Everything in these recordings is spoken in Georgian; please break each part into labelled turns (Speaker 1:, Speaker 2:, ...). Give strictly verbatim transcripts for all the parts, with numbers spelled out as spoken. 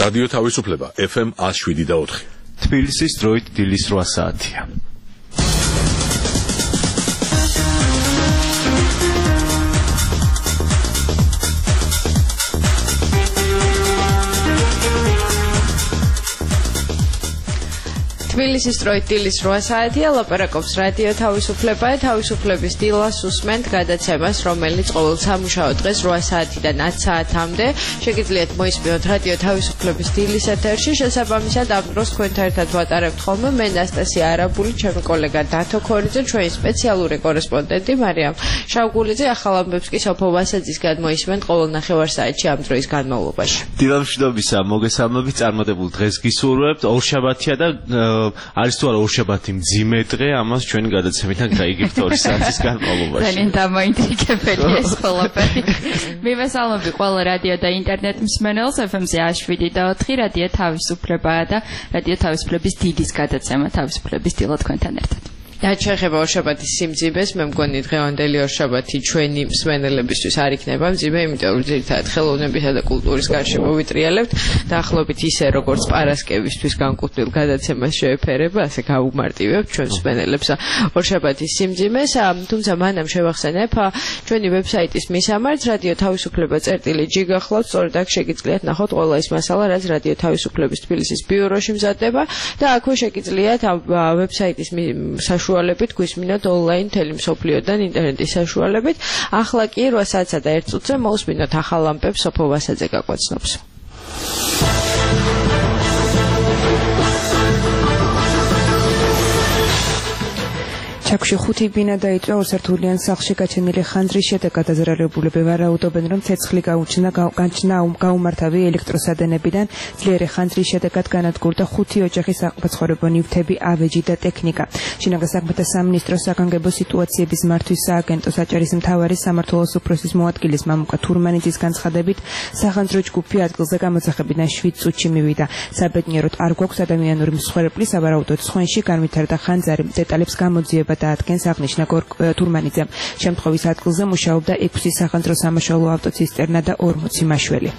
Speaker 1: რადიო თავისუფლება F M one oh seven და four.
Speaker 2: თბილისის დროით დილის რვა საათია.
Speaker 3: თბილისის დროით დილის რვა საათია, ლაპარაკობს რადიო თავისუფლება, თავისუფლების დილას უსმენთ გადაცემას, რომელიც ყოველ სამუშაო დღეს რვა საათიდან ათ საათამდე შეგიძლიათ მოისმინოთ რადიო თავისუფლების დილის ეთერში. შესაბამისად, ამ დროს თქვენთან ერთად ვატარებთ ხოლმე მე ნასტასია არაბული, ჩემი კოლეგა დათო ქორიძე, ჩვენი სპეციალური კორესპონდენტი მარიამ შავგულიძე. ახალ ამბებს კი სოფო ვასაძისგან მოისმენთ ყოველ ნახევარსაათში ამ დროის განმავლობაში.
Speaker 2: დილამშვიდობისა, მოგესალმებით, წარმოდებულ დღეს გისურვებთ. ორშაბათია და არის თუ არა ორშაბათი მძიმე დღე, ამას ჩვენი გადაცემიდან გაიგებთ ორი საათის განმავლობაში.
Speaker 4: ძალიან დამოინტრიგებელია ეს ყველაფერი. მივესალმები ყველა რადიო და ინტერნეტ მსმენელს F M-ზე one oh seven და four რადიო თავისუფლება და რადიო თავისუფლების დილის გადაცემა თავისუფლების დილო თქვენთან ერთად. რაც შეეხება ორშაბათის სიმძიმეს, მე მგონი დღევანდელი ორშაბათი ჩვენი მსმენელებისთვის არ იქნება მძიმე, იმიტომ რომ ძირითადად ხელოვნებისა და კულტურის გარშემო ვიტრიალებთ. დაახლოებით ისე როგორც პარასკევისთვის განკუთვნილ გადაცემას შეეფერება, ასე გავუმარტივებთ ჩვენ მსმენელებს ორშაბათის სიმძიმეს. თუმცა მანამ შევახსენებ ჩვენი ვებსაიტის მისამართს რადიო თავისუფლება წერტილი ჯი გახლავთ, სწორედ აქ შეგიძლიათ ნახოთ ყველა ის მასალა, რაც რადიო თავისუფლების თბილისის ბიუროში მზადდება და აქვე შეგიძლიათ ამ ვებსაიტის საშუალებით საშუალებით გვისმინოთ ონლაინ მთელი მსოფლიოდან ინტერნეტის საშუალებით. ახლა კი რვა საათსა და ერთ წუთზე მოусმინოთ ახალ ამბებს სოფო ვასაძე გაგვაცნობს.
Speaker 5: ჩაქვში ხუთი ბინა დაიწვა ორსართულიან სახლში გაჩენილი ხანძრის შედეგად დაზარალებულები ვარაუდობენ, რომ ცეცხლი გაუჩნდა განჩნა გაუმართავი ელექტროსადენებიდან. ძლიერი ხანძრის შედეგად განადგურდა ხუთი ოჯახის საყოფაცხოვრებო ნივთები, ავეჯი და ტექნიკა. შინაგან საქმეთა სამინისტროს საგანგებო სიტუაციების მართვის სააგენტოს აჭარის მთავარი სამმართველოს უფროსის მოადგილის მამუკა თურმანიძის განცხადებით, სახანძრო ჯგუფი ადგილზე გამოსახებიდან შვიდ წუთში მივიდა. საბედნიეროდ არ გვაქვს ადამიანური მსხვერპლი, სავარაუდოდ სხვენში განვითარდა ხანძარი. დეტალებს გამოძიება დაადგენს აღნიშნა თურმანიძემ. შემთხვევის ადგილზე მუშაობდა ექვსი სახანძრო სამაშველო ავტოცისტერნა და ორმოცი მაშველი.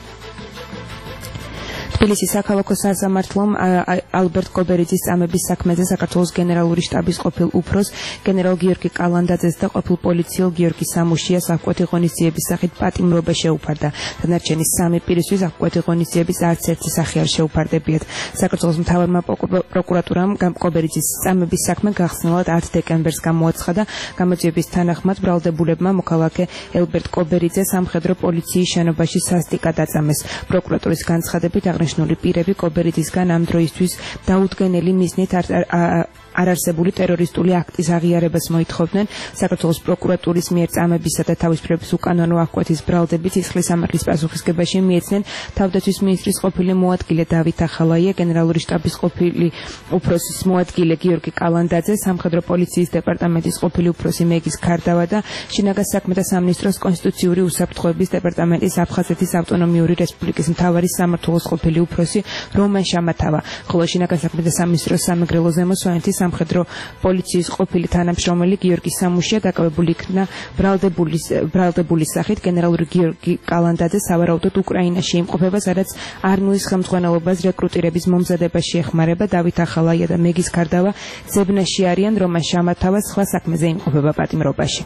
Speaker 5: თბილისის საქალაქო სასამართლომ ალბერტ კობერიძის წამების საქმეზე საქართველოს გენერალური შტაბის ყოფილ უფროს გენერალ გიორგი კალანდაძეს და ყოფილ პოლიციელ გიორგი სამუშიას აღკვეთი ღონისძიების სახით პატიმრობა შეუფარდა. დანარჩენი სამი პირისთვის აღკვეთი ღონისძიების არც ერთი სახე არ შეუფარდებიათ. საქართველოს მთავარმა პროკურატურამ კობერიძის წამების საქმე გახსნილად ათ დეკემბერს გამოაცხადა. გამოძიების თანახმად ბრალდებულებმა მოქალაქე ალბერტ კობერიძე სამხედრო პოლიციის შენობაში სასტიკად აწამეს. პროკურატურის განცხადებით აღნიშნული პირები კობერიძისგან ამ დროისთვის დაუდგენელი მიზნით არარსებული ტერორისტული აქტის აღიარებას მოითხოვდნენ. საქართველოს პროკურატურის მიერ წამებისა და თავისუფლების უკანონო აღკვეთის ბრალდებით სისხლის სამართლის პასუხისგებაში მიეცნენ თავდაცვის მინისტრის ყოფილი მოადგილე დავით ახალაია, გენერალური შტაბის ყოფილი უფროსის მოადგილე გიორგი კალანდაძე, სამხედრო პოლიციის დეპარტამენტის ყოფილი უფროსი მეგის ქარდავა და შინაგან საქმეთა სამინისტროს კონსტიტუციური უსაფრთხოების დეპარტამენტის აფხაზეთის ავტონომიური რესპუბლიკის მთავარი სამმართველოს ყოფილი უფროსი რომან შამათავა, ხოლო შინაგან საქმეთა სამინისტროს სამეგრელო ზემო სვანეთის სამხედრო პოლიციის ყოფილი თანამშრომელი გიორგი სამუშია დაკავებული იქნა ბრალდებულის ბრალდებულის სახით. გენერალური გიორგი კალანდაძე სავარაუდოდ უკრაინაში იმყოფება, სადაც არნუის ხელმძღვანელობას რეკრუტირების მომზადებაში ეხმარება. დავით ახალაია და მეგის ქარდავა ზებნაში არიან, რომან შამათავა სხვა საქმეზე იმყოფება პატიმრობაში.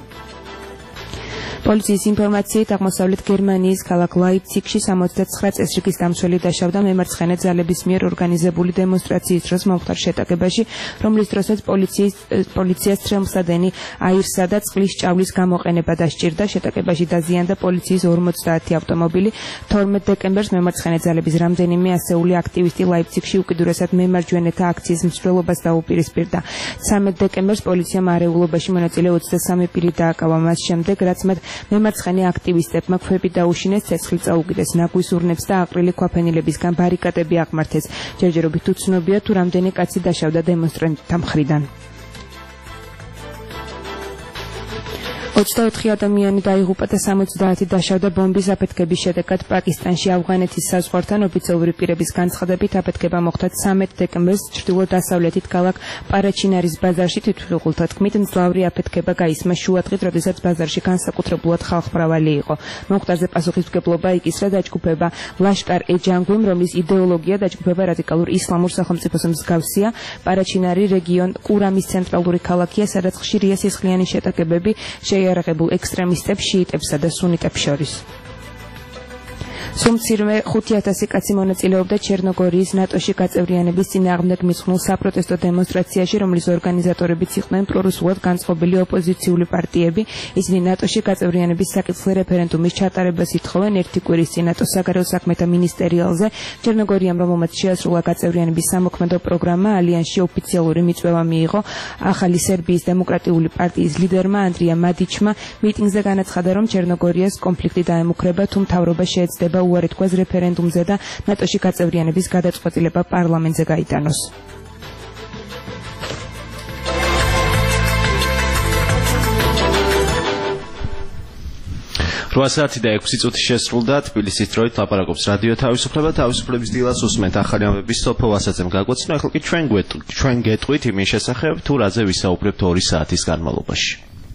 Speaker 5: პოლიციის ინფორმაციით აღმოსავლეთ გერმანიის ქალაქ ლაიფციგში სამოცდათსხრა წესრიგის დამცველი დაშავდა მემარცხენე ძალების მიერ ორგანიზებული დემონსტრაციის დროს მომხდარ შეტაკებაში, რომლის დროსაც პოლიციის პოლიციას ცხელმსადენი აირსა და წყლის ჭავლის გამოყენება დასჭირდა. შეტაკებაში დაზიანდა პოლიციის ორმოცდაათი ავტომობილი. თორმეტ დეკემბერს მემარცხენე ძალების რამდენიმე ასეული აქტივისტი ლაიფციგში უკიდურესად მემარჯვენეთა აქციის მსვლელობას დაუპირისპირდა. ცამეტ დეკემბერს პოლიციამ არეულობაში მონაწილე ოცდასამი პირი დააკავა. მას შემდეგ, რაც მათ მემარცხენე აქტივისტებმა ქვები დაუშინეს, ცეცხლი წაუკიდეს ნაგვის ურნებს და აყრილი ქვაფენილებისგან ბარიკადები აღმართეს. ჯერჯერობით უცნობია თუ რამდენი კაცი დაშავდა დემონსტრანტთა მხრიდან. ოცდაოთხი ადამიანი დაიღუპა და სამოცდაათი დაშავდა ბომბის აფეთქების შედეგად პაკისტანში ავღანეთის საზღვართან ოფიციალური პირების განცხადებით აფეთქება მოხდა ცამეტ დეკემბერს ჩრდილო-დასავლეთით ქალაქ პარაჩინარის ბაზარში თვითმფრინავთა თქმით მძლავრი აფეთქება გაისმა შუადღით, როდესაც ბაზარში განსაკუთრებულად ხალხმრავალი იყო. მოხდაზე პასუხისმგებლობა იკისრა დაჯგუფება ლაშკარ-ე-ჯანგვიმ, რომლის იდეოლოგია დაჯგუფება რადიკალურ ისლამურ სახელმწიფოს მსგავსია. პარაჩინარი რეგიონ კურამის ცენტრალური ქალაქია, სადაც ხშირია სისხლიანი შეტაკებები შეიარაღებულ ექსტრემისტებს, შიიტებსა და სუნიტებს შორის. სუმცირვე ხუთი ათასი კაცი მონაწილეობდა ჩერნოგორიის ნატოში გაწევრიანების წინააღმდეგ მიძღვნილ საპროტესტო დემონსტრაციაში, რომლის ორგანიზატორებიც იყვნენ პრორუსულად განწყობილი ოპოზიციური პარტიები. ისინი ნატოში გაწევრიანების საკითხზე რეფერენდუმის ჩატარებას ითხოვენ ერთი კვირის წინ ნატოს საგარეო საქმეთა მინისტერიალზე. ჩერნოგორიამ, რომელმაც შეასრულა გაწევრიანების სამოქმედო პროგრამა, ალიანსში ოფიციალური მიწვევა მიიღო. ახალი სერბიის დემოკრატიული პარტიის ლიდერმა ანდრია მადიჩმა მიტინგზე განაცხადა, რომ ჩერნოგორიას კონფლიქტი დაემუქრება, თუ მთავრობა შეეცდება უარი თქვას რეფერენდუმზე და ნატოში გაწევრიანების გადაწყვეტილება პარლამენტზე გაიტანოს.
Speaker 2: რვა საათი და ექვსი წუთი შესრულდა. თბილისის დროით ლაპარაკობს რადიო თავისუფლება, თავისუფლების დილას უსმენთ ახალი ამბების სოფო ვასაძემ გაგვეცნო. ახლა კი ჩვენ ჩვენ გეტყვით იმის შესახებ, თუ რაზე ვისაუბრებთ ორი საათის განმავლობაში.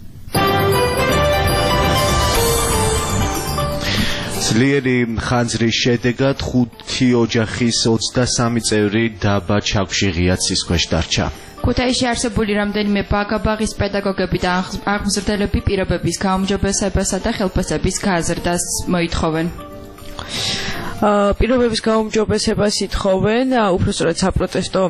Speaker 2: ძლიერი ხანძრის შედეგად ხუთი ოჯახის ოცდასამი წევრი დაბა ჩაქვში ღია ცის ქვეშ დარჩა.
Speaker 4: ქუთაისში არსებული რამდენიმე ბაგაბაღის პედაგოგები და აღმზრდელები პირობების გაუმჯობესებასა და ხელფასების გაზრდას მოითხოვენ.
Speaker 3: პირობების გაუმჯობესებას ითხოვენ, უпростоრად საპროტესტო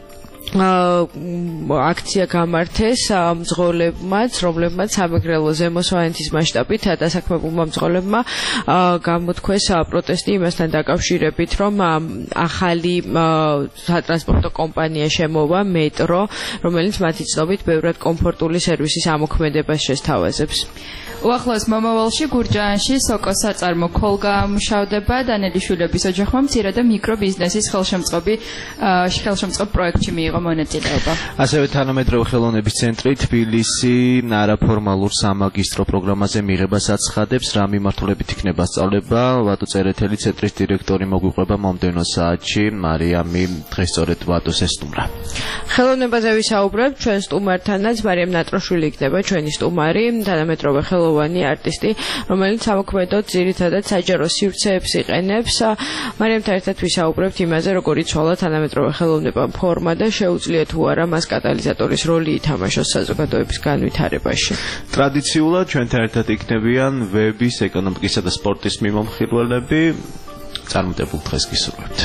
Speaker 3: აქცია გამართეს მძღოლებმაც, რომლებმაც სამეგრელო ზემოსვანეთის მასშტაბით დასაქმებულმა მძღოლებმა გამოთქვეს პროტესტი იმასთან დაკავშირებით, რომ ახალი სატრანსპორტო კომპანია შემოვა მეტრო, რომელიც მათი ცნობით ბევრად კომფორტული სერვისის ამოქმედებას შესთავაზებს.
Speaker 4: უახლოეს მომავალში გურჯაანში სოკოს საწარმო ქოლგა ამუშავდება. დანელიშვილების ოჯახმა მცირე და მიკრო ბიზნესის ხელშემწყობი ხელშემწყობ პროექტში მიიღო მონაწილეობა.
Speaker 2: ასევე თანამედროვე ხელოვნების ცენტრი თბილისი არაფორმალურ სამაგისტრო პროგრამაზე მიღებას აცხადებს. რა მიმართულებით იქნება სწავლება? ვადო წერეთელი ცენტრის დირექტორი მოგვიყვება მომდევნო საათში. მარიამი დღეს სწორედ ვადოს ესტუმრა.
Speaker 3: ხელოვნებაზე ვისაუბრებთ ჩვენ სტუმართანაც. მარიამ ნატროშვილი იქნება ჩვენი სტუმარი, თანამედროვე ხელოვანი არტისტი, რომელიც სამოქმედოდ ძირითადად საჯარო სივრცეებს იყენებს. მარიამთან ერთად ვისაუბრებთ იმაზე, როგორ იცვალა თანამედროვე ხელოვნება ფორმა და შეუძლია თუ არა მას კატალიზატორის როლი ითამაშოს საზოგადოების განვითარებაში.
Speaker 2: ტრადიციულად ჩვენთან ერთად იქნებიან ვების, ეკონომიკისა და სპორტის მიმომხილველები. წარმატებულ დღეს გისურვებთ.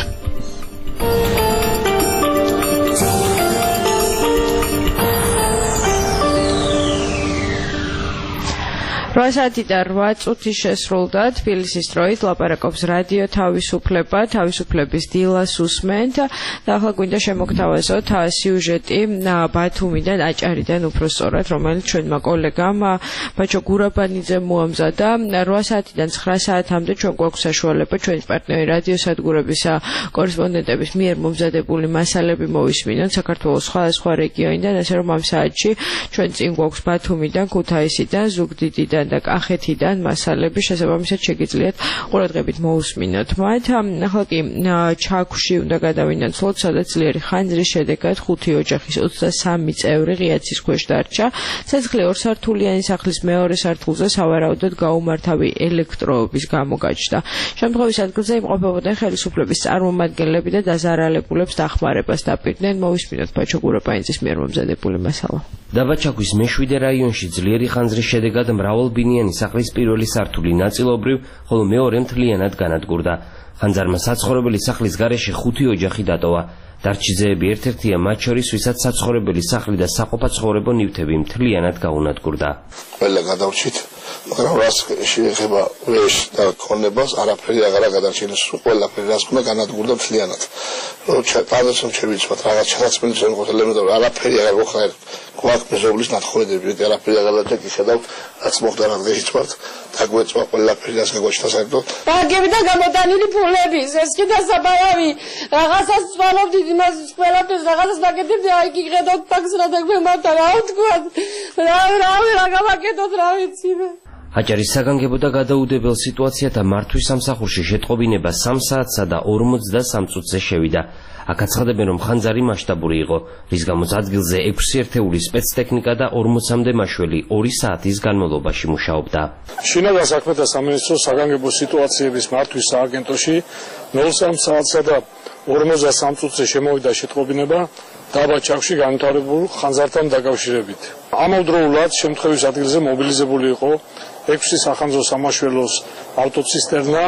Speaker 3: რვა საათი და რვა წუთი შესრულდა. თბილისის დროით ლაპარაკობს რადიო თავისუფლება, თავისუფლების დილას უსმენთ და ახლა გვინდა შემოგთავაზოთ სიუჟეტი ბათუმიდან, აჭარიდან უფრო სწორად, რომელიც ჩვენმა კოლეგამ ბაჩო გურაბანიძემ მოამზადა. რვა საათიდან ცხრა საათამდე ჩვენ გვაქვს საშუალება ჩვენი პარტნიორი რადიოსადგურების კორესპონდენტების მიერ მომზადებული მასალები მოვისმინოთ საქართველოს სხვადასხვა რეგიონიდან, ასე რომ ამ საათში ჩვენ წინ გვაქვს ბათუმიდან, ქუთაისიდან, ზუგდიდიდან და კახეთიდან მასალები, შესაბამისად შეგიძლიათ ყურადღებით მოусმინოთ მათ. ახლა კი ჩაქვში უნდა გადავინაცვლოთ, სადაც ძლიერი ხანძრის შედეგად ხუთი ოჯახის ოცდასამი წევრი ღია ცის ქვეშ დარჩა. ცეცხლი ორსართულიანი სახლის მეორე სართულზე სავარაუდოდ გაუმართავი ელექტროობის გამო გაჩნდა. შემთხვევის ადგილზე იმყოფებოდნენ ხელისუფლების წარმომადგენლები და დაზარალებულებს დახმარებას დაპირდნენ. მოვისმინოთ ბაჩო გურაბანიძის მიერ მომზადებული მასალა.
Speaker 6: დაბა ჩაქვის მეშვიდე რაიონში ძლიერი ხანძრის შედეგად მრავალბინიანი სახლის პირველი სართული ნაწილობრივ, ხოლო მეორე მთლიანად განადგურდა. ხანძარმა საცხოვრებელი სახლის გარეშე ხუთი ოჯახი დატოვა. დარჩიძეები ერთ-ერთია მათ შორის, ვისაც საცხოვრებელი სახლი და საყოფაცხოვრებო ნივთები მთლიანად გაუნადგურდა.
Speaker 7: ყველა გადავრჩით, მაგრამ რას შეეხება ვეშ და ქონებას, არაფერი აღარა გადარჩენს, ყველაფერი რას ქონდა განადგურდა მთლიანად. პარადოს რომ შევიცვათ რაღაც ჩასმენის ელემენტები, არაფერი აღარ მოხდა. გვაქვს მეზობლის ნათხოვედები, არაფერი აღარ დაგიშადავ, რაც მოხდა რა დღეშიც ვართ და გაგვეწვა ყველაფერი რაც გაგვაჩნდა საერთოდ.
Speaker 8: ბანკებიდან გამოდანილი ფულები, ეს კი დასაბარავი, რაღაცას ვცვალობდით იმას ყველაფერს, რაღაცას ვაკეთებდი, აი კი ხედავთ ფაქს რა დაგვემართა, რა ვთქვა. რა რა რა გავაკეთოთ, რა ვიცი მე.
Speaker 6: აჭარის საგანგებო და გადაუდებელ სიტუაციათა მართვის სამსახურში შეტყობინება სამ საათსა და ორმოცდასამ წუთზე შევიდა. აქ აცხადებენ, რომ ხანძარი მასშტაბური იყო, რის გამოც ადგილზე ექვსი ერთეული სპეცტექნიკა და ორმოცამდე მაშველი ორი საათის განმავლობაში მუშაობდა.
Speaker 9: შინაგან საქმეთა სამინისტროს საგანგებო სიტუაციების მართვის სააგენტოში ნულ სამ საათსა და ორმოცდასამ წუთზე შემოვიდა შეტყობინება დაბა ჩაკში განვითარებულ ხანძართან დაკავშირებით. ამავდროულად შემთხვევის ადგილზე მობილიზებული იყო ექვსი სახანძრო სამაშველოს ავტოცისტერნა.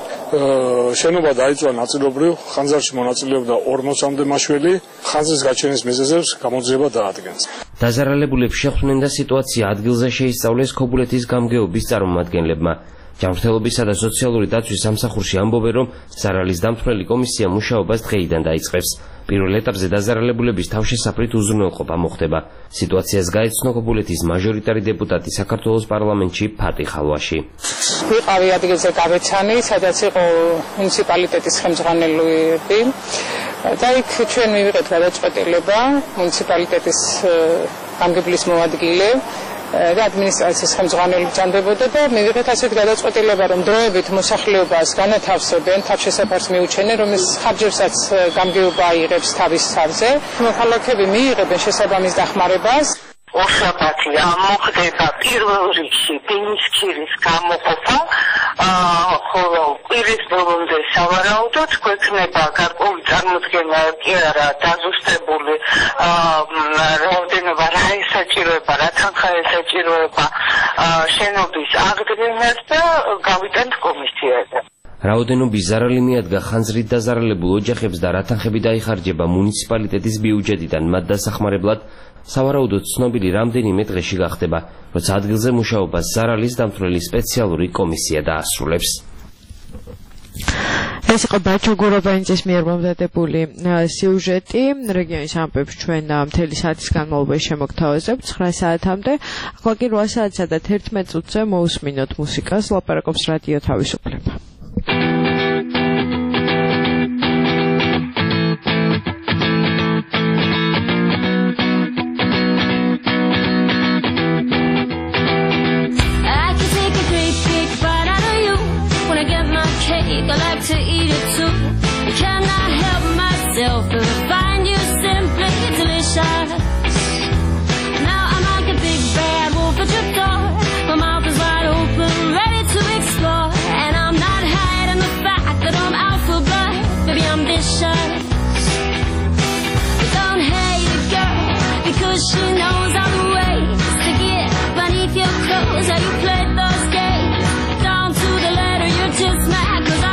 Speaker 9: შენობა დაიწვა ნაწილობრივ, ხანძარში მონაწილეობდა ორმოცამდე მაშველი, ხანძრის გაჩენის მიზეზებს გამოძიება დაადგენს.
Speaker 6: დაზარალებულებს შეხვდნენ და სიტუაცია ადგილზე შეისწავლეს ქობულეთის გამგეობის წარმომადგენლებმა. ჯანმრთელობისა და სოციალური დაცვის სამსახურში ამბობენ, რომ სარალის დამთვრელი კომისია მუშაობას დღეიდან დაიწყებს. პირველ ეტაპზე დაზარალებულების თავშესაფრით უზრუნველყოფა მოხდება. სიტუაციას გაეცნო ქობულეთის მაჟორიტარი დეპუტატი საქართველოს პარლამენტში ფატი ხალვაში.
Speaker 10: ვიყავი ადგილზე გავეცანი, სადაც იყო მუნიციპალიტეტის ხელმძღვანელები და იქ ჩვენ მივიღეთ გადაწყვეტილება მუნიციპალიტეტის გამგებლის მოადგილე და ადმინისტრაციის ხელმძღვანელი ბრძანდებოდა და მივიღეთ ასეთ გადაწყვეტილება, რომ დროებით მოსახლეობას განათავსებენ, თავშესაფარს მიუჩენენ, რომ ეს ხარჯებსაც გამგეობა აიღებს თავის თავზე. მოქალაქეები მიიღებენ შესაბამის დახმარებას.
Speaker 11: ოსაბათი მოხდება პირველ რიგში ბინისქირის გამოყოფა, ხოლო კვირის ბოლომდე სავარაუდოდ გვექნება გარკვეული წარმოდგენა კი არა დაზუსტებული რაოდენობა რა ესაჭიროება, რა თანხა ესაჭიროება შენობის აღდგენას და გავიტანთ კომისიაზე.
Speaker 6: რაოდენობის ზარალი მიადგა ხანძრით დაზარალებულ ოჯახებს და რა თანხები დაიხარჯება მუნიციპალიტეტის ბიუჯეტიდან მათ დასახმარებლად, სავარაუდოდ ცნობილი რამდენიმე დღეში გახდება, როცა ადგილზე მუშაობას ზარალის დამთვრელი სპეციალური კომისია დაასრულებს.
Speaker 3: ეს იყო ბაჩო გურაბანიძის მიერ მომზადებული სიუჟეტი. რეგიონის ამბებს ჩვენ მთელი საათის განმავლობაში შემოგთავაზებთ ცხრა საათამდე. ახლა კი რვა საათსა და თერთმეტ წუთზე მოусმინოთ მუსიკას. ლაპარაკობს რადიო თავისუფლება.
Speaker 12: I like to eat it too. I cannot help myself if I find you simply delicious. Now I'm like a big bad wolf at your door. My mouth is wide open, ready to explore. And I'm not hiding the fact that I'm out for blood. Baby, I'm vicious. But don't hate a girl because she knows all the ways to get beneath your clothes. How you play those games down to the letter. You're just mad.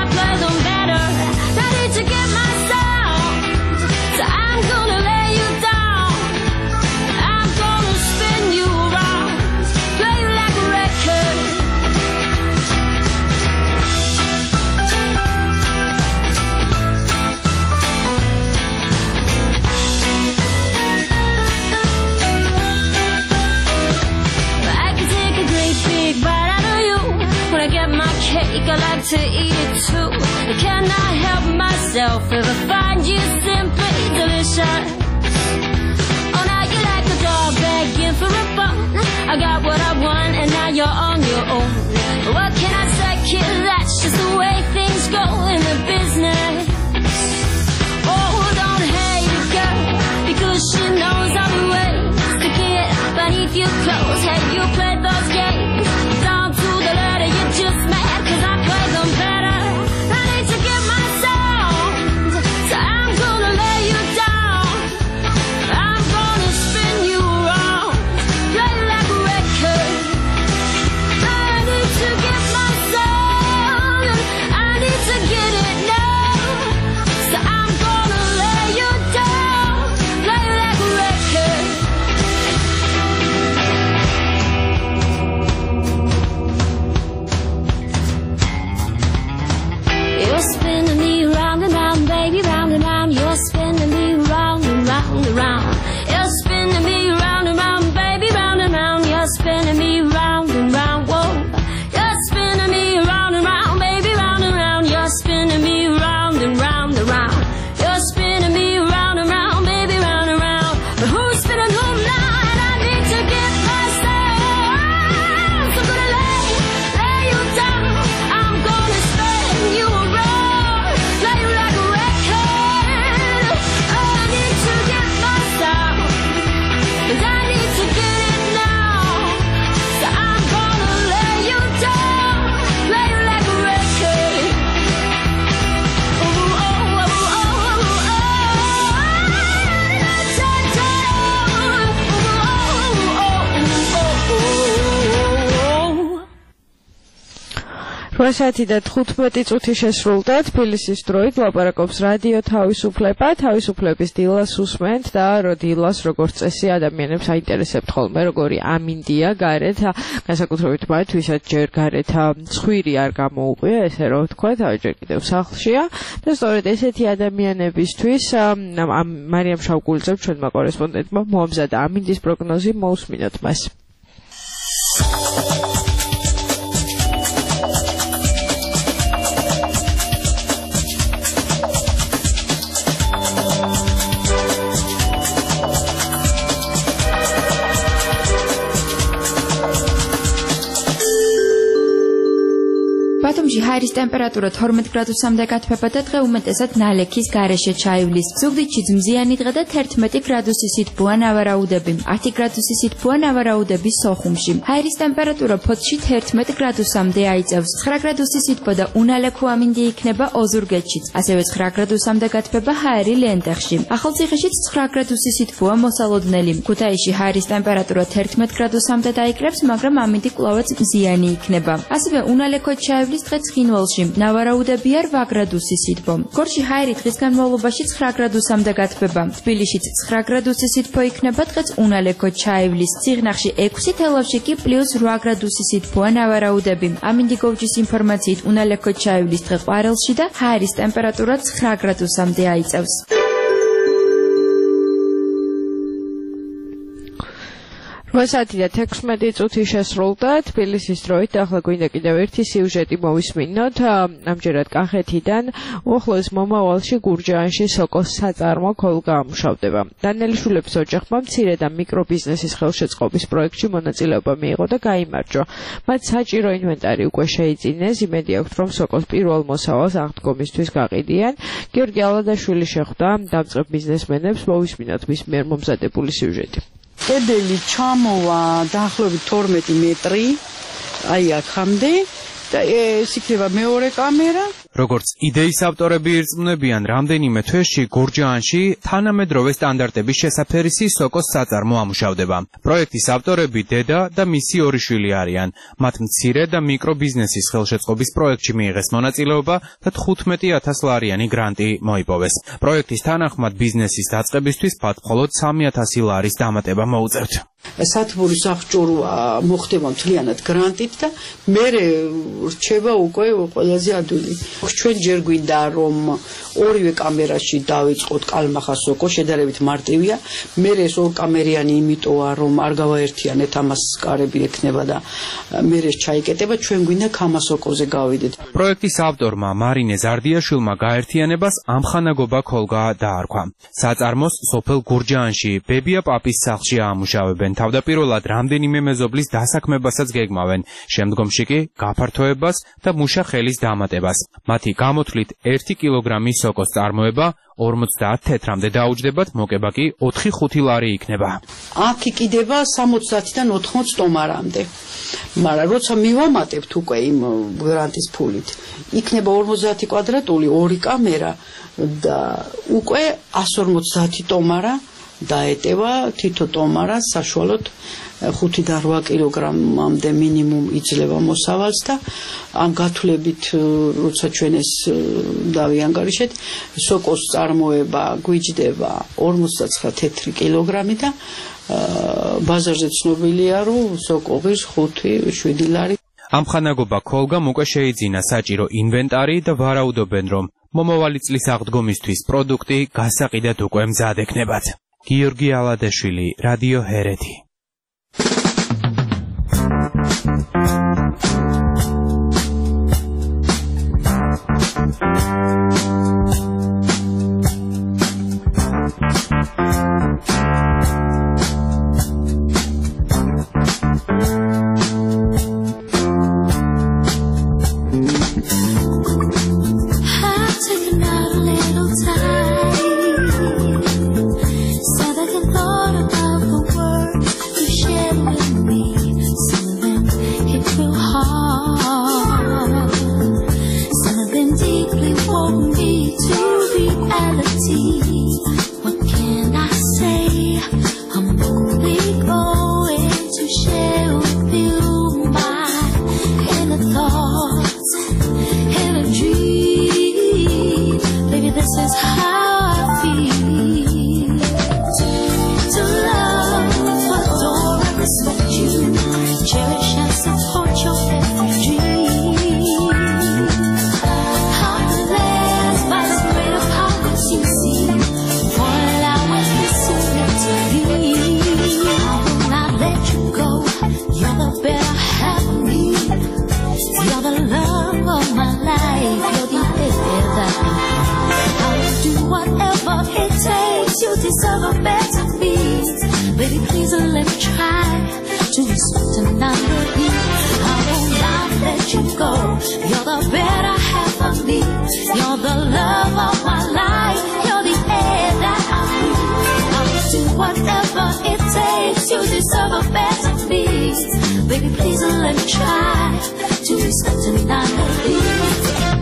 Speaker 12: To get my sound, so I'm gonna lay you down. I'm gonna spin you around, play you like a record. I can take a great big bite out of you. When I get my cake, I like to eat it too. I cannot help myself if I find you simply delicious. Oh, now you like a dog begging for a bone. I got what I want and now you're on your own. What can I say, kid? That's just the way things go in the business. Oh, don't hate a girl because she knows all the ways to get beneath your clothes. Have you played those games down to the letter? You're just mad cause I play them better. I need to get my sound, so I'm gonna lay you down. I'm gonna spin you around, play like a record. I need
Speaker 3: რვა საათი და თხუთმეტი წუთი შესრულდა თბილისის დროით ლაპარაკობს რადიო თავისუფლება, თავისუფლების დილას უსმენთ და დილას როგორც წესი ადამიანებს აინტერესებთ ხოლმე როგორი ამინდია გარეთ, განსაკუთრებით მათ, ვისაც ჯერ გარეთ ცხვირი არ გამოუყვია, ესე რომ ვთქვა, ჯერ კიდევ სახლშია და სწორედ ესეთი ადამიანებისთვის მარიამ შავგულიძემ ჩვენმა კორესპონდენტმა მოამზადა ამინდის პროგნოზი, მოусმინოთ მას.
Speaker 4: ბათუმში ჰაერის ტემპერატურა თორმეტ გრადუსამდე გათბება და დღე უმეტესად ნალექის გარეშე ჩაივლის. ზუგდიდში ძმზიანი დღე და თერთმეტი გრადუსი სითბოა ნავარაუდები. ათი გრადუსი სითბოა ნავარაუდები სოხუმში. ჰაერის ტემპერატურა ფოთში თერთმეტ გრადუსამდე აიწევს. ცხრა გრადუსი სითბო და უნალექო ამინდი იქნება ოზურგეთშიც. ასევე ცხრა გრადუსამდე გათბება ჰაერი ლენტეხში. ახალციხეშიც ცხრა გრადუსი სითბოა მოსალოდნელი. ქუთაისში ჰაერის ტემპერატურა თერთმეტ გრადუსამდე დაიკრებს, მაგრამ ამინდი კვლავაც მზიანი იქნება. ასევე უნალექოდ ჩაივლის დღე ცხინვალში ნავარაუდებია რვა გრადუსი სითბო. გორში ჰაერი დღის განმავლობაში ცხრა გრადუსამდე გათბება. თბილისშიც ცხრა გრადუსი სითბო იქნება, დღეც უნალექოდ ჩაივლის. ციხნახში ექვსი, თელავში კი პლუს რვა გრადუსი სითბოა ნავარაუდები. ამინდი გოვჯის ინფორმაციით უნალექოდ ჩაივლის დღე ყვარელში და ჰაერის ტემპერატურა ცხრა გრადუსამდე აიწევს. რვა საათი და თექვსმეტი წუთი შესრულდა თბილისის დროით და ახლა გვინდა კიდევ ერთი სიუჟეტი მოვისმინოთ. ამჯერად კახეთიდან უახლოეს მომავალში გურჯაანში სოკოს საწარმო ქოლგა ამუშავდება. დანიელიშვილების ოჯახმა მცირე და მიკრობიზნესის ხელშეწყობის პროექტში მონაწილეობა მიიღო და გაიმარჯვა. მათ საჭირო ინვენტარი უკვე შეიძინეს, იმედი აქვთ რომ სოკოს პირველ მოსავალს აღდგომისთვის გაყიდიან. გიორგი ალადაშვილი შეხვდა დამწყებ ბიზნესმენებს, მოვისმინოთ მის მიერ მომზადებული სიუჟეტი.
Speaker 13: კედელი ჩამოვა დაახლოებით თორმეტი მეტრი, აი აქამდე და ეს იქნება მეორე კამერა.
Speaker 14: როგორც იდეის ავტორები ირწმუნებიან, რამდენიმე თვეში გურჯაანში თანამედროვე სტანდარტების შესაფერისი სოკოს საწარმო ამუშავდება. პროექტის ავტორები დედა და მისი ორი შვილი არიან. მათ მცირე და მიკრობიზნესის ხელშეწყობის პროექტში მიიღეს მონაწილეობა და თხუთმეტი ათას ლარიანი გრანტი მოიპოვეს. პროექტის თანახმად ბიზნესის დაწყებისთვის მათ მხოლოდ სამი ათასი ლარის დამატება მოუწევთ.
Speaker 13: სათბურის აღჭურვა მოხდება მთლიანად გრანტით და მე რჩება უკვე ყველაზე ადვილი. ჩვენ ჯერ გვინდა რომ ორივე კამერაში დავიწყოთ კალმახა სოკო, შედარებით მარტივია. მე ეს ორ კამერიანი იმიტოა რომ არ გავაერთიანეთ, ამას კარები ექნება და მე ეს ჩაიკეტება, ჩვენ გვინდა ქამასოკოზე გავიდეთ.
Speaker 14: პროექტის ავტორმა მარინე ზარდიაშვილმა გაერთიანებას ამხანაგობა ქოლგა დაარქვა. საწარმოს სოფელ გურჯაანში ბებია პაპის სახლში აამუშავებენ. თავდაპირველად რამდენიმე მეზობლის დასაქმებასაც გეგმავენ, შემდგომში კი გაფართოებას და მუშა ხელის დამატებას. მათი გამოთვლით ერთი კილოგრამი სოკოს წარმოება ორმოცდაათ თეთრამდე დაუჯდებათ, მოკება კი ოთხი ხუთი ლარი იქნება.
Speaker 13: აქ იყიდება სამოცდაათიდან ოთხმოც ტომარამდე. მაგრამ როცა მივამატებთ უკვე იმ გრანტის ფულით, იქნება ორმოცდაათი კვადრატული ორი კამერა და უკვე εκατს ორმოცდაათი ტომარა დაეტევა თითო ტომარა საშუალოდ ხუთიდან რვა კილოგრამამდე მინიმუმ იძლევა მოსავალს და ამ გათვლებით როცა ჩვენ ეს დავიანგარიშეთ, სოკოს წარმოება გვიჯდება ორმოცდაცხრა თეთრი კილოგრამი და ბაზარზე ცნობილია რომ სოკო ღირს ხუთი შვიდი ლარი.
Speaker 14: ამხანაგობა ქოლგამ უკვე შეიძინა საჭირო ინვენტარი და ვარაუდობენ რომ მომავალი წლის აღდგომისთვის პროდუქტი გასაყიდად უკვე მზად ექნებათ. გიორგი ალადაშვილი, რადიო ჰერეთი.
Speaker 12: the love of my life. You're the air that I breathe. I will do whatever it takes. You deserve a better me. Baby, please let me try to respect and not repeat. I will not let you go. You're the better half of me. You're the love of my life. You're the air that I breathe. I will do whatever it takes. You deserve a better me. Baby, please let me try to respect and not repeat.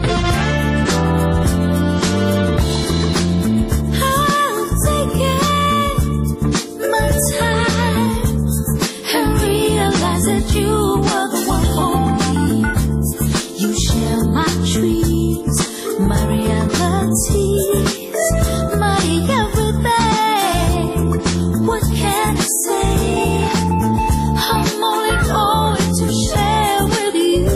Speaker 12: I'll take it my time and realize that you were the one for me. You share my dreams, my realities, my everything. What can I say? I'm only going to share with you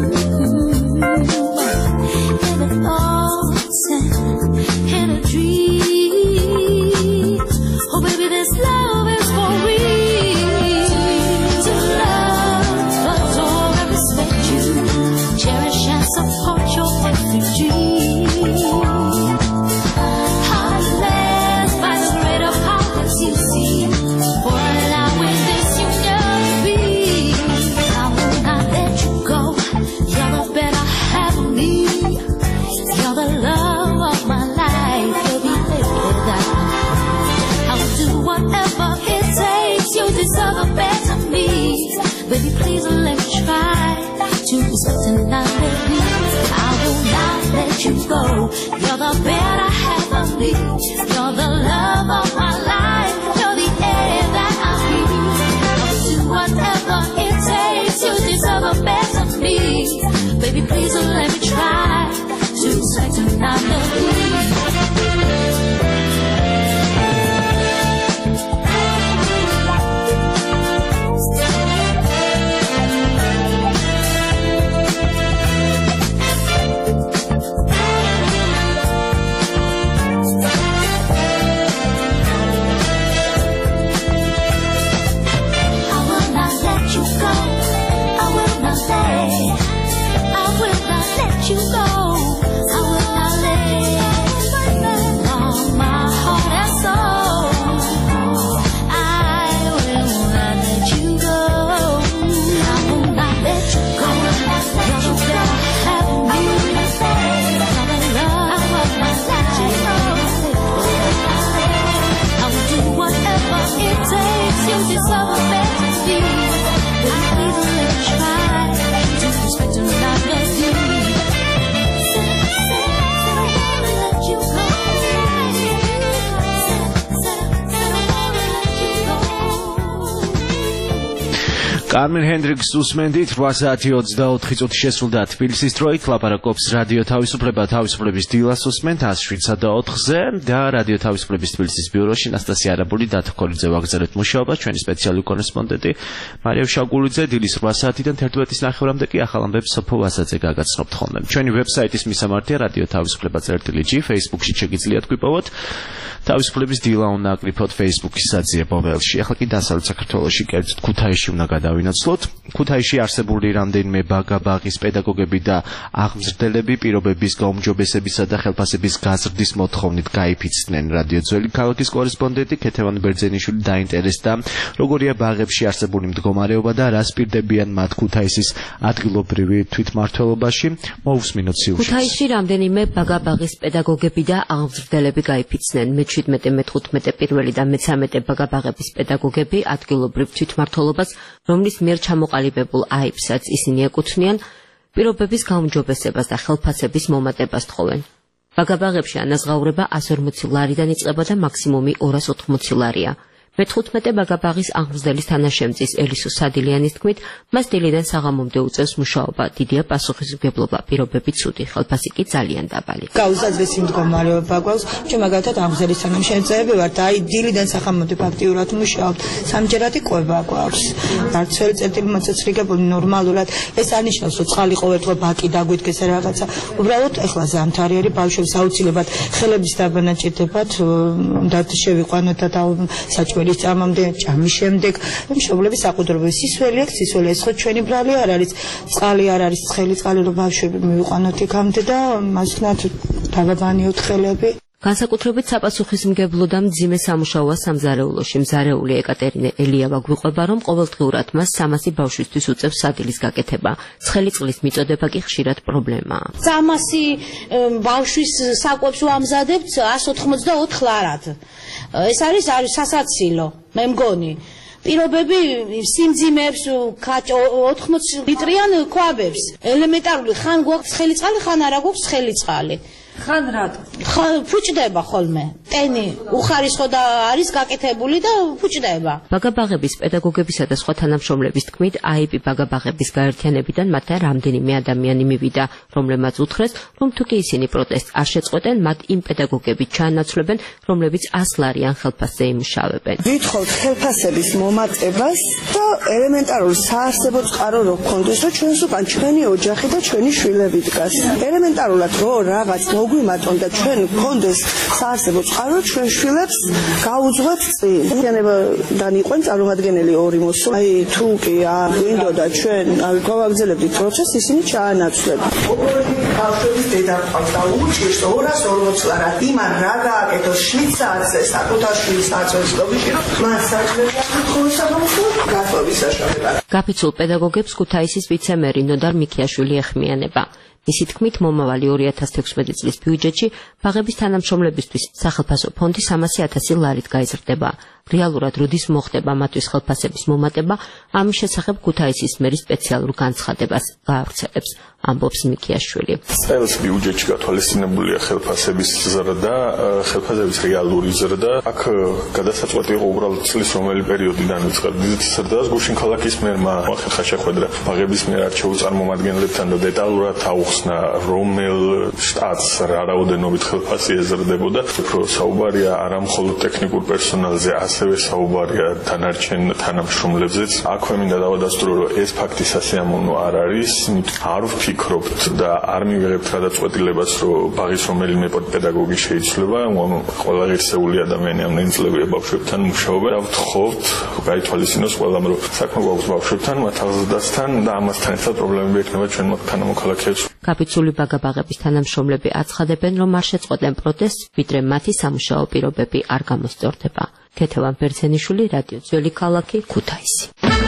Speaker 12: in the thoughts and in a dream. Oh baby, this love is for real. To love, adore and respect you, cherish and support your every dream. I'm led by the greater powers you see, for allowing this union to be. I will not let you go. You're the better half of me. You're the love of my life. You're the air that I will do whatever it takes. You deserve a better me. Baby, please let me try to respect and not repeat. I will not let you go. You're the better half of me. You're the love of my life. You're the air that I breathe. I will do whatever it takes. You deserve a better me. Baby, please let me try to respect and not repeat. I will not let you go. I will not let. I will not let you go. I will not let. All my heart and soul. I will not let you go. I will not let you go. You're the better half of me. You're the love of my life. I will do whatever it takes. You deserve a better me. Baby, please let me try to respect and not let you. Let you go.
Speaker 2: კარმენ ჰენდრიქსს უსმენდით რვა საათი ოცდაოთხი წუთი შესრულდა თბილისის დროით. ლაპარაკობს რადიო თავისუფლება, თავისუფლების დილას უსმენთ ათს შვიდსა და ოთხზე და რადიო თავისუფლების თბილისის ბიუროში ნასტასია არაბული და თქორიძე ვაგრძელებთ მუშაობას. ჩვენი სპეციალური კორესპონდენტი მარია შაგულიძე დილის რვა საათიდან თერთმეტის ნახევრამდე კი ახალ ამბებს სოფო ვასაძე გაგაცნობთ ხოლმე. ჩვენი ვებსაიტის მისამართია რადიო თავისუფლება წერტილი ჯი, Facebook-ში შეგიძლიათ გვიპოვოთ. თავისუფლების დილა უნდა აკრიფოთ Facebook-ის საძიებო ველში. ახლა კი დასავლეთ საქართველოში, კერძოდ ქუთაისში უნდა გადავინაცვლოთ. ქუთაისში არსებული რამდენიმე ბაგა-ბაღის პედაგოგები და აღმზრდელები პირობების გაუმჯობესებისა და ხელფასების გაზრდის მოთხოვნით გაიფიცნენ. რადიო ძველი ქალაქის კორესპონდენტი ქეთევან ბერძენიშვილი დაინტერესდა, როგორია ბაღებში არსებული მდგომარეობა და რას პირდებიან მათ ქუთაისის ადგილობრივი თვითმმართველობაში. მოусმინოთ სიუჟეტს.
Speaker 15: ქუთაისში რამდენიმე ბაგა-ბაღის პედაგოგები და აღმზრდელები გაიფიცნენ. მეჩვიდმეტე, მეთხუთმეტე, პირველი და მეცამეტე ბაგა-ბაღების პედაგოგები ადგილობრივ თვითმმართველობას, რომლის მიერ ჩამოყალიბებულ აიბსაც ისინი ეკუთვნიან, პირობების გაუმჯობესებას და ხელფასების მომატებას თხოვენ. ბაგა-ბაღებში ანაზღაურება ასი ორმოცი ლარიდან იწყება და მაქსიმუმი ორას ოთხმოცი ლარია. მეთხუთმეტე ბაგა-ბაღის აღმზრდელის თანაშემწის ელისო სადილიანის თქმით, მას დილიდან საღამომდე უწევს მუშაობა, დიდია პასუხისმგებლობა, პირობები ცუდი, ხელფასი კი ძალიან დაბალი.
Speaker 16: გაუზრდესი მდგომარეობა გვაქვს. ჩვენ მაგალითად აღმზრდელის თანამშრომლები ვართ, აი დილიდან საღამომდე ფაქტიურად მუშაობთ, სამჯერადი კვება გვაქვს. არც წელი წერტილი მოცეცრიგებული ნორმალურად ეს არნიშნავს, რომ წყალი ყოველდღე ბაკი დაგვიდგეს რაღაცა. უბრალოდ ეხლა ზამთარი არის, ბავშვებს აუცილებლად ხელების დაბანა ჭირდებათ, და შევიყვანოთ და საჭმელი სისხლის წამამდე, ჭამის შემდეგ, მშობლების საყუდრობები სისველი აქვს, სისველი ეს ხო ჩვენი ბრალი არ არის, წყალი არ არის, ცხელი წყალი რომ ბავშვები მივიყვანოთ იქამდე და მასქნათ თაღაბანიოთ ხელები.
Speaker 15: განსაკუთრებით საპასუხისმგებლო და მძიმე სამუშაოა სამზარეულოში. მზარეული ეკატერინე ელიავა გვიყვება, რომ ყოველდღიურად მას სამასი ბავშვისთვის უწევს სადილის გაკეთება. ცხელი წყლის მიწოდება კი ხშირად პრობლემაა.
Speaker 17: სამასი ბავშვის საკვებს ვამზადებთ εκατს ოთხმოცდაოთხ ლარად. ეს არის არის სასაცილო, მე მგონი. პირობები სიმძიმეებს ოთხმოცი ლიტრიან ქვაბებს. ელემენტარული ხან გვაქვს ცხელი წყალი, ხან არა გვაქვს ცხელი წყალი. ხან რა? ფუჭდება ხოლმე. ტენი უხარისხო და არის გაკეთებული და ფუჭდება.
Speaker 15: ბაგაბაღების პედაგოგებისა და სხვა თანამშრომლების თქმით, აიპი ბაგაბაღების გაერთიანებიდან მათთან რამდენიმე ადამიანი მივიდა, რომლებმაც უთხრეს, რომ თუ კი ისინი პროტესტს არ შეწყვეტენ, მათ იმ პედაგოგები ჩაანაცვლებენ, რომლებიც ასლ არიან ხელფასზე იმუშავებენ.
Speaker 18: ვითხოვთ ხელფასების მომატებას და ელემენტარული საარსებო წყარო რო გქონდეს, რომ ჩვენს უკან ჩვენი ოჯახი და ჩვენი შვილები დგას. ელემენტარულად რო რაღაც მოგვიმატონ და ჩვენ გქონდეს საარსებო წყარო, ჩვენ შვილებს გაუძღვათ წინ.იანებიდან იყვნენ წარმომადგენელი ორი მოსული. აი თუ კი არ გვინდოდა ჩვენ გავაგრძელებდით პროცესს, ისინი ჩაანაცვლებდნენ. ორი ბავშვების დედა ყავს და უჭირს ორას ორმოც ლარად. იმან რა გააკეთო შვიდსაათზე საკუთარ შვილს აწვევს ლოგიში, რომ მას საჭიროა ხოლმე საბავშვო გათხოვების საშუალება.
Speaker 15: გაფიცულ პედაგოგებს ქუთაისის ვიცემერი ნოდარ მიქიაშვილი ეხმიანება. მისი თქმით, მომავალი ორი ათას თექვსმეტი წლის ბიუჯეტში ბაღების თანამშრომლებისთვის სახელფასო ფონდი სამასი ათასი ლარით გაიზრდება. რეალურად როდის მოხდება მათთვის ხელფასების მომატება, ამის შესახებ ქუთაისის მერის სპეციალურ განცხადებას გაავრცელებს, ამბობს მიქიაშვილი.
Speaker 19: წელს ბიუჯეტში გათვალისწინებულია ხელფასების ზრდა, ხელფასების რეალური ზრდა. აქ გადასაწყვეტი იყო უბრალოდ წლის რომელი პერიოდიდან ვიწყებთ დიდ ზრდას. გუშინ ქალაქის მერმა ახერხა შეხვედრა ბაღების მიერ არჩეულ წარმომადგენლებთან და დეტალურად აუხსნა, რომელ შტატს რა რაოდენობით ხელფასი ეზრდებოდა. უფრო საუბარია არა მხოლოდ ტექნიკურ პერსონალზე, ასევე საუბარია დანარჩენ თანამშრომლებზეც. აქვე მინდა დავადასტურო, რომ ეს ფაქტი სასიამოვნო არ არის. არ ვფიქრობთ და არ მივიღებთ გადაწყვეტილებას, რომ ბაღის რომელიმე პედაგოგი შეიცვლება. ყველა ღირსეული ადამიანი ამ ნენწლებია ბავშვებთან მუშაობა. და ვთხოვთ, გაითვალისწინოს ყველამ, რომ საქმე გვაქვს ბავშვებთან, მათ აღზრდასთან და ამასთან ერთად პრობლემები ექნება ჩვენ თანამოქალაქეებს.
Speaker 15: გაფიცული ბაგაბაღების თანამშრომლები აცხადებენ, რომ არ შეწყვეტენ პროტესტს, ვიდრე მათი სამუშაო პირობები არ გამოსწორდება. ქეთევან ბერძენიშვილი, რადიო ძველი ქალაქი, ქუთაისი.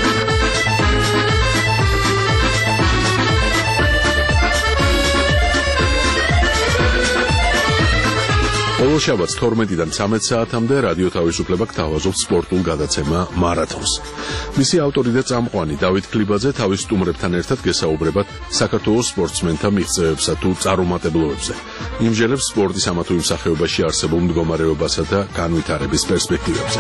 Speaker 1: ყოველ შაბათს თორმეტიდან ცამეტ საათამდე რადიო თავისუფლება გთავაზობს სპორტულ გადაცემა მარათონს. მისი ავტორი და წამყვანი დავით კლიბაძე თავის სტუმრებთან ერთად გესაუბრებათ საქართველოს სპორტსმენთა მიღწევებსა თუ წარუმატებლობებზე. იმჟელებს სპორტის ამა თუ იმ სახეობაში არსებულ მდგომარეობასა და განვითარების პერსპექტივებზე.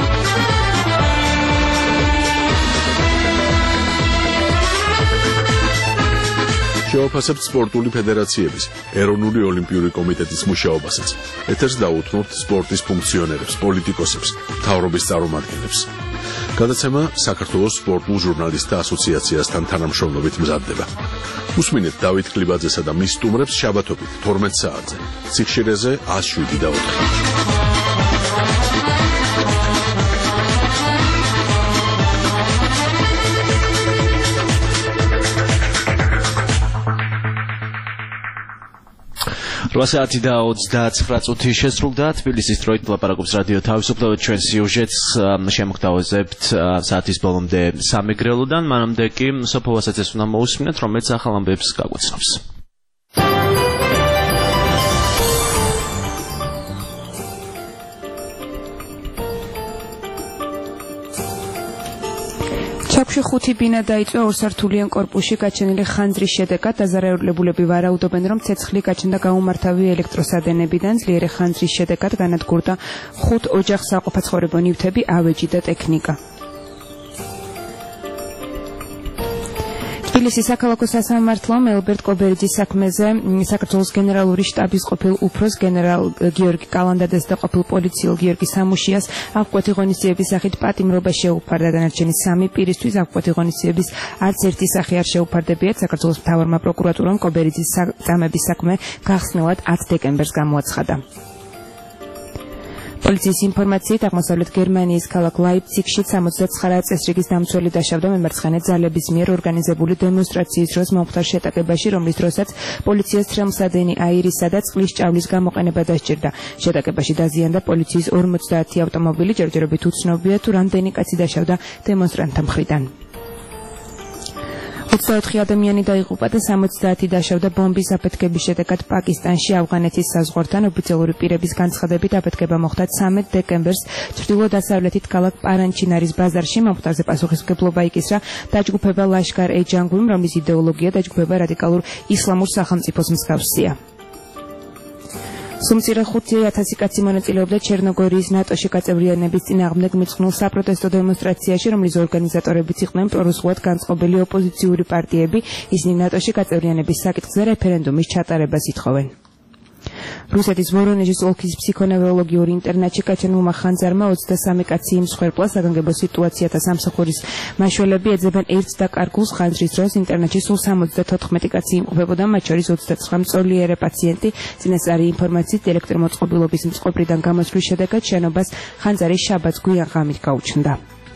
Speaker 1: შევაფასებთ სპორტული ფედერაციების, ეროვნული ოლიმპიური კომიტეტის მუშაობასაც. ეთერს დაუთმობთ სპორტის ფუნქციონერებს, პოლიტიკოსებს, მთავრობის წარმომადგენლებს. გადაცემა საქართველოს სპორტულ ჟურნალისტთა ასოციაციასთან თანამშრომლობით მზადდება. უსმინეთ დავით კლიბაძესა და მის სტუმრებს შაბათობით თორმეტ საათზე. ციხშირეზე εκατს შვიდი და ოთხი.
Speaker 2: რვა საათი და ოცდაცხრა წუთი შესრულდა. თბილისის დროით ლაპარაკობს რადიო თავისუფლება. ჩვენ სიუჟეტს შემოგთავაზებთ საათის ბოლომდე სამი გრელოდან. მანამდე კი სოფო ვასაძეს უნდა მოусმინეთ, რომელიც ახალ ამბებს გაგვაცნობს.
Speaker 5: ჩაქვში ხუთი ბინა დაიწვა ორსართულიან კორპუსში გაჩენილი ხანძრის შედეგად. დაზარალებულები ვარაუდობენ, რომ ცეცხლი გაჩნდა გაუმართავი ელექტროსადენებიდან. ძლიერი ხანძრის შედეგად განადგურდა ხუთ ოჯახს საყოფაცხოვრებო ნივთები, ავეჯი და ტექნიკა. თბილისის საქალაქო სასამართლომ ელბერტ კობერიძის საქმეზე საქართველოს გენერალური შტაბის ყოფილ უფროს გენერალ გიორგი კალანდაძეს და ყოფილ პოლიციელ გიორგი სამუშიას აღკვეთი ღონისძიების სახით პატიმრობა შეუფარდა. დანარჩენი სამი პირისთვის აღკვეთი ღონისძიების არც ერთი სახე არ შეუფარდებიათ. საქართველოს მთავარმა პროკურატურამ კობერიძის წამების საქმე გახსნილად ათს დეკემბერს გამოაცხადა. პოლიციის ინფორმაციით აღმოსავლეთ გერმანიის ქალაქ ლაიფციგში სამოცდაცხრა წესრიგის დამცველი დაშავდა მემარცხენე ძალების მიერ ორგანიზებული დემონსტრაციის დროს მომხდარ შეტაკებაში, რომლის დროსაც პოლიციას თხემსადენი აირისა და წყლის ჭავლის გამოყენება დასჭირდა. შეტაკებაში დაზიანდა პოლიციის ორმოცდაათი ავტომობილი, ჯერჯერობით უცნობია თუ რამდენი კაცი დაშავდა დემონსტრანტთა მხრიდან. ოცდაოთხი ადამიანი დაიღუპა და სამოცდაათი დაშავდა ბომბის აფეთქების შედეგად პაკისტანში ავღანეთის საზღვართან. ოფიციალური პირების განცხადებით აფეთქება მოხდა ცამეტ დეკემბერს ჩრდილო-დასავლეთით ქალაქ პარანჩინარის ბაზარში. მომხდარზე პასუხისმგებლობა იკისრა დაჯგუფება ლაშქარ-ე-ჯანგვიმ, რომლის იდეოლოგია დაჯგუფება რადიკალურ ისლამურ სახელმწიფოს მსგავსია. სუმცირე ხუთი ათასი კაცი მონაწილეობდა ჩერნოგორიის ნატოში გაწევრიანების წინააღმდეგ მიწყნულ საპროტესტო დემონსტრაციაში, რომლის ორგანიზატორებიც იყვნენ პრორუსულად განწყობილი ოპოზიციური პარტიები. ისინი ნატოში გაწევრიანების საკითხზე რეფერენდუმის ჩატარებას ითხოვენ. რუსეთის ვორონეჟის ოლქის ფსიქონევროლოგიური ინტერნატში გაჩენილმა ხანძარმა ოცდასამი კაცი იმსხვერპლა. საგანგებო სიტუაციათა სამსახურის მაშველები ეძებენ ერთს და კარგულს. ხანძრის დროს ინტერნატში სულ სამოცდათოთხმეტი კაცი იმყოფებოდა, მათ შორის ოცდაცხრა მწოლიარე პაციენტი. წინასწარი ინფორმაციით ელექტრომოწყობილობის მწყობრიდან გამოსვლის შედეგად შენობას ხანძარი შაბათს გვიან ღამით გაუჩნდა.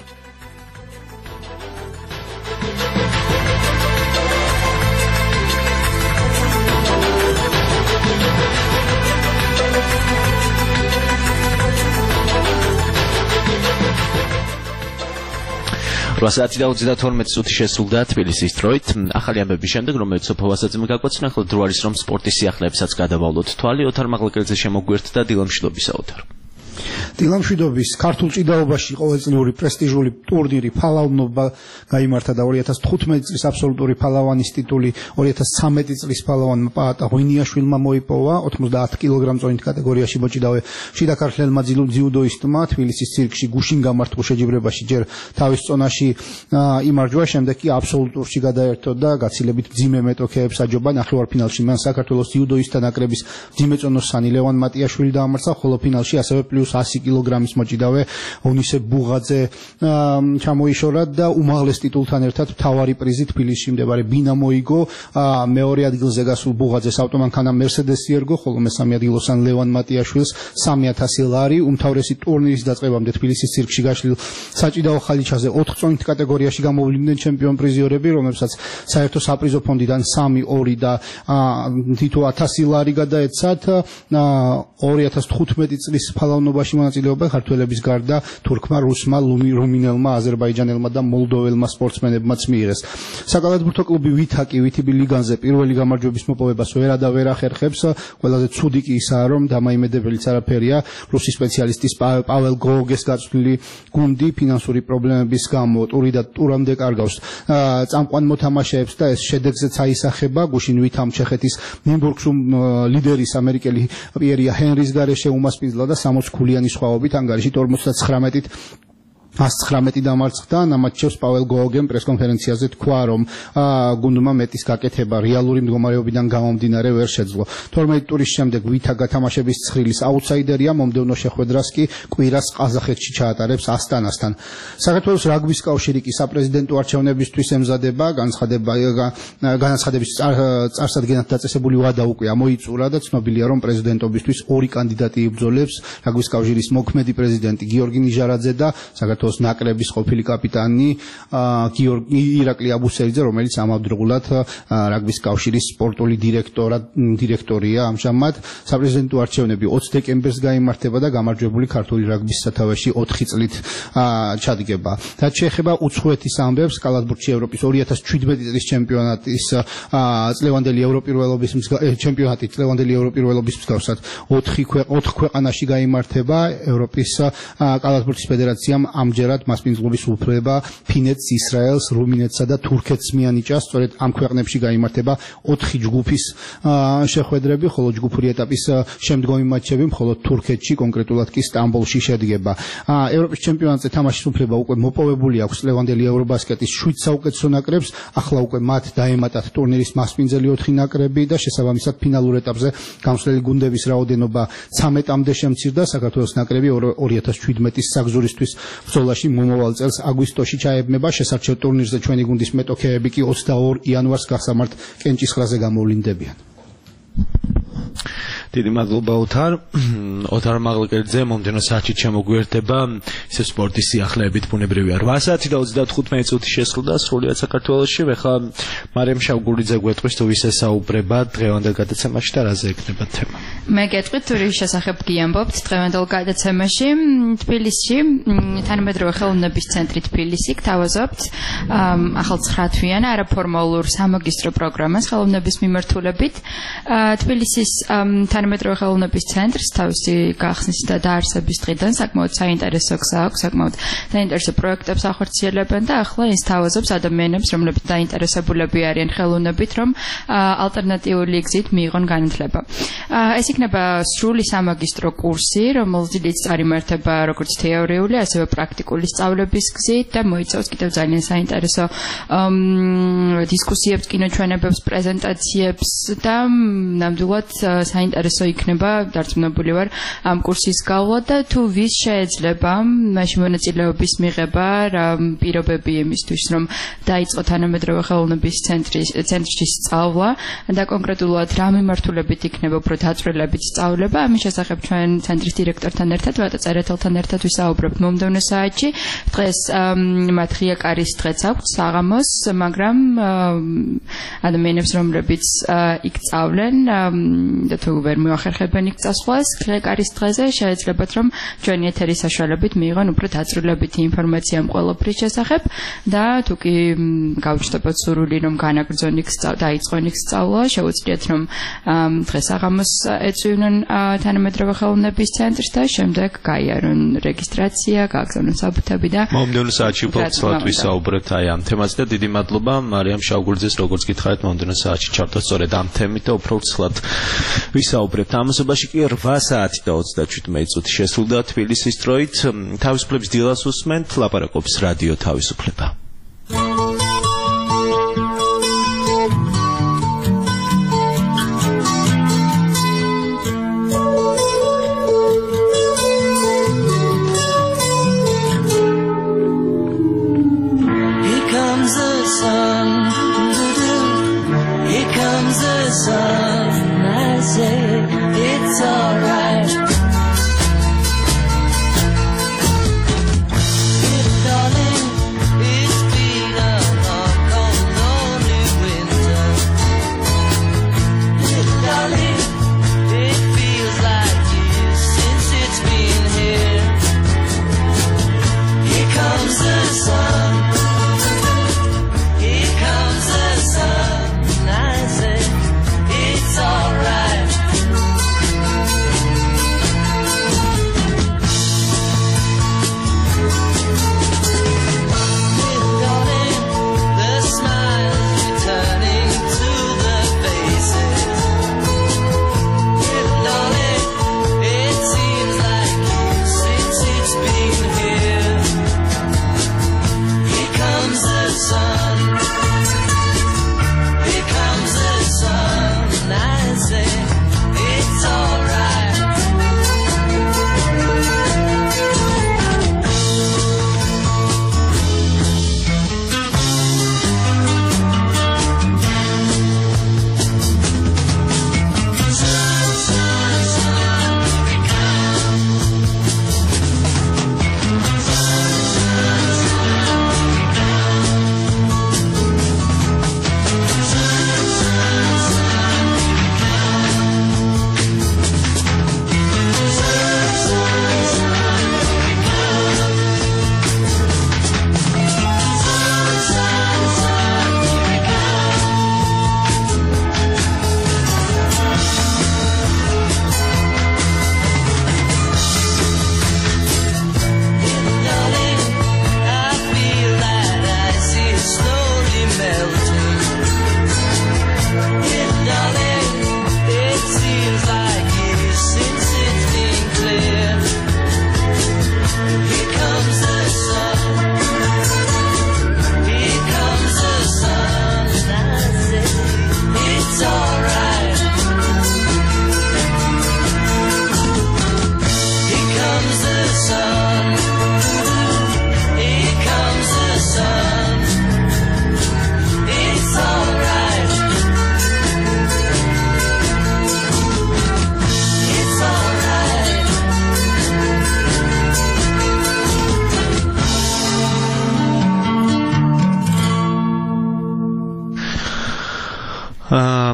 Speaker 2: რვა საათი და ოცდათორმეტი წუთი შესრულდა თბილისის დროით. ახალი ამბების შემდეგ, რომელიც სოფო ვასაძემ გაგვაცნო, ახლა დრო არის რომ სპორტის სიახლეებსაც გადავავლოთ თვალი. ოთარ მაღლაკელიძე შემოგვიერთდა დილამშვიდობისა ოთარ.
Speaker 20: დილამშვიდობის ქართულ ჭიდაობაში ყოველწლიური პრესტიჟული ტურნირი ფალავნობა გაიმართა და ორი ათას თხუთმეტი წლის აბსოლუტური ფალავანის ტიტული ორი ათას ცამეტი წლის ფალავანმა პაატა ღვინიაშვილმა მოიპოვა. ოცდაათ კილოგრამ წონით კატეგორიაში მოჭიდავე შიდა ქართლელმა ძიუდოისტმა თბილისის ცირკში გუშინ გამართულ შეჯიბრებაში ჯერ თავის წონაში იმარჯვა, შემდეგ კი აბსოლუტურში გადაერთო და გაცილებით მძიმე მეტოქეებს აჯობა. ნახევარფინალში მან საქართველოს ძიუდოისტთა ნაკრების მძიმე წონოსანი ლევან მატიაშვილი დაამარცხა, ხოლო ფინალში ასევე პლუს ასი კილოგრამის მოჭიდავე ონისე ბუღაძე ჩამოიშორა და უმაღლეს ტიტულთან ერთად მთავარი პრიზი თბილისში მდებარე ბინა მოიგო. მეორე ადგილზე გასულ ბუღაძეს ავტომანქანა მერსედესი ერგო, ხოლო მესამე ადგილოსან ლევან მატიაშვილს სამი ათასი ლარი. უმთავრესი ტურნირის დაწყებამდე თბილისის ცირკში გაშლილ საჭიდაო ხალიჩაზე ოთხ წონით კატეგორიაში გამოვლიდნენ ჩემპიონ პრიზიორები, რომლებსაც საერთო საპრიზო ფონდიდან სამი, ორი და თითო ათასი ლარი გადაეცათ. ორი ათას თხუთმეტი წლის ფალავნობაში მონაწილეობა ქართველების გარდა თურქმა, რუსმა, რუმინელმა, აზერბაიჯანელმა და მოლდოველმა სპორტსმენებმაც მიიღეს. საკალათბურთო კლუბი ვითაკი ვითიბი ლიგანზე პირველი გამარჯვების მოპოვებას ვერა და ვერა ხერხებს. ყველაზე ცუდი კი ისაა, რომ დამაიმედებელიც არაფერია. რუსი სპეციალისტის პაվել გოგეს გაწვლილი გუნდი ფინანსური პრობლემების გამო ტური და ტურამდე კარგავს წამყვან მოთამაშეებს და ეს შედეგზეც აისახება. გუშინ ვითამ ჩეხეთის ნიმბურგს ლიდერის ამერიკელი პიერია ჰენრის გარეშე უმასპინძლა და სამოც ქულიანი სხვაობით ანგარიში ორმოცდათხრამეტით ას ცხრამეტი დამარცხდა. ნამატჩევს პაվել გოგემ პრესკონფერენციაზე თქვა, რომ გუნდმა მეტის გაკეთება რეალური მდგომარეობიდან გამომდინარე ვერ შეძლო. თორმეტი ტურის შემდეგ ვითა გათამაშების ცხრილის აუტსაიდერია, მომდევნო შეხვედრას კი კვირას ყაზახეთში ჩაატარებს ასტანასთან. საქართველოს რაგბის კავშირი კი საპრეზიდენტო არჩევნებისთვის ემზადება. განაცხადების წარსადგენად დაწესებული ვადა უკვე ამოიწურა და ცნობილია, რომ პრეზიდენტობისთვის ორი კანდიდატი იბრძოლებს: რაგბის კავშირის მოქმედი პრეზიდენტი გიორგი ნიჟარაძე და საქართველოს ნაკრების ყოფილი კაპიტანი გიორგი ირაკლი აბუსელიძე, რომელიც ამავდროულად რაგბის კავშირის სპორტული დირექტორია. ამჟამად საპრეზიდენტო არჩევნები ოცი დეკემბერს გაიმართება და გამარჯვებული ქართული რაგბის სათავეში ოთხი წლით ჩადგება. რაც შეეხება უცხოეთის ამბებს, კალათბურთში ევროპის ორი ათას შვიდმეტი წლის ჩემპიონატის წლევანდელი ევროპირველობის ჩემპიონატი წლევანდელი ევროპირველობის მსგავსად ოთხ ქვეყანაში გაიმართება. ევროპის კალათბურთის ფედერაციამ ამჯერად მასპინძლობის უფლება ფინეთს, ისრაელს, რუმინეთსა და თურქეთს მიანიჭა. სწორედ ამ ქვეყნებში გაიმართება ოთხი ჯგუფის შეხვედრები, ხოლო ჯგუფური ეტაპის შემდგომი მატჩები მხოლოდ თურქეთში, კონკრეტულად კი სტამბოლში შედგება. ევროპის ჩემპიონატზე თამაშის უფლება უკვე მოპოვებული აქვს ლევანდელი ევრობასკეტის შვიდ საუკეთესო ნაკრებს. ახლა უკვე მათ დაემატათ ტურნირის მასპინძელი ოთხი ნაკრები და შესაბამისად ფინალურ ეტაპზე გამსვლელი გუნდების რაოდენობა ცამეტამდე შემცირდა. საქართველოს ნაკრები ორი ათას შვიდმეტის საგზურისთვის ბრძოლაში მომავალ წელს აგვისტოში ჩაებმება. შესარჩევ ტურნირზე ჩვენი გუნდის მეტოქეები კი ოცდაორ იანვარს გასამართ კენჭისყრაზე გამოვლინდებიან.
Speaker 2: დიდი მადლობა ოთარ. ოთარ მაღლიკელიძე მომდენო საათში შემოგვიერთდება ისე სპორტის სიახლეებით ბუნებრივია. რვა საათი და ოცდათხუთმეტი წუთი შესრულდა სრულიად საქართველოში. ეხლა მარიამ შავგურიძე გვეტყვის თუ ვის ესაუბრება დღევანდელ გადაცემაში და რაზე ექნება თემა.
Speaker 4: მე გეტყვით თუ რის შესახებ გიამბობთ დღევანდელ გადაცემაში. თბილისში თანამედროვე ხელოვნების ცენტრი თბილისი გთავაზობთ ახალ ცხრათვიან არაფორმალურ სამაგისტრო პროგრამას ხელოვნების მიმართულებით. თბილისის თანამედროვე ხელოვნების ცენტრს თავისი გახსნის და დაარსების დღიდან საკმაოდ საინტერესო გზა აქვს, საკმაოდ საინტერესო პროექტებს ახორციელებენ და ახლა ის თავაზობს ადამიანებს, რომლებიც დაინტერესებულები არიან ხელოვნებით, რომ ალტერნატიული გზით მიიღონ განათლება. ეს იქნება სრული სამაგისტრო კურსი, რომელიც წარიმართება როგორც თეორიული, ასევე პრაქტიკული სწავლების გზით და მოიცავს კიდევ ძალიან საინტერესო დისკუსიებს, კინოჩვენებებს, პრეზენტაციებს და ნამდვილად საინტერესო იქნება, დარწმუნებული ვარ, ამ კურსის გავლა და თუ ვის შეეძლება მაშინ მონაწილეობის მიღება, რა პირობები იმისთვის, რომ დაიწყო თანამედროვე ხელოვნების ცენტრის ცენტრში სწავლა და კონკრეტულად რა მიმართულებით იქნება უფრო დაწვრილებით სწავლება, ამის შესახებ ჩვენ ცენტრის დირექტორთან ერთად, ვატა წერეთელთან ერთად ვისაუბრებთ მომდევნო საათში. დღეს მათ ღია კარის დღეც აქვთ საღამოს, მაგრამ ადამიანებს, რომლებიც იქ სწავლენ და თუ ვერ მოახერხებენ იქ წასვლას, ღია კარის დღეზე შეეძლებათ, რომ ჩვენი ეთერის საშუალებით მიიღონ უფრო დაწვრილებითი ინფორმაცია ამ ყველაფრის შესახებ და თუ კი გაუჩნდებათ სურვილი, რომ განაგრძონ იქ დაიწყონ იქ სწავლა, შეუძლიათ, რომ დღეს საღამოს ეწვივნონ თანამედროვე ხელოვნების ცენტრს და შემდეგ გაიარონ რეგისტრაცია, გააგზავნონ საბუთები და
Speaker 2: მომდევნო საათში უბრალოდ ვისაუბრებთ აი ამ თემაზე და დიდი მადლობა მარიამ შავგურიძეს, როგორც გითხარით, მომდევნო საათში ჩავდოთ სწორედ ამ თემით და უფრო ვრცლად ვისაუბრებთ. ამასობაში კი რვა საათი და ოცდაშვიდმეტი წუთი შესრულდა თბილისის დროით. თავისუფლების დილას უსმენთ, ლაპარაკობს რადიო თავისუფლება.
Speaker 12: It's alright. Darling, it's been a long, cold, lonely winter. Darling, it feels like years since it's been here. Here comes the sun. Here comes the sun. I say it's alright.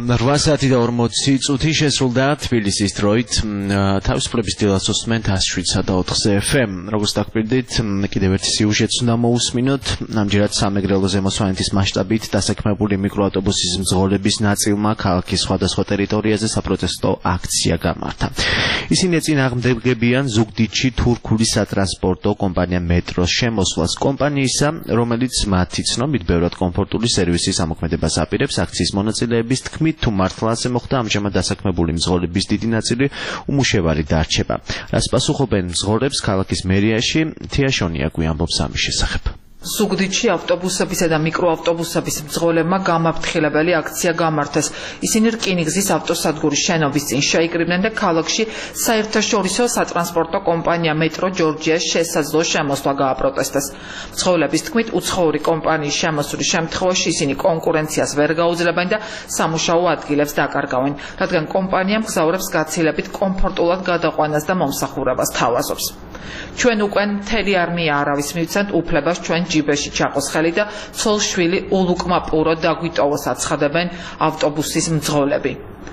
Speaker 2: რვა საათი და ორმოცი წუთი შესრულდა თბილისის დროით თავისუფლების დილას უსმენთ ათს შვიდსა და ოთხზე ეფ ემ. როგორც დაგკვირდით, კიდევ ერთი სიუჟეტს უნდა მოусმინოთ. ამჯერად სამეგრელო ზემოსვანეთის მასშტაბით დასაქმებული მიკროავტობუსის მძღოლების ნაწილმა ქალაქის სხვადასხვა ტერიტორიაზე საპროტესტო აქცია გამართა. ისინი წინააღმდეგებიან ზუგდიდში თურქული სატრანსპორტო კომპანია მეტროს შემოსვლას. კომპანიისა, რომელიც მათი ცნობით ბევრად კომფორტული სერვისის ამოქმედებას აპირებს, აქციის მონაწილეების თქმით, თუ მართლა ასე მოხდა, ამჟამად დასაქმებული მძღოლების დიდი ნაწილი უმუშევარი დარჩება. რაც პასუხობენ მძღოლებს ქალაქის მერიაში, თიაშონია გვიამბობს ამის შესახებ.
Speaker 21: ზუგდიდში ავტობუსებისა და მიკროავტობუსების მძღოლებმა გამაფრთხილებელი აქცია გამართეს. ისინი რკინიგზის ავტოსადგურის შენობის წინ შეიკრიბნენ და ქალაქში საერთაშორისო სატრანსპორტო კომპანია მეტრო ჯორჯიას შესაძლო შემოსვლა გააპროტესტეს. მძღოლების თქმით, უცხოური კომპანიის შემოსვლის შემთხვევაში ისინი კონკურენციას ვერ გაუძლებენ და სამუშაო ადგილებს დაკარგავენ, რადგან კომპანია მგზავრებს გაცილებით კომფორტულად გადაყვანას და მომსახურებას თავაზობს. ჩვენ უკვე მთელი არმია არავის მივცემთ უფლებას ჩვენ ჯიბეში ჩაყოს ხელი და ცოლ-შვილი ულუკმა პურო დაგვიტოვოს აცხადებენ ავტობუსის მძღოლები.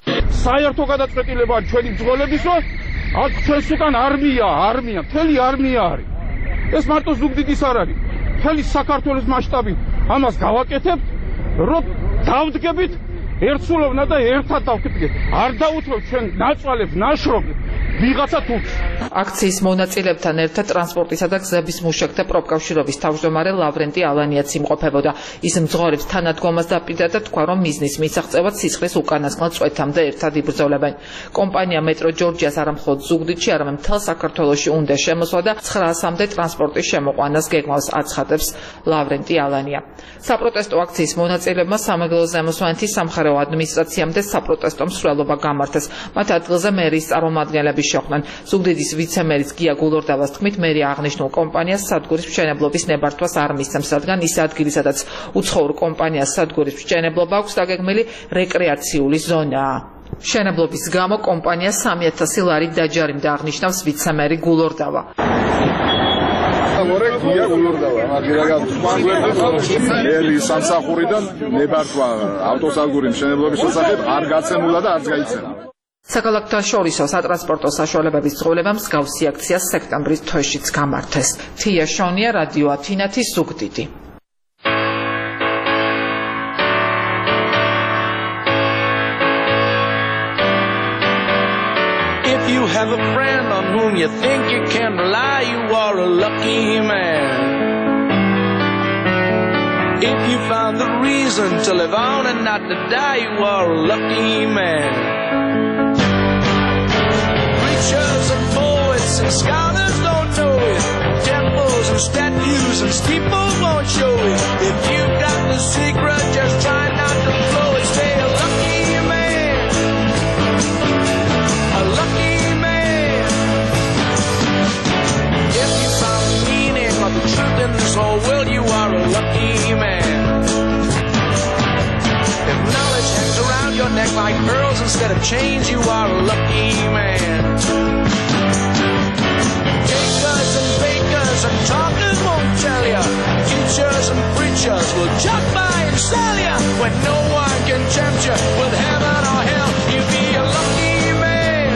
Speaker 22: საერთო გადაწყვეტილება ჩვენი მძღოლებისო, აქ ჩვენს უკან არმია, არმია, მთელი არმია არის. ეს მარტო ზუგდიდის არ არის. მთელი საქართველოს მასშტაბით ამას გავაკეთებთ, რომ დავდგებით ერთსულოვნად და ერთად დავდგებით. არ დაუთმევთ ჩვენ ნაცვალებს, ნაშრომებს. ვიღაცა თურქს.
Speaker 21: აქციის მონაწილეებთან ერთად ტრანსპორტისა და გზების მუშაკთა პროფკავშირობის თავმჯდომარე ლავრენტი ალანიაც იმყოფებოდა. ის მძღოლებს თანადგომას დაპირდა და თქვა, რომ მიზნის მისაღწევად სისხლის უკანასკნელ წვეთამდე ერთად იბრძოლებენ. კომპანია მეტრო ჯორჯიას არა მხოლოდ ზუგდიდში, არამედ მთელ საქართველოში უნდა შემოსვა და ცხრაასამდე ტრანსპორტის შემოყვანას გეგმავს, აცხადებს ლავრენტი ალანია. საპროტესტო აქციის მონაწილეებმა სამეგრელო ზემოსვანეთის სამხარეო ადმინისტრაციამ და საპროტესტო მსვლელობა გამართეს. მათ ადგილზე მერის წარმომადგენლები შეხვდნენ. ზუგდიდის ვიცე-მერის გია გულორდავას თქმით, მერი აღნიშნულ კომპანიას სადგურის მშენებლობის ნებართვას არ მისცემს, რადგან ის ადგილი, სადაც უცხოურ კომპანიას სადგურის მშენებლობა აქვს, დაგეგმილი რეკრეაციული ზონაა. მშენებლობის გამო კომპანია სამი ათასი ლარი დაჯარიმდა, აღნიშნავს ვიცე-მერი გულორდავა.
Speaker 23: ელი სამსახურიდან ნებართვა ავტოსადგურის მშენებლობის შესახებ არ გაცემულა და არც გაიცემა.
Speaker 21: საკალათაშორისო სატრანსპორტო საშუალებების მძღოლებამ მსგავსი აქცია სექტემბრის თვეშიც გამართეს. თია შონია, რადიო ათინათი, ზუგდიდი.
Speaker 24: If you have a friend on whom you think you can rely, you are a lucky man. If you found the reason to live on and not to die, you are a lucky man. Preachers and poets and scholars don't know it. Temples and statues and steeples won't show it. If you got the secret, just try not to blow it. Stay a lucky man. A lucky man. If you found the meaning of the truth in this whole world, you are a lucky man. If knowledge hangs around your neck like pearls instead of chains, you are a lucky man. Takers and fakers and talkers won't tell you. Teachers and preachers will jump by and sell you. When no one can tempt you with heaven or hell, you be a lucky man.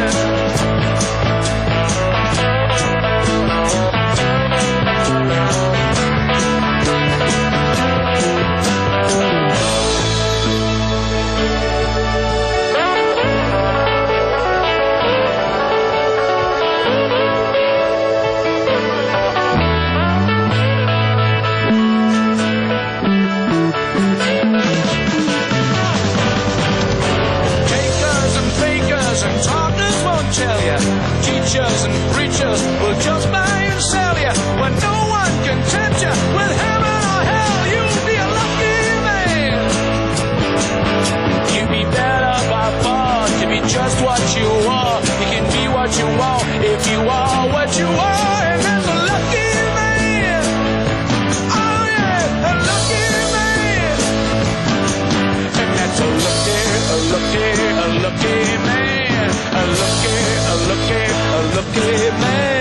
Speaker 24: Tell you, teachers and preachers will just buy and sell you. When no one can tempt you with heaven or hell, you'll be a lucky man. You'd be better by far to be just what you are. You can be what you want if you are what you are, and that's a lucky man. Oh yeah, a lucky man. And that's a lucky, a lucky, a lucky man. A lucky, a lucky, a lucky man.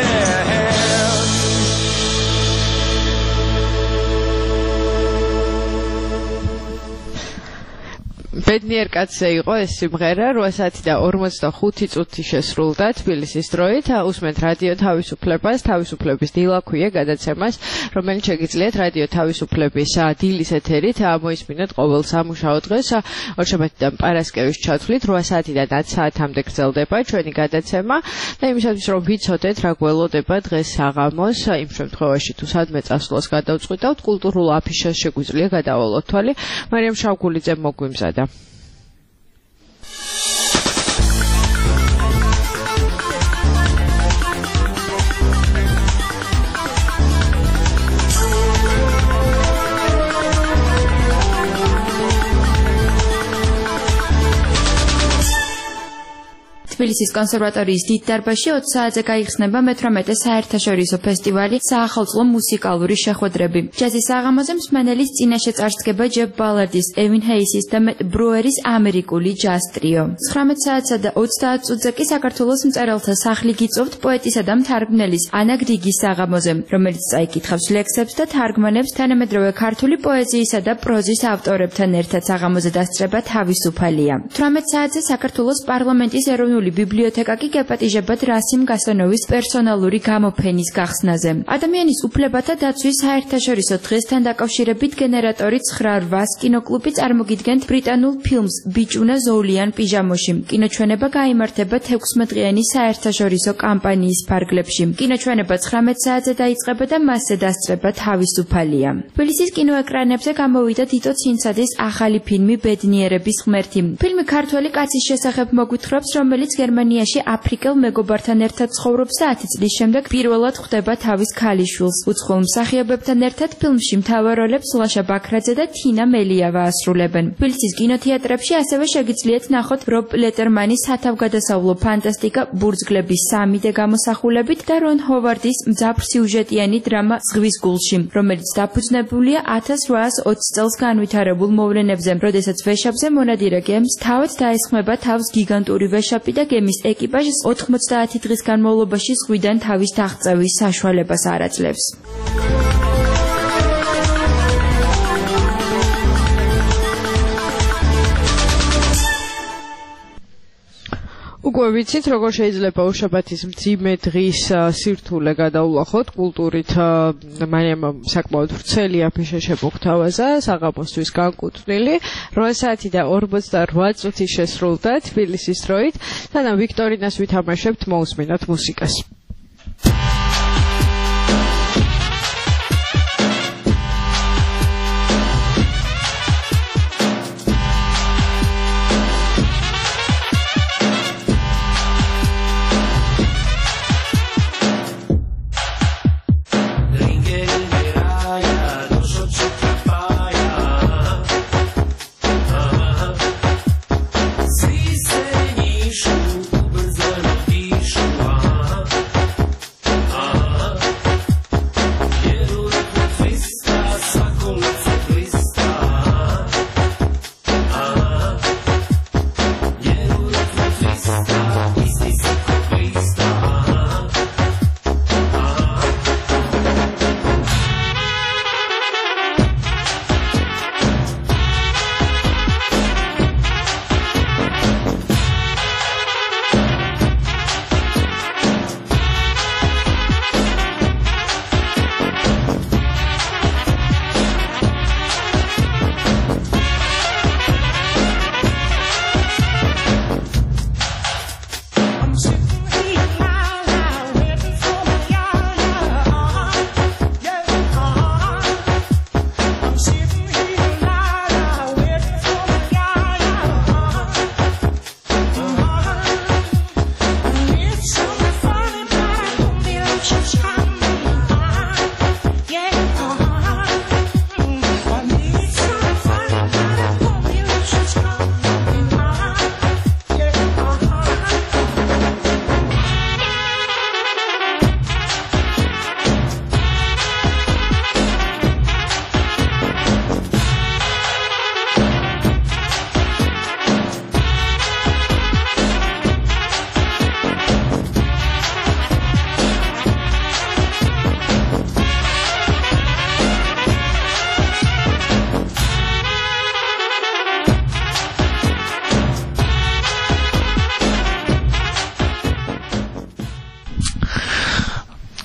Speaker 3: ბედნიერი ძლიერ კაცზე იყო ეს სიმღერა, რვა საათი და ორმოცდახუთი წუთი შესრულდა თბილისის დროით. უსმენთ რადიო თავისუფლებას, თავისუფლების დილა ქვია გადაცემას, რომელიც შეგიძლიათ რადიო თავისუფლების დილის ეთერით მოისმინოთ ყოველ სამუშაო დღეს ორშაბათიდან პარასკევის ჩათვლით რვა საათიდან ათ საათამდე გრძელდება ჩვენი გადაცემა და იმისათვის რომ ვიცოდეთ რა გველოდება დღეს საღამოს, იმ შემთხვევაში თუ სადმე წასვლას გადავწყვიტავთ, კულტურულ აფიშას შეგვიძლია გადავალოთ თვალი. მარიამ შავგულიძემ მოგვიმზადა.
Speaker 4: თბილისის კონსერვატორიის დიდ დარბაზში ოცი საათზე გაიხსნება მეთვრამეტე საერთაშორისო ფესტივალი საახალწლო მუსიკალური შეხვედრები. ჯაზის საღამოზე მსმენელის წინაშე წარსდგება ჯებ ბალარდის, ევინ ჰეისის და მეტ ბრუერის ამერიკული ჯაზ ტრიო. ცხრამეტ საათსა და ოცდაათ წუთზე კი საქართველოს მწერალთა სახლი გიწევთ პოეტისა და მთარგმნელის ანა გრიგის საღამოზე, რომელიც წაიკითხავს ლექსებს და თარგმანებს თანამედროვე ქართული პოეზიისა და პროზის ავტორებთან ერთად საღამოზე დასწრება თავისუფალია. თვრამეტ საათზე საქართველოს პარლამენტის ეროვნული ბიბლიოთეკა კი გეპატიჟებათ რასიმ გასანოვის პერსონალური გამოფენის გახსნაზე. ადამიანის უფლებათა დაცვის საერთაშორისო დღესთან დაკავშირებით გენერატორი ცხრა რვას კინოკლუბი წარმოგიდგენთ ბრიტანულ ფილმს ბიჭუნა ზოვლიან პიჟამოში. კინოჩვენება გაიმართება თექვსმეტდღიანი საერთაშორისო კამპანიის ფარგლებში. კინოჩვენება ცხრამეტ საათზე დაიწყება და მასზე დასწრება თავისუფალია. თბილისის კინოეკრანებზე გამოვიდა თიტო ცინცაძის ახალი ფილმი ბედნიერების ღმერთი. ფილმი ქართველი კაცის შესახებ მოგვითხრობს, რომელიც გერმანიაში აფრიკელ მეგობართან ერთად ცხოვრობს და ათი წლის შემდეგ პირველად ხვდება თავის ქალიშვილს. უცხოელ მსახიობებთან ერთად ფილმში მთავარ როლებს ლაშა ბაქრაძე და თინა მელიავა ასრულებენ. თბილისის კინოთეატრებში ასევე შეგიძლიათ ნახოთ რობ ლეტერმანის სათავგადასავლო ფანტასტიკა ბურძგლების სამი დე გამოსახულებით და რონ ჰოვარდის მძაფრ სიუჟეტიანი დრამა ზღვის გულში, რომელიც დაფუძნებულია ათას რვაას ოცი წელს განვითარებულ მოვლენებზე, როდესაც ვეშაპზე მონადირე გემს თავად დაესხმება თავს გიგანტური ვეშაპი და გემის ეკიპაჟს ოთხმოცდაათი დღის განმავლობაში ზღვიდან თავის დაღწევის საშუალებას არ აძლევს.
Speaker 3: უკვე ვიცით, როგორ შეიძლება უშაბათის მძიმე დღის სირთულე გადავლახოთ კულტურით. მარიამ საკმაოდ ვრცელი აფიშა შემოგთავაზა საღამოსთვის განკუთვნილი. რვა საათი და ორმოცდარვა წუთი შესრულდა თბილისის დროით. სანამ ვიქტორინას ვითამაშებთ, მოусმინოთ მუსიკას.
Speaker 24: Си се нишу, бързано дишу,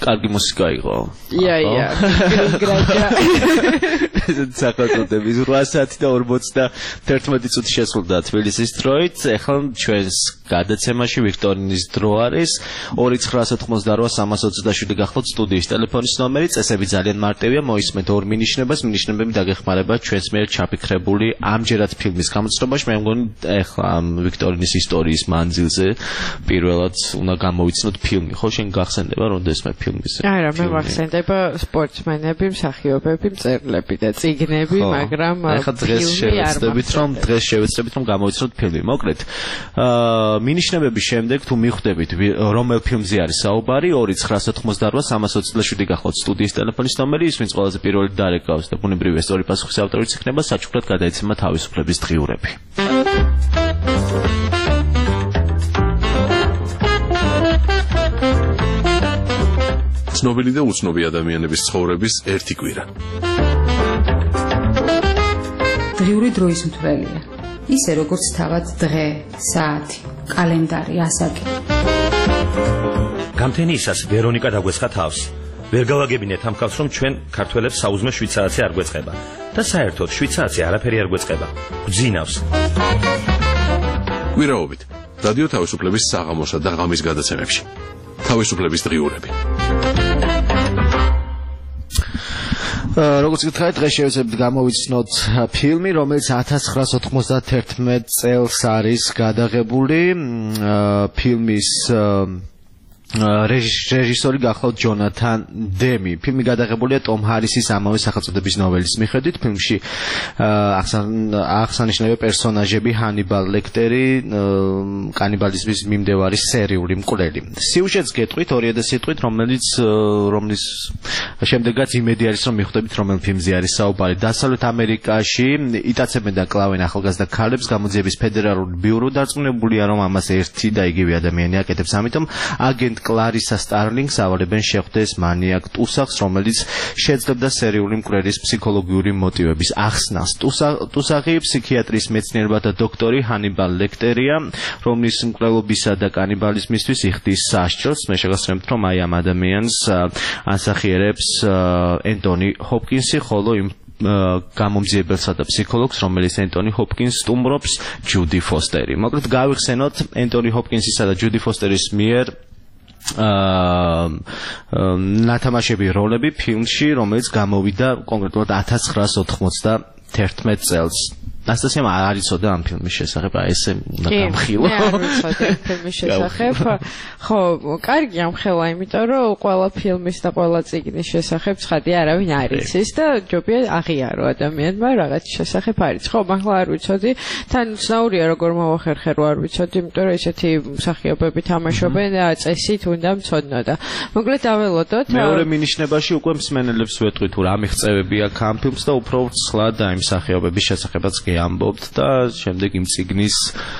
Speaker 2: კარგი მუსიკა იყო.
Speaker 3: ია, ია. გრაჯა.
Speaker 2: სახელწოდების რვა საათი და ორმოცდაერთმეტი წუთი შესრულდა თბილისის დროით. ეხლა ჩვენს გადაცემაში ვიქტორინის დრო არის ორი ცხრაასი ოთხმოცდარვა სამას ოცდაშვიდი გახლავთ სტუდიის ტელეფონის ნომერი. წესები ძალიან მარტივია, მოისმენთ ორ მინიშნებას, მინიშნებები დაგეხმარება ჩვენს მიერ ჩაფიქრებული ამჯერად ფილმის გამოცდობაში. მე მგონი ეხლა ამ ვიქტორინის ისტორიის მანძილზე პირველად უნდა გამოვიცნოთ ფილმი. ხო, შენ გახსენდება როდესმე ფილმის?
Speaker 3: არა, მე მახსენდება სპორტსმენები, მსახიობები, მწერლები და წიგნები, მაგრამ
Speaker 2: ეხლა დღეს შევეცდებით რომ დღეს შევეცდებით რომ გამოვიცნოთ ფილმი. მოკლედ, აა მინიშნებების შემდეგ თუ მიხვდებით რომელ ფილმზე არის საუბარი, ორი ცხრაასი ოთხმოცდარვა სამას ოცდაშვიდი გახლავთ სტუდიის ტელეფონის ნომერი, ის ვინც ყველაზე პირველი დარეკავს და ბუნებრივია სწორი პასუხის ავტორიც იქნება, საჩუქრად გადაეცემა თავისუფლების დღიურები.
Speaker 1: ცნობილი და უცნობი ადამიანების ცხოვრების ერთი კვირა.
Speaker 7: დღიური დროის მთველია. ისე როგორც თავად დღე, საათი, კალენდარი, ასაკი.
Speaker 8: გამთენიისას ვერონიკა დაგვეცხა თავს. ვერ გავაგებინეთ ამ ხალხს, რომ ჩვენ ქართველებს საუზმე შვიდ საათზე არ გვეწყება და საერთოდ შვიდ საათზე არაფერი არ გვეწყება. გძინავს.
Speaker 1: კვირაობით რადიო თავისუფლების საღამოსა და ღამის გადაცემებში. თავისუფლების დღიურები.
Speaker 2: როგორც გითხარით, დღეს შევეცდებით გამოვიცნოთ ფილმი, რომელიც ათას ცხრაასი ოთხმოცდაერთმეტი წელს არის გადაღებული. ფილმის რეჟისორი გახლავთ ჯონათან დემი. ფილმი გადაღებულია ტომ ჰარისის ამავე სახელწოდების ნოველის მიხედვით. ფილმში აღსანიშნავია პერსონაჟები ჰანიბალ ლექტერი, კანიბალიზმის მიმდევარი სერიული მკვლელი. სიუჟეტს გეტყვით ორიადე სიტყვით, რომელიც რომლის შემდეგაც იმედი არის, რომ მიხვდებით რომელ ფილმზე არის საუბარი. დასავლეთ ამერიკაში იტაცებენ და კლავენ ახალგაზრდა ქალებს, გამოძიების ფედერალური ბიურო დარწმუნებულია, რომ ამას ერთი და იგივე ადამიანი აკეთებს, ამიტომ აგენტ კლარისა სტარლინგს ავალებენ შეხვდეს მანიაკ ტუსახს, რომელიც შეძლებდა სერიული მკვლელის ფსიქოლოგიური მოტივების ახსნას. ტუსახი ფსიქიატრის მეცნიერებათა დოქტორი ჰანიბალ ლექტერია, რომლის მკვლელობისა და კანიბალიზმისთვის იხდის სასჯელს. მე შეგახსენებთ, რომ აი ამ ადამიანს ასახიერებს ენტონი ჰოპკინსი, ხოლო იმ გამომძიებელსა და ფსიქოლოგს, რომელიც ენტონი ჰოპკინს სტუმრობს, ჯუდი ფოსტერი. მოკლედ გავიხსენოთ ენტონი ჰოპკინსისა და ჯუდი ფოსტერის მიერ ნათამაშები როლები ფილმში, რომელიც გამოვიდა კონკრეტულად ათას ცხრაასი ოთხმოცდაერთმეტი წელს. ნასტასიამ არ იცოდა ამ ფილმის შესახებ, აი ესე უნდა გამხილო.
Speaker 3: კი, არ იცოდა ფილმის შესახებ. ხო, კარგი ამხელა, იმიტომ რომ ყველა ფილმის და ყველა წიგნის შესახებ ცხადია არავინ არ იცის და ჯობია აღიარო ადამიანმა რაღაც შესახებ არის. ხო, მართლა არ ვიცოდი. თან ცნაურია როგორ მოვახერხე რო არ ვიცოდი, იმიტომ რომ ესეთი მსახიობები თამაშობენ და წესით უნდა მცოდნოდა. მოკლედ დაველოდოთ.
Speaker 2: მეორე მინიშნებაში უკვე მსმენელებს ვეტყვი თუ რა მიღწევები აქვს ამ ფილმს და უფრო ცხრა და იმ მსახიობების შესახებაც ამბობთ და შემდეგ იმ წიგნის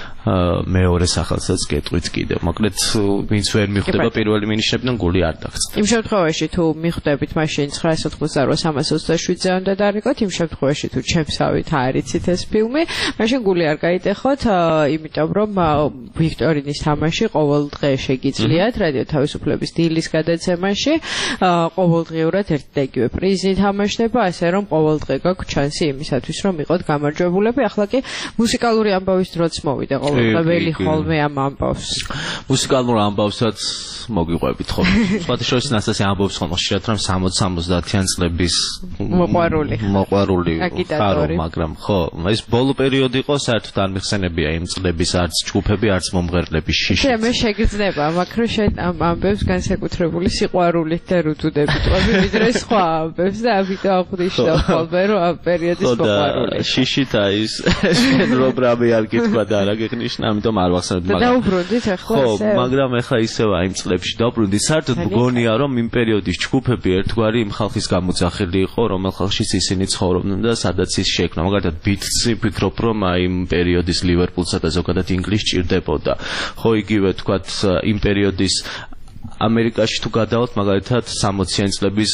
Speaker 2: მეორე სახელსაც გეტყვით კიდევ. მოკლედ ვინც ვერ მიხვდება პირველი მინიშნებიდან გული არ დაგწევთ.
Speaker 3: იმ შემთხვევაში თუ მიხვდებით მაშინ ცხრაასი ოცდაოთხმოცდარვა სამას ოცდაშვიდზე უნდა დარეკოთ, იმ შემთხვევაში თუ ჩემსავით არ იცით ეს ფილმი, მაშინ გული არ გაიტეხოთ, იმიტომ რომ ვიქტორინის თამაში ყოველდღე შეგიძლიათ რადიო თავისუფლების დილის გადაცემაში, ყოველდღიურად ერთი და იგივე პრიზი თამაშდება, ასე რომ ყოველდღე გაქვთ შანსი იმისათვის, რომ იყოთ გამარჯვებულები. ახლა კი მუსიკალური ამბავის დროც მოვიდა. ყოველდღიური ხოლმე ამ ამბავს.
Speaker 2: მუსიკალურ ამბავსაც მოგიყვებით ხო? სხვათა შორის ნასტასია ამბობს ხოლმე შეიძლება რომ სამოცი სამოცდაათიან წლების
Speaker 3: მოყვარული.
Speaker 2: მოყვარული ხარო, მაგრამ ხო, ეს ბოლო პერიოდი იყო, საერთოდ არ მიხსენებია იმ წლების არც ჯგუფები, არც მომღერლების შიში.
Speaker 3: მე შეგრძნება, მაგრამ შენ ამ ამბებს განსაკუთრებული სიყვარულით და რუთუდებით ყვები, ვიდრე სხვა ამბებს და ამიტომ აღვნიშნავ ხოლმე, რომ ამ პერიოდის მოყვარული.
Speaker 2: შიშით აი ეს შენ რომ რამე არ გითხრა და არა ნიშნა, ამიტომ არ ვახსენებ,
Speaker 3: მაგრამ დაუბრუნდით ახლა
Speaker 2: ხო, მაგრამ ახლა ისევ აი იმ წლებში დაუბრუნდით. საერთოდ მგონია რომ იმ პერიოდის ჯგუფები ერთგვარი იმ ხალხის გამოძახილი იყო, რომელ ხალხშიც ისინი ცხოვრობდნენ და სადაც ის შექმნა. მაგალითად ბიტსი ფიქრობ რომ აი იმ პერიოდის ლივერპულსა და ზოგადად ინგლისს ჭირდებოდა. ხო, იგივე თქვათ იმ პერიოდის ამერიკაში თუ გადავალთ, მაგალითად სამოციან წლების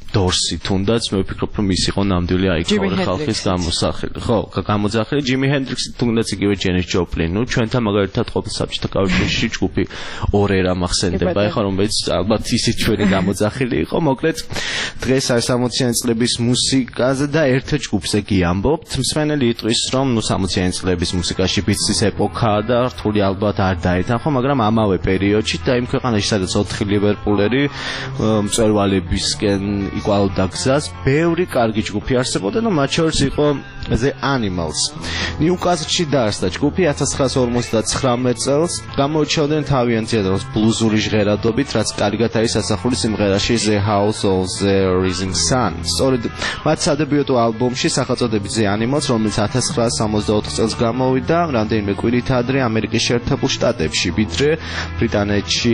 Speaker 2: დორსი თუნდაც მე ვფიქრობ რომ ის იყო ნამდვილი აი ქაური ხალხის გამოსახელი ხო გამოძახილი ჯიმი ჰენდრიქსი თუნდაც იგივე ჯენის ჯოპლინი ნუ ჩვენთან მაგალითად ყოფილ საბჭოთა კავშირში ჯგუფი ორერა მახსენდება ეხლა რომელიც ალბათ ისიც ჩვენი გამოძახილი იყო მოკლედ დღეს აი სამოციანი წლების მუსიკაზე და ერთ ჯგუფზე გიამბობთ მსმენელი იტყვის რომ ნუ სამოციანი წლების მუსიკაში ბიცის ეპოქაა და რთული ალბათ არ დაეთანხო მაგრამ ამავე პერიოდში და იმ ქვეყანაში სადაც ოთხი ლივერპულერი მწვერვალებისკენ იკვალოდა გზას ბევრი კარგი ჯგუფი არსებობდა და მათ შორის იყო The Animals. ნიუკასლში დაარსდა ჯგუფი ათას ცხრაასა ორმოცდათხრამეტ წელს გამოირჩეოდნენ თავიანთი აზრით ბლუზური ჟღერადობით რაც კარგად არის ასახული სიმღერაში The House of the Rising Sun. სწორედ მათ სადებიუტო ალბომში სახელწოდებით The Animals რომელიც ათას ცხრაასა სამოცდაოთხ წელს გამოვიდა რამდენიმე კვირით ადრე ამერიკის შეერთებულ შტატებში ვიდრე ბრიტანეთში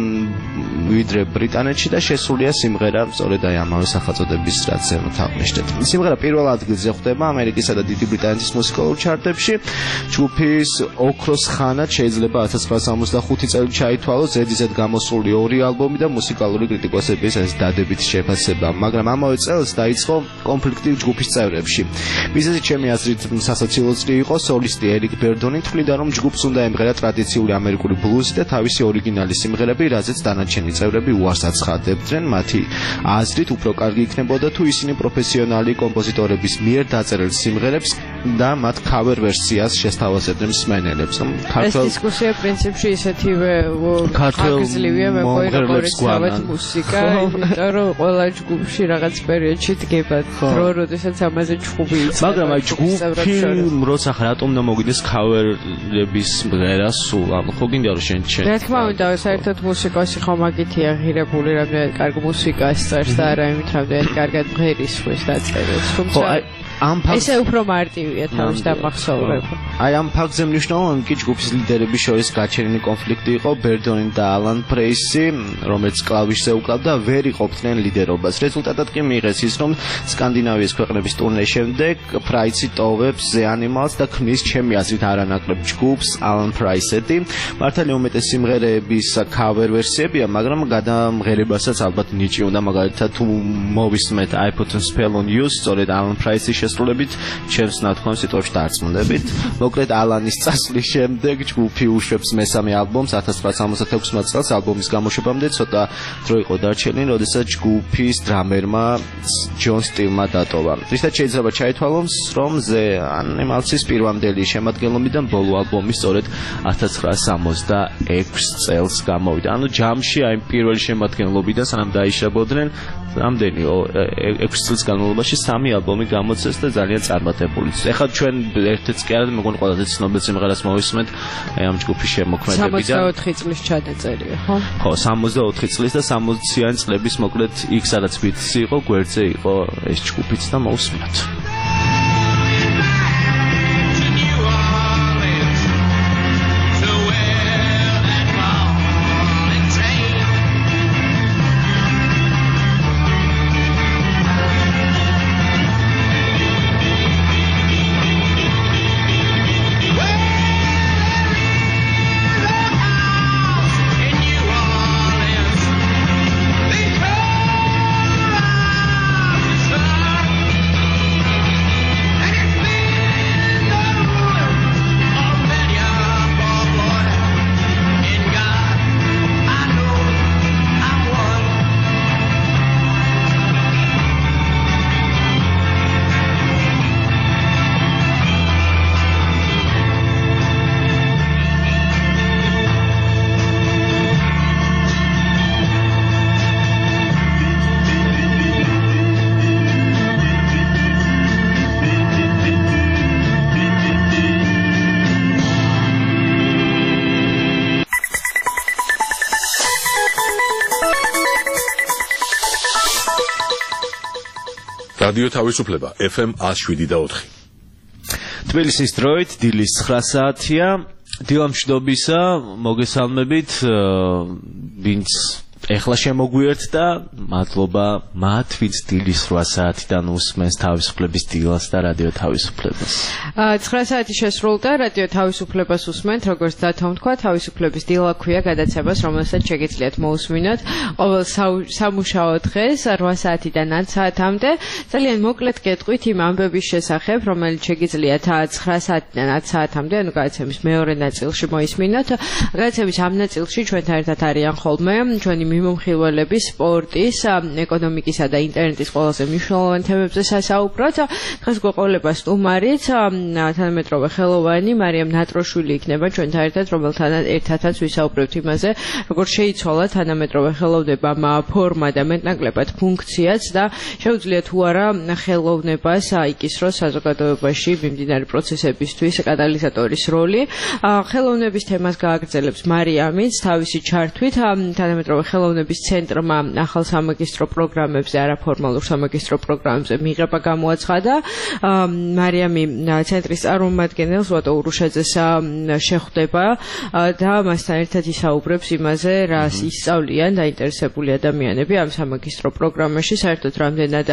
Speaker 2: ვიდრე ბრიტანეთში და შესულია სიმღერა სწორედ აი ამავე სახელწოდების რაც ზემოთ აღნიშნეთ. სიმღერა პირველ ადგილზე ხვდება ამერიკისა და დიდი ბრიტანეთის მუსიკალურ ჩარტებში. ჯგუფის ოქროს ხანად შეიძლება ათას ცხრაასა სამოცდახუთი წელი ჩაითვალოს ზედიზედ გამოსული ორი ალბომი და მუსიკალური კრიტიკოსების ეს დადებითი შეფასება, მაგრამ ამავე წელს დაიწყო კონფლიქტი ჯგუფის წევრებში. მიზეზი ჩემი აზრით სასაცილოწლი იყო სოლისტი ერიკ ბერდონი თვლიდა რომ ჯგუფს უნდა ემღერა ტრადიციული ამერიკული ბლუზი და თავისი ორიგინალი სიმღერები, რაზეც დანარჩენი წევრები უარს აცხადებდნენ. მათი აზრით უფრო კარგი იქნებოდა თუ ისინი პროფესიონალი კომპოზიტორების მიერ დაწერილ სიმღერებს და მათ cover ვერსიას შესთავაზებდნენ მსმენელებს.
Speaker 3: ეს დისკუსია პრინციპში ისეთივე ხანგრძლივია მეყოლის მუსიკა, იმიტომ რომ ყველა ჯგუფში რაღაც პერიოდში დგება დრო, როდესაც ამაზე ჩხუბი იწება.
Speaker 2: მაგრამ აი ჯგუფი როცა რატომ და მოგიდეს cover-ების მღერა სულ, ანუ ხო გინდა რომ შენ შენ.
Speaker 3: რა თქმა უნდა, საერთოდ მუსიკოსი ხომ აგითია ღირებული რამდენად კარგი მუსიკას წერს და არა იმით რამდენად კარგად მღერისხვის დაწერილს. თუმცა ესე უფრო მარტივია თავის დამახსოვრება.
Speaker 2: აი ამ ფაქტზე მნიშვნელოვანი კი ჯგუფის ლიდერების შორის გაჩენილი კონფლიქტი იყო ბერდონი და ალან პრეისი, რომელიც კლავიშზე უკრავდა, ვერ იყოფდნენ ლიდერობას. რეზულტატად კი მიიღეს ის, რომ სკანდინავიის ქვეყნების ტურნეს შემდეგ პრაისი ტოვებს The Animals და ქმნის ჩემი აზრით არანაკლებ ჯგუფს ალან პრაისეთი. მართალია უმეტეს სიმღერების cover ვერსიებია, მაგრამ გადამღერებასაც ალბათ ნიჭი უნდა მაგალითად თუ მოვისმეთ I Put a Spell on You, სწორედ ალან პრაისის შესრულებით ჩემს ნათქვამს სიტყვებში დაარწმუნდებით. მოკლედ ალანის წასვლის შემდეგ ჯგუფი უშვებს მესამე ალბომს ათას ცხრაასა სამოცდაექვსმეტ წელს ალბომის გამოშვებამდე ცოტა დრო იყო დარჩენილი, როდესაც ჯგუფის დრამერმა ჯონ სტილმა დატოვა. ისეთ შეიძლება ჩაითვალოს, რომ The Animals-ის პირვანდელი შემადგენლობიდან ბოლო ალბომი სწორედ ათას ცხრაასა სამოცდაექვსი წელს გამოვიდა. ანუ ჯამში აი პირველი შემადგენლობიდან სანამ დაიშაბოდნენ რამდენი ექვსი წლის განმავლობაში სამი ალბომი გამოცეს და ძალიან წარმატებული. ეხლა ჩვენ ერთ-ერთ კი არა, მეგონი ყველაზე ცნობილ სიმღერას მოვისმენთ აი ამ ჯგუფის შემოქმედებიდან.
Speaker 3: სამოცდაოთხი წლის ჩადაწერია, ხო?
Speaker 2: ხო, სამოცდაოთხი წლის და სამოციანი წლების მოკლედ იქ სადაც ბიტსი იყო, გვერდზე იყო ეს ჯგუფიც და მოვისმენთ.
Speaker 1: რადიო თავისუფლება F M one oh seven და four.
Speaker 2: თბილისის დროით დილის ცხრა საათია. დილამშვიდობისა, მოგესალმებით, ვინც ეხლა შემოგვიერთ და მადლობა მათ, ვინც დილის რვა საათიდან უსმენს თავისუფლების დილას და რადიო თავისუფლებას.
Speaker 3: ცხრა საათი შესრულდა, რადიო თავისუფლებას უსმენთ, როგორც დათომ თქვა, თავისუფლების დილა ქვია გადაცემას, რომელსაც შეგიძლიათ მოусმინოთ ყოველ სამუშაო დღეს რვა საათიდან ათ საათამდე. ძალიან მოკლედ გეტყვით იმ ამბების შესახებ, რომელიც შეგიძლიათ ცხრა საათიდან ათ საათამდე, ანუ გადაცემის მეორე ნაწილში მოისმინოთ. გადაცემის ამ ნაწილში ჩვენთან ერთად არიან ხოლმე ჩვენი მიმომხილველები სპორტის, ეკონომიკისა და ინტერნეტის ყველაზე მნიშვნელოვან თემებზე სასაუბროთ. დღეს გვეყოლება სტუმარიც, თანამედროვე ხელოვანი მარიამ ნატროშვილი იქნება ჩვენთან ერთად, რომელთან ერთადაც ვისაუბრებთ იმაზე, როგორ შეიცვალა თანამედროვე ხელოვნებამ ფორმა და მეტნაკლებად ფუნქციაც და შეუძლია თუ არა ხელოვნებას აიკისროს საზოგადოებაში მიმდინარე პროცესებისთვის კატალიზატორის როლი. ხელოვნების თემას გააგრძელებს მარიამიც თავისი ჩართვით თანამედროვე ხელოვნების ცენტრმა ახალ სამაგისტრო პროგრამებზე, არაფორმალურ სამაგისტრო პროგრამებზე მიღება გამოაცხადა. მარიამი ცენტრის წარმომადგენელს ვატო ურუშაძეს შეხვდება და მასთან ერთად ისაუბრებს იმაზე, რას ისწავლიან დაინტერესებული ადამიანები ამ სამაგისტრო პროგრამაში. საერთოდ რამდენად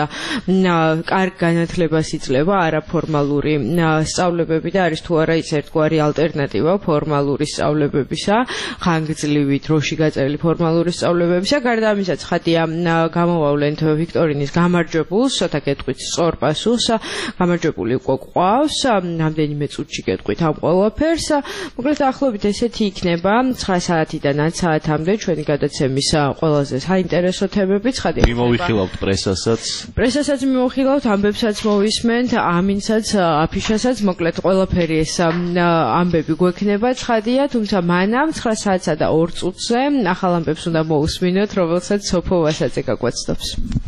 Speaker 3: კარგ განათლებას იძლევა არაფორმალური სწავლებები და არის თუ არა ის ერთგვარი ალტერნატივა ფორმალური სწავლებებისა, ხანგრძლივი დროში გაწერილი ფორმალური სწავლებებისა. გარდა ამისა, ცხადია გამოვავლენთ ვიქტორინის გამარჯვებულს, ცოტა გეტყვით სწორ პასუხს. გამარჯვებული უკვე გვყავს, რამდენიმე წუთში გეტყვით ამ ყველაფერს. მოკლედ ახლობით ესეთი იქნება ცხრა საათიდან ათ საათამდე ჩვენი გადაცემის ყველაზე საინტერესო თემები. ცხადია
Speaker 2: მიმოვიხილავთ პრესასაც.
Speaker 3: პრესასაც მიმოვიხილავთ, ამბებსაც მოვისმენთ, ამინსაც, აფიშასაც, მოკლედ ყველაფერი ეს ამბები გვექნება ცხადია, თუმცა მანამ ცხრა საათსა და ორ წუთზე ახალ ამბებს უნდა მოусმინოთ, რომელსაც სოფო ვასაძე გაგვაცნობს.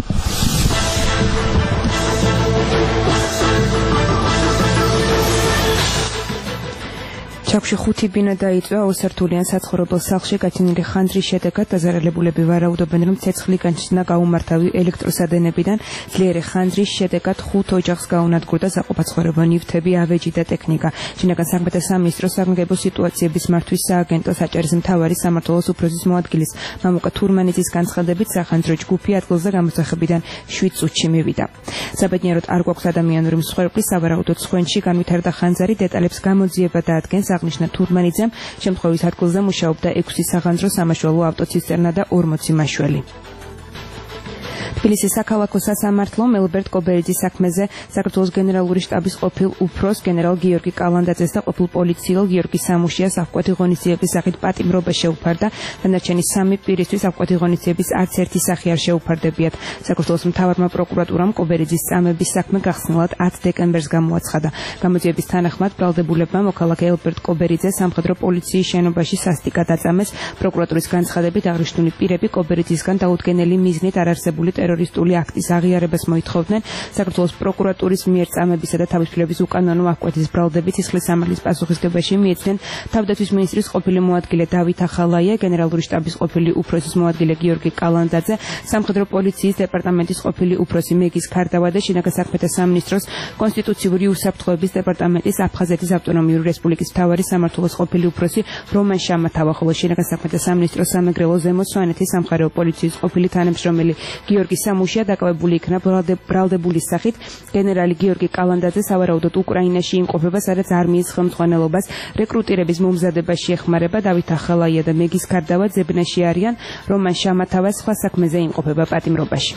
Speaker 5: ჩაქვში ხუთი ბინა დაიწვა ოსართულიან საცხოვრებელ სახლში გაჩენილი ხანძრის შედეგად დაზარალებულები ვარაუდობენ, რომ ცეცხლი განჩნდა გაუმართავი ელექტროსადენებიდან. ძლიერი ხანძრის შედეგად ხუთ ოჯახს გაუნადგურდა საყოფაცხოვრებო ნივთები, ავეჯი და ტექნიკა. შინაგან საქმეთა სამინისტროს საგანგებო სიტუაციების მართვის სააგენტოს აჭარის მთავარი სამმართველოს უფროსის მოადგილის მამუკა თურმანიძის განცხადებით, სახანძრო ჯგუფი ადგილზე გამოსახებიდან შვიდ წუთში მივიდა. საბედნიეროდ არ გვაქვს ადამიანური მსხვერპლი, სავარაუდოდ სხვენში განვითარდა ხანძარი, დეტალებს გამოძიება დაადგენს აღნიშნა თურმანიძემ. შემთხვევის ადგილზე მუშაობდა ექვსი სახანძრო სამაშველო ავტოცისტერნა და ორმოცი მაშველი. თბილისის საქალაქო სასამართლომ ელბერტ კობერიძის საქმეზე საქართველოს გენერალური შტაბის ყოფილ უფროს გენერალ გიორგი კალანდაძეს და ყოფილ პოლიციელ გიორგი სამუშიას აღკვეთი ღონისძიების სახით პატიმრობა შეუფარდა. დანარჩენი სამი პირისთვის აღკვეთი ღონისძიების არც ერთი სახე არ შეუფარდებიათ. საქართველოს მთავარმა პროკურატურამ კობერიძის წამების საქმე გახსნილად ათ დეკემბერს გამოაცხადა. გამოძიების თანახმად ბრალდებულებმა მოქალაქე ელბერტ კობერიძე სამხედრო პოლიციის შენობაში სასტიკად აწამეს. პროკურატურის განცხადებით აღნიშნული პირები კობერიძისგან დაუდგენელი მიზნით არარსებული ტერორისტული აქტის აღიარებას მოითხოვდნენ. საქართველოს პროკურატურის მიერ წამებისა და თავისუფლების უკანონო აღკვეთის ბრალდებით სისხლის სამართლის პასუხისმგებაში მიეცნენ თავდაცვის მინისტრის ყოფილი მოადგილე დავით ახალაია, გენერალური შტაბის ყოფილი უფროსის მოადგილე გიორგი კალანდაძე, სამხედრო პოლიციის დეპარტამენტის ყოფილი უფროსი მეგის ქარდავა და შინაგან საქმეთა სამინისტროს კონსტიტუციური უსაფრთხოების დეპარტამენტის აფხაზეთის ავტონომიური რესპუბლიკის მთავარი სამმართველოს ყოფილი უფროსი რომან შამათავა, ხოლო შინაგან საქმეთა სამინისტროს სამეგრელო ზემო სვანეთის სამხარეო პოლიციის ყოფილი თანამშრომელი გიორგი სამუშია დაკავებული იქნა ბრალდებულის სახით. გენერალი გიორგი კალანდაძე სავარაუდოდ უკრაინაში იმყოფება, სადაც არმიის ხელმძღვანელობას რეკრუტირების მომზადებაში ეხმარება. დავით ახალაია და მეგის ქარდავა ძებნაში არიან. რომან შამათავა სხვა საქმეზე იმყოფება პატიმრობაში.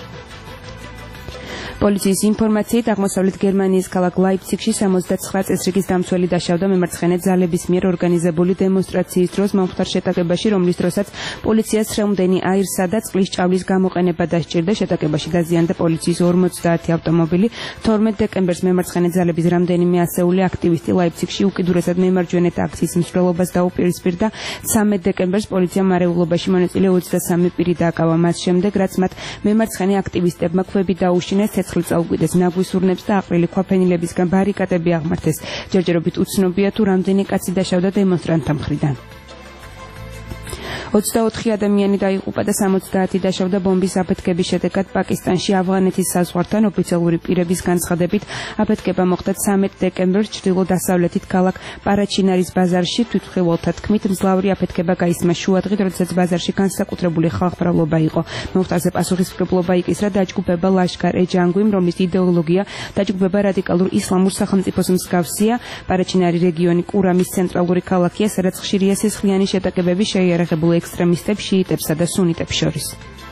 Speaker 5: პოლიციის ინფორმაციით აღმოსავლეთ გერმანიის ქალაქ ლაიფციგში სამოცდაცხრა წესრიგის დამცველი დაშავდა მემარცხენე ძალების მიერ ორგანიზებული დემონსტრაციის დროს მომხდარ შეტაკებაში, რომლის დროსაც პოლიციას სრემდენი აირსა და წყლის ჭავლის გამოყენება დასჭირდა. შეტაკებაში დაზიანდა პოლიციის ორმოცდაათი ავტომობილი. თორმეტ დეკემბერს მემარცხენე ძალების რამდენიმე ასეული აქტივისტი ლაიფციგში უკიდურესად მემარჯვენეთა აქციის მსვლელობას დაუპირისპირდა. ცამეტ დეკემბერს პოლიციამ არეულობაში მონაწილე ოცდასამი პირი დააკავა. მას შემდეგ, რაც მათ მემარცხენე აქტივისტებმა ქვები დაუშინეს, ცეცხლი წაუკვიდეს ნაგვისურნებს და აყრილი ქვაფენილებისგან ბარიკადები აღმართეს. ჯერჯერობით უცნობია თუ რამდენი კაცი დაშავდა დემონსტრანტთა მხრიდან. ოცდაოთხი ადამიანი დაიღუპა და სამოცდაათი დაშავდა ბომბის აფეთქების შედეგად პაკისტანში ავღანეთის საზღვართან. ოფიციალური პირების განცხადებით აფეთქება მოხდა ცამეტ დეკემბერს ჩრდილო-დასავლეთით ქალაქ პარაჩინარის ბაზარში. თვითმხილველთა თქმით, მძლავრი აფეთქება გაისმა შუადღით, როდესაც ბაზარში განსაკუთრებული ხალხმრავლობა იყო. მომხდარზე პასუხისმგებლობა იკისრა დაჯგუფება ლაშქარ-ე-ჯანგვიმ, რომლის იდეოლოგია დაჯგუფება რადიკალურ ისლამურ სახელმწიფოს მსგავსია. პარაჩინარი რეგიონი კურამის ცენტრალური ქალაქია, სადაც ხშირია სისხლიანი შეტაკებები შეიარაღებულ ექსტრემისტებს, შიიტებსა და სუნიტებს შორის.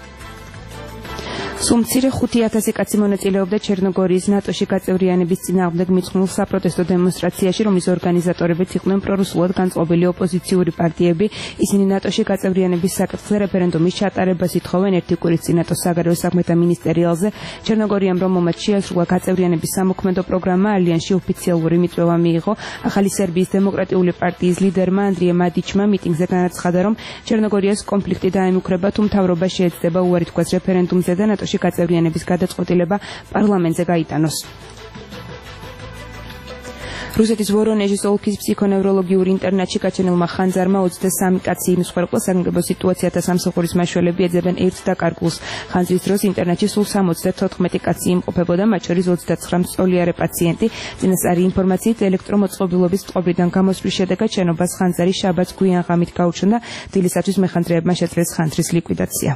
Speaker 5: სულ მცირე ხუთი ათასი კაცი მონაწილეობდა ჩერნოგორიის ნატოში გაწევრიანების წინააღმდეგ მიძღვნილ საპროტესტო დემონსტრაციაში, რომლის ორგანიზატორებიც იყვნენ პრორუსულად განწყობილი ოპოზიციური პარტიები. ისინი ნატოში გაწევრიანების საკითხზე რეფერენდუმის ჩატარებას ითხოვენ. ერთი კვირის წინ ნატოს საგარეო საქმეთა მინისტერიალზე ჩერნოგორიამ რომ მომად შეასრულა გაწევრიანების სამოქმედო პროგრამა, ალიანსში ოფიციალური მიწვევა მიიღო. ახალი სერბიის დემოკრატიული პარტიის ლიდერმა ანდრიე მადიჩმა მიტინგზე განაცხადა, რომ ჩერნოგორიას კონფლიქტი დაემუქრება, თუ მთავრობა შეეცდება უარი თქვას რეფერენდუმზე და ნატოში გაწევრიანების გადაწყვეტილება პარლამენტზე გაიტანოს. რუსეთის ვორონეჟის ოლქის ფსიქონევროლოგიურ ინტერნატში გაჩენილმა ხანძარმა ოცდასამი კაცი იმსხვერპლა. საგანგებო სიტუაციათა სამსახურის მაშველები ეძებენ ერთ დაკარგულს. ხანძრის დროს ინტერნატში სულ სამოცდათოთხმეტი კაცი იმყოფებოდა, მათ შორის ოცდაცხრა მწოლიარე პაციენტი. წინასწარი ინფორმაციით, ელექტრომოწყობილობის წყობრიდან გამოსვლის შედეგად შენობას ხანძარი შაბათს გვიან ღამით გაუჩნდა. დილისათვის მეხანძრეებმა შეძლეს ხანძრის ლიკვიდაცია.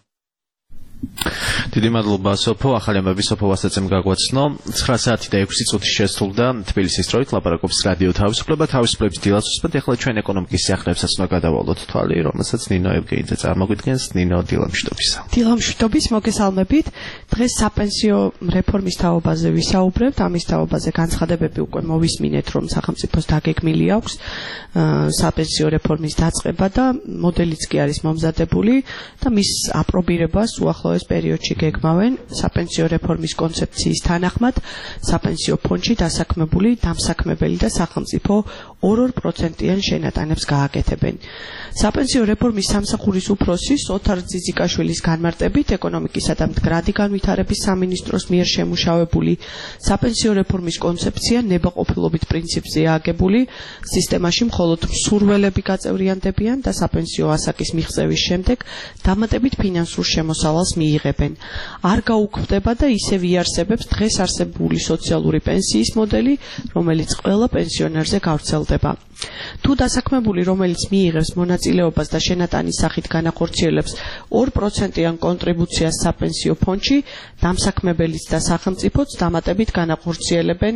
Speaker 2: დიდი მადლობა სოფო. ახალი ამბები სოფო ვასაცემ გაგვაცნო. ცხრა საათი და ექვსი წუთი შესრულდა თბილისის დროით. ლაპარაკობს რადიო თავისუფლება. თავისუფლების დილას უსმენთ. ახლა ჩვენ ეკონომიკის სიახლეებსაც უნდა გადავალოთ თვალი, რომელსაც ნინო ევგენიძე წარმოგვიდგენს. ნინო, დილამშვიდობისა.
Speaker 6: დილამშვიდობის, მოგესალმებით. დღეს საპენსიო რეფორმის თაობაზე ვისაუბრებთ. ამის თაობაზე განცხადებები უკვე მოვისმინეთ, რომ სახელმწიფოს დაგეგმილი აქვს საპენსიო რეფორმის დაწყება და მოდელიც კი არის მომზადებული და მის აპრობირებას უახლოეს პერიოდში გეგმავენ საპენსიო რეფორმის კონცეფციის თანახმად საპენსიო ფონდში დასაქმებული დამსაქმებელი და სახელმწიფო ორ-ორ პროცენტიან შენატანებს გააკეთებენ. საპენსიო რეფორმის სამსახურის უფროსის ოთარ ძიძიკაშვილის განმარტებით ეკონომიკისა და მდგრადი განვითარების სამინისტროს მიერ შემუშავებული საპენსიო რეფორმის კონცეფცია ნებაყოფილობით პრინციპზეა აგებული. სისტემაში მხოლოდ მსურველები გაწევრიანდებიან და საპენსიო ასაკის მიღწევის შემდეგ დამატებით ფინანსურ შემოსავალს მიიღებენ. არ გაუქმდება და ისევ იარსებებს დღეს არსებული სოციალური პენსიის მოდელი, რომელიც ყველა პენსიონერზე გავრცელდება. თუ დასაქმებული, რომელიც მიიღებს მონაწილეობას და შენატანის სახით განახორციელებს ორ პროცენტიან კონტრიბუციას საპენსიო ფონდში, დამსაქმებელიც და სახელმწიფოც დამატებით განახორციელებენ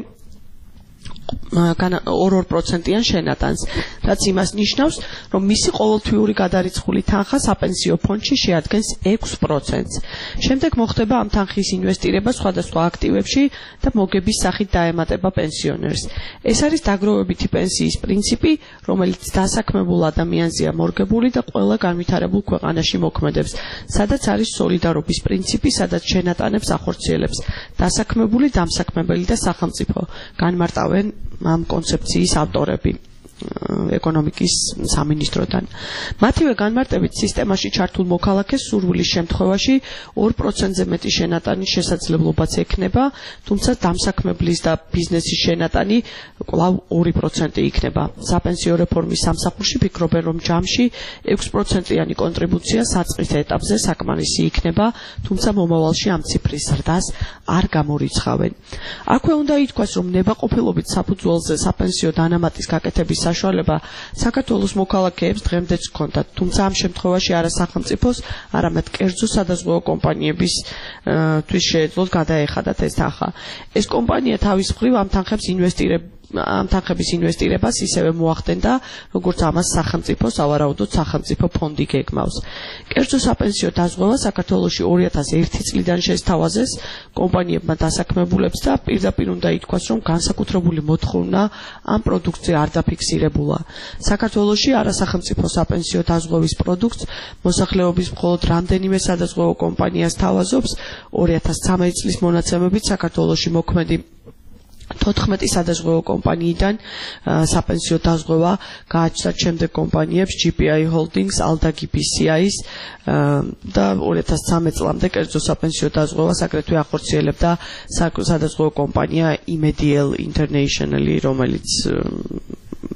Speaker 6: ორ-ორ პროცენტიან შენატანს, რაც იმას ნიშნავს, რომ მისი ყოველთვიური გადარიცხული თანხა საპენსიო ფონდში შეადგენს ექვს პროცენტს. შემდეგ მოხდება ამ თანხის ინვესტირება სხვადასხვა აქტივებში და მოგების სახით დაემატება პენსიონერს. ეს არის დაგროვებითი პენსიის პრინციპი, რომელიც დასაქმებულ ადამიანზეა მორგებული და ყველა განვითარებულ ქვეყანაში მოქმედებს, სადაც არის სოლიდარობის პრინციპი, სადაც შენატანებს ახორციელებს დასაქმებული, დამსაქმებელი და სახელმწიფო. განმარტავენ ამ კონცეფციის ავტორები ეკონომიკის სამინისტროდან. მათივე განმარტებით სისტემაში ჩართულ მოქალაქეს სურვილის შემთხვევაში ორ პროცენტზე მეტი შენატანის შესაძლებლობაც ექნება, თუმცა დამსაქმებლის და ბიზნესის შენატანი კვლავ ორი პროცენტი იქნება. საპენსიო რეფორმის სამსახურში ფიქრობენ, რომ ჯამში ექვს პროცენტიანი კონტრიბუცია საწყის ეტაპზე საკმარისი იქნება, თუმცა მომავალში ამ ციფრის ზრდას არ გამორიცხავენ. აქვე უნდა ითქვას, რომ ნებაყოფილობით საფუძველზე საპენსიო დანამატის გაკეთების საშუალება საქართველოს მოქალაქეებს დღემდეც ჰქონდათ, თუმცა ამ შემთხვევაში არა სახელმწიფოს, არამედ კერძო სადაზღვევო კომპანიების თვის შეეძლოთ გადაეხადათ ეს თანხა. ეს კომპანია თავის მხრივ ამ თანხებს ინვესტირებს ამ თანხების ინვესტირებას ისევე მოახდენდა, როგორც ამას სახელმწიფო, სავარაუდოდ სახელმწიფო ფონდი გეგმავს. კერძო საპენსიო დაზღვევა საქართველოში ორი ათას ერთი წლიდან შესთავაზეს კომპანიებმა დასაქმებულებს და პირდაპირ უნდა ითქვას, რომ განსაკუთრებული მოთხოვნა ამ პროდუქტზე არ დაფიქსირებულა. საქართველოში არასახელმწიფო საპენსიო დაზღვევის პროდუქტს მოსახლეობის მხოლოდ რამდენიმე სადაზღვევო კომპანია სთავაზობს. ორი ათას ცამეტი წლის მონაცემებით საქართველოში მოქმედი თოთხმეტი სადაზღვევო კომპანიიდან საპენსიო დაზღვევა გააჩნდა შემდეგ კომპანიებს ჯი პი აი Holdings, Aldagi ბი სი აის და ორი ათას ცამეტ წლამდე კერძო საპენსიო დაზღვევას აგრეთვე ახორციელებდა სადაზღვევო კომპანია Imedial International, რომელიც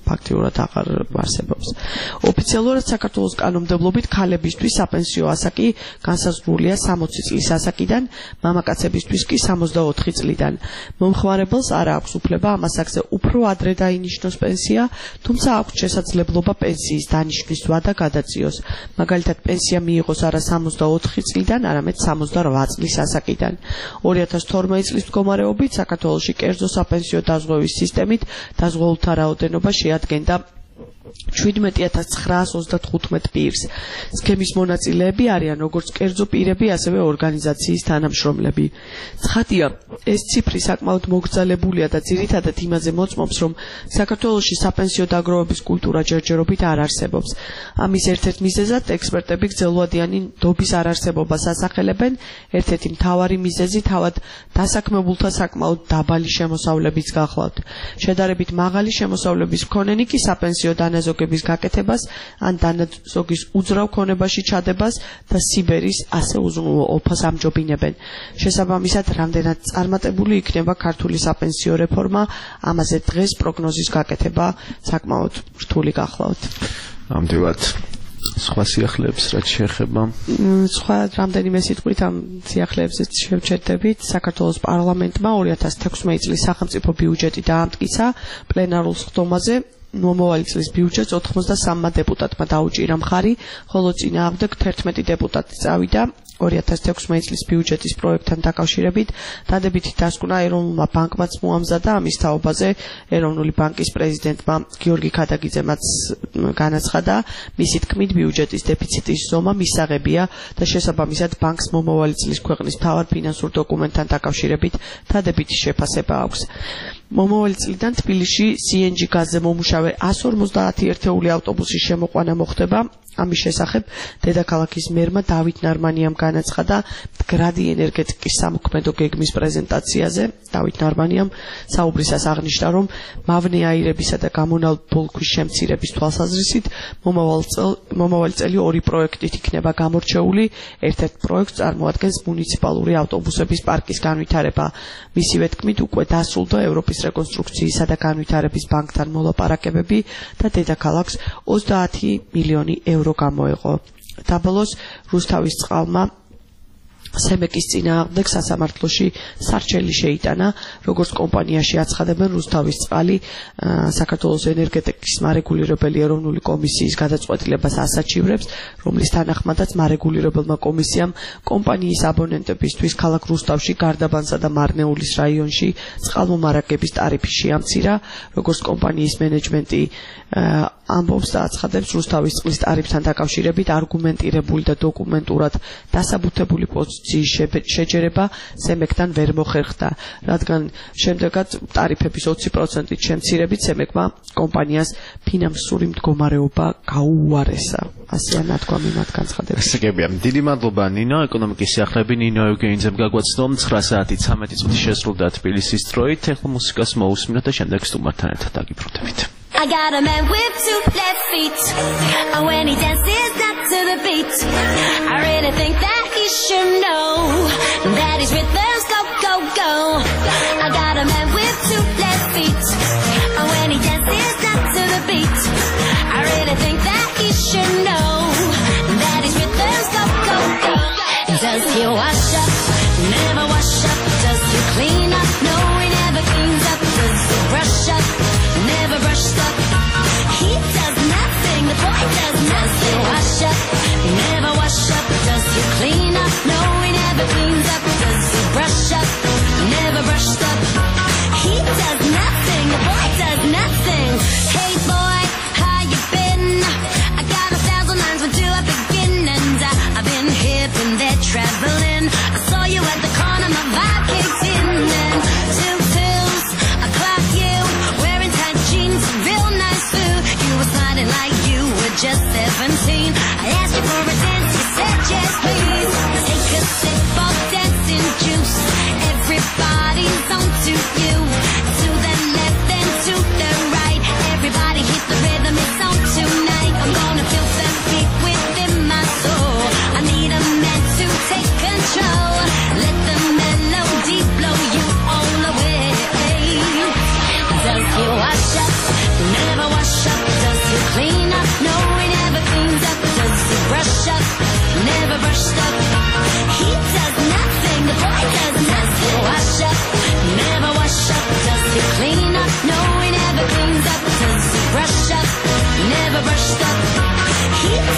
Speaker 6: ფაქტიურად აღარ არსებობს. ოფიციალურად საქართველოს კანონმდებლობით ქალებისთვის საპენსიო ასაკი განსაზღვრულია სამოცი წლის ასაკიდან, მამაკაცებისთვის კი სამოცდაოთხი წლიდან. მომხმარებელს არ აქვს უფლება ამ ასაკზე უფრო ადრე დაინიშნოს პენსია, თუმცა აქვს შესაძლებლობა პენსიის დანიშვნისვა და გადაწიოს. მაგალითად, პენსია მიიღოს არა სამოცდაოთხი წლიდან, არამედ სამოცდარვა წლის ასაკიდან. ორი ათას თორმეტი წლის მდგომარეობით საქართველოში კერძო საპენსიო დაზღვევის სისტემით დაზღვეულთა რაოდენობა შეადგენდა შვიდმეტი ათას ცხრაას ოცდათხუთმეტ პირს. სქემის მონაწილეები არიან როგორც კერძო პირები, ასევე ორგანიზაციის თანამშრომლები. ცხადია, ეს ციფრი საკმაოდ მოგრძალებულია და ძირითადად იმაზე მოწმობს, რომ საქართველოში საპენსიო დაგროვების კულტურა ჯერჯერობით არ არსებობს. ამის ერთ-ერთ მიზეზად ექსპერტები გრძელვადიანი ნდობის არარსებობას ასახელებენ, ერთ-ერთი მთავარი მიზეზი თავად დასაქმებულთა საკმაოდ დაბალი შემოსავლების გახლავთ. შედარებით მაღალი შემოსავლების მქონენი კი საპენსიო დანაზოგების გაკეთებას ან დანაზოგის უძრავ ქონებაში ჩადებას და სიბერის ასე უზრუნველო ოფას ამჯობინებენ. შესაბამისად, რამდენად წარმატებული იქნება ქართული საპენსიო რეფორმა, ამაზე დღეს პროგნოზის გაკეთება საკმაოდ რთული გახლავთ.
Speaker 2: ნამდვილად. სხვა სიახლეებს რაც შეეხება
Speaker 6: სხვა რამდენიმე სიტყვით ამ სიახლეებზე შევჩერდებით. საქართველოს პარლამენტმა ორი ათას თექვსმეტი წლის სახელმწიფო ბიუჯეტი დაამტკიცა პლენარულ სხდომაზე. მომავალი წლის ბიუჯეტს ოთხმოცდასამმა დეპუტატმა დაუჭირა მხარი, ხოლო წინააღმდეგ თერთმეტი დეპუტატი წავიდა. ორი ათას თექვსმეტი წლის ბიუჯეტის პროექტთან დაკავშირებით დადებითი დასკვნა ეროვნულმა ბანკმაც მოამზადა. ამის თაობაზე ეროვნული ბანკის პრეზიდენტმა გიორგი ქადაგიძემაც განაცხადა, მისი თქმით ბიუჯეტის დეფიციტის ზომა მისაღებია და შესაბამისად ბანკს მომავალი წლის ქვეყნის მთავარ ფინანსურ დოკუმენტთან დაკავშირებით დადებითი შეფასება აქვს. მომავალი წლიდან თბილისში სი ენ ჯი გაზზე მომუშავე εκατს ორმოცდაათი ერთეული ავტობუსის შემოყვანა მოხდება. ამის შესახებ დედაქალაქის მერმა დავით ნარმანიამ განაცხადა მდგრადი ენერგეტიკის სამოქმედო გეგმის პრეზენტაციაზე. დავით ნარმანიამ საუბრისას აღნიშნა, რომ მავნე აირებისა და გამონალ ბოლქვის შემცირების თვალსაზრისით მომავალი წელი ორი პროექტით იქნება გამორჩეული. ერთ-ერთ პროექტს წარმოადგენს მუნიციპალური ავტობუსების პარკის განვითარება. მისივე თქმით, უკვე დასრულდა ევროპის რეკონსტრუქციისა და განვითარების ბანკთან მოლაპარაკებები და დედაქალაქს ოცდაათი მილიონი ევრო გამოეყო. დაბოლოს რუსთავის წყალმა სემეკის წინააღმდეგ სასამართლოში სარჩელი შეიტანა. როგორც კომპანიაში აცხადებენ, რუსთავის წყალი საქართველოს ენერგეტიკის მარეგულირებელი ეროვნული კომისიის გადაწყვეტილებას ასაჩივრებს, რომლის თანახმადაც მარეგულირებელმა კომისიამ კომპანიის აბონენტებისთვის ქალაქ რუსთავში, გარდაბანსა და მარნეულის რაიონში წყალმომარაგების ტარიფი შეამცირა. როგორც კომპანიის მენეჯმენტი ამბობს და აცხადებს, რუსთავის წყლის ტარიფთან დაკავშირებით არგუმენტირებული და დოკუმენტურად დასაბუთებული პოზიციის შეჯერება სემეკთან ვერ მოხერხდა, რადგან შემდეგად ტარიფების ოცი პროცენტით შემცირებით სემეკმა კომპანიას ფინანსური მდგომარეობა გაუუარესა. ასეა ნათქვამი მათ განცხადებას.
Speaker 2: ესეგებია. დიდი მადლობა ნინო, ეკონომიკის სიახლეები ნინო ევგენიძემ გაგვაცნო. ცხრა საათი ცამეტი წუთი შესრულდა თბილისის დროით. ეხლა მუსიკას მოусმინოთ და შემდეგ სტუმართან ერთად დაგიბრუნდებით.
Speaker 12: I got a man with two left feet, and when he dances not to the beat, I really think that he should know that his rhythms go, go, go. I got a man with two left feet, and when he dances not to the beat, I really think that he should know that his rhythms go, go, go. Does he wash up? Never wash up. Does he clean up? No, he never cleans up. Does he brush up? Never brushed up. He does nothing. The boy does nothing. Wash up. He never wash up. Does he clean up? No, he never cleans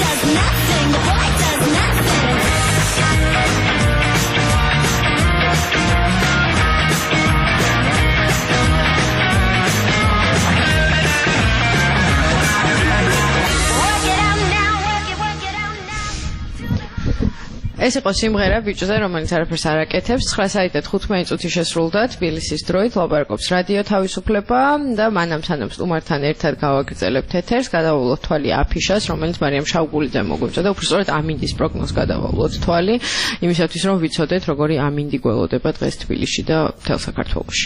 Speaker 12: does nothing. The boy does nothing. Work it out now, work it, work it out now.
Speaker 3: ეს იყო სიმღერა ბიჭზე, რომელიც არაფერს არ აკეთებს. ცხრა საათი თხუთმეტი წუთი შესრულდა თბილისის დროით, ლაპარაკობს რადიო თავისუფლება და მანამ სანამ სტუმართან ერთად გავაგრძელებთ ეთერს, გადავავლოთ თვალი აფიშას, რომელიც მარიამ შავგულიძემ მოგვიწოდა. უბრალოდ ამინდის პროგნოზს გადავავლოთ თვალი, იმისათვის რომ ვიცოდეთ, როგორი ამინდი გველოდება დღეს თბილისში და მთელ საქართველოში.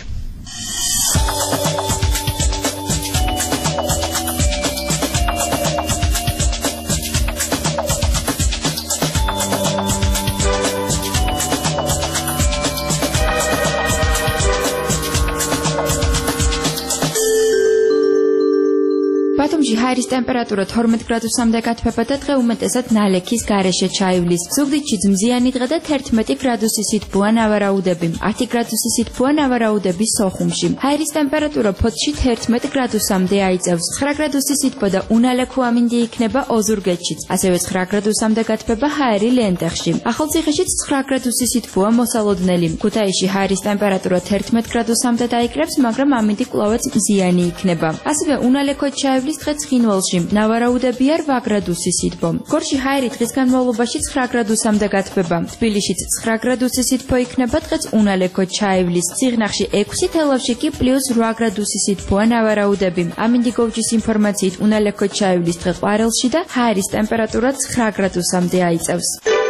Speaker 4: ბათუმში ჰაერის ტემპერატურა თორმეტ გრადუსამდე გათბება და დღე უმეტესად ნალექის გარეშე ჩაივლის. ზუგდიდში ძმზიანი დღე და თერთმეტი გრადუსი სითბოა ნავარაუდები. ათი გრადუსი სითბოა ნავარაუდები სოხუმში. ჰაერის ტემპერატურა ფოთში თერთმეტ გრადუსამდე აიწევს. ცხრა გრადუსი სითბო და უნალექო ამინდი იქნება ოზურგეთშიც. ასევე ცხრა გრადუსამდე გათბება ჰაერი ლენტეხში. ახალციხეშიც ცხრა გრადუსი სითბოა მოსალოდნელი. ქუთაისში ჰაერის ტემპერატურა თერთმეტ გრადუსამდე დაიკრებს, მაგრამ ამინდი კვლავაც მზიანი იქნება. ასევე უნალექოდ ჩაივლის დღე ცხინვალში. ნავარაუდებია რვა გრადუსი სითბო. გორში ჰაერი დღის განმავლობაში ცხრა გრადუსამდე გათბება. თბილისშიც ცხრა გრადუსი სითბო იქნება, დღეც უნალექოდ ჩაივლის. ციხნახში ექვსი, თელავში კი პლუს რვა გრადუსი სითბოა ნავარაუდები. ამინდი გოვჯის ინფორმაციით უნალექოდ ჩაივლის დღე ყვარელში და ჰაერის ტემპერატურა ცხრა გრადუსამდე აიწევს.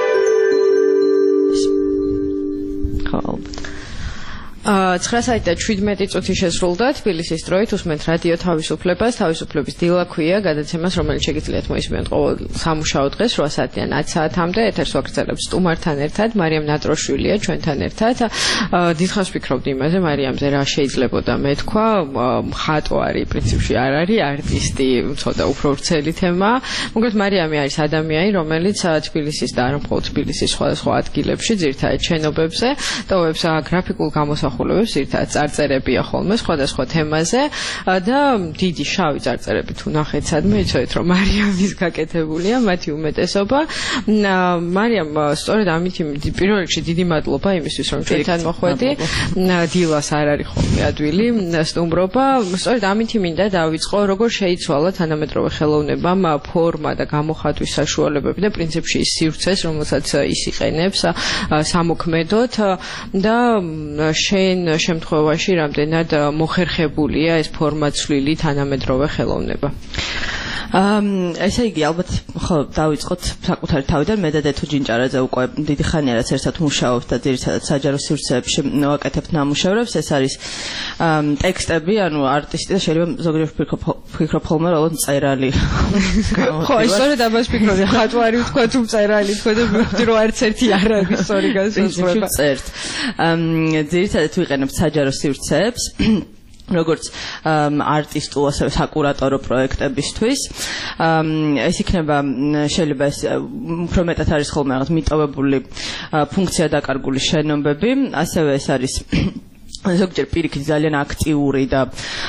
Speaker 4: ცხრა საათი და შვიდმეტი წუთი შესრულდა თბილისის დროით, უსმენთ რადიო თავისუფლებას, თავისუფლების დილა ქვია გადაცემას, რომელიც შეგიძლიათ მოისმინოთ ყოველ სამუშაო დღეს რვა საათიდან ათ საათამდე. ეთერს ვაგრძელებს სტუმართან ერთად, მარიამ ნატროშვილია ჩვენთან ერთად. დიდხანს ვფიქრობდი იმაზე, მარიამზე რა შეიძლებოდა მეთქვა, მხატო არის, პრინციპში არ არის არტისტი, ცოტა უფრო ვრცელი თემა. მოკლედ მარიამი არის ადამიანი, რომელიც თბილისის და არა მხოლოდ თბილისის სხვადასხვა ადგილებში, ძირითადად შენობებზე, ტოვებს გრაფიკულ გამოსახულებას, ერთად წარწერებია ხოლმე სხვადასხვა თემაზე და დიდი შავი წარწერები თუ ნახეთ სადმე, იცოდეთ რომ მარიამის გაკეთებულია მათი უმეტესობა. მარიამ, სწორედ ამით პირველ რიგში დიდი მადლობა იმისთვის რომ ჩვენთან მოხვედი. დილას არ არის ხოლმე ადვილი სტუმრობა. სწორედ ამით მინდა დავიწყო, როგორ შეიცვალა თანამედროვე ხელოვნებამ ფორმა და გამოხატვის საშუალებები და პრინციპში ის სივრცეს, რომელსაც ის იყენებს სამოქმედოდ და შენ შემთხვევაში რამდენად მოხერხებულია ეს ფორმაცვლილი თანამედროვე ხელოვნება?
Speaker 9: ესე იგი, ალბათ ხო დავიწყოთ საკუთარი თავიდან. მე და დეთო ჯინჭარაძე უკვე დიდი ხანია რაც ერთად მუშაობთ და ძირითადად საჯარო სივრცეებში ვაკეთებთ ნამუშევრებს. ეს არის ტექსტები, ანუ არტისტი და შეიძლება ზოგიერთ ვფიქრობ ხოლმე რომ მწერალი.
Speaker 3: ხო, ისწორედ ამას ვფიქრობდი, ხატვარი ვთქვა თუ მწერალი თქვა და მივხვდი რომ არც ერთი არ არის სწორი განსაზღვრება.
Speaker 9: წერთ. ძირითადად ვიყენებთ საჯარო სივრცეებს. როგორც არტისტულ, ასევე საკურატორო პროექტებისთვის. ეს იქნება შეიძლება ეს უფრო მეტად არის ხოლმე რაღაც მიტოვებული ფუნქცია დაკარგული შენობები, ასევე ეს არის ზოგჯერ პირიქით ძალიან აქტიური და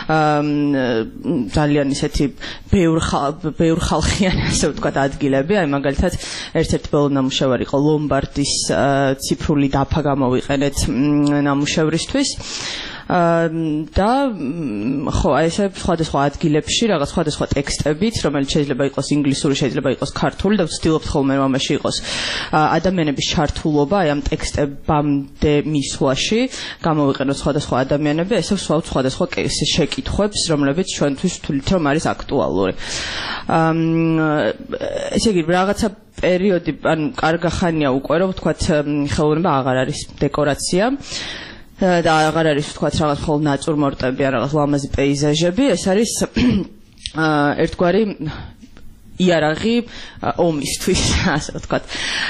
Speaker 9: ძალიან ისეთი ბევრ ხალხიანი ასე ვთქვათ ადგილები. აი მაგალითად ერთ-ერთი ბოლო ნამუშევარი იყო ლომბარდის ციფრული დაფა გამოვიყენეთ ნამუშევრისთვის. და ხო, აი ესე სხვადასხვა ადგილებში რაღაც სხვადასხვა ტექსტებით, რომელიც შეიძლება იყოს ინგლისური, შეიძლება იყოს ქართული და ვცდილობთ ხოლმე რომ ამაში იყოს ადამიანების ჩართულობა, აი ამ ტექსტებამდე მისვლაში გამოვიყენოთ სხვადასხვა ადამიანები, ესე ვსვავთ სხვადასხვა შეკითხვებს, რომლებიც ჩვენთვის ვთვლით რომ არის აქტუალური. ესე იგი, რაღაცა პერიოდი, ანუ კარგი ხანია უკვე რომ ვთქვათ ხელოვნება აღარ არის დეკორაცია. და აღარ არის ვთქვათ რაღაც მხოლოდ ნატურმორტები, რაღაც ლამაზი პეიზაჟები, ეს არის ერთგვარი იარაღი ომისთვის, ასე ვთქვათ.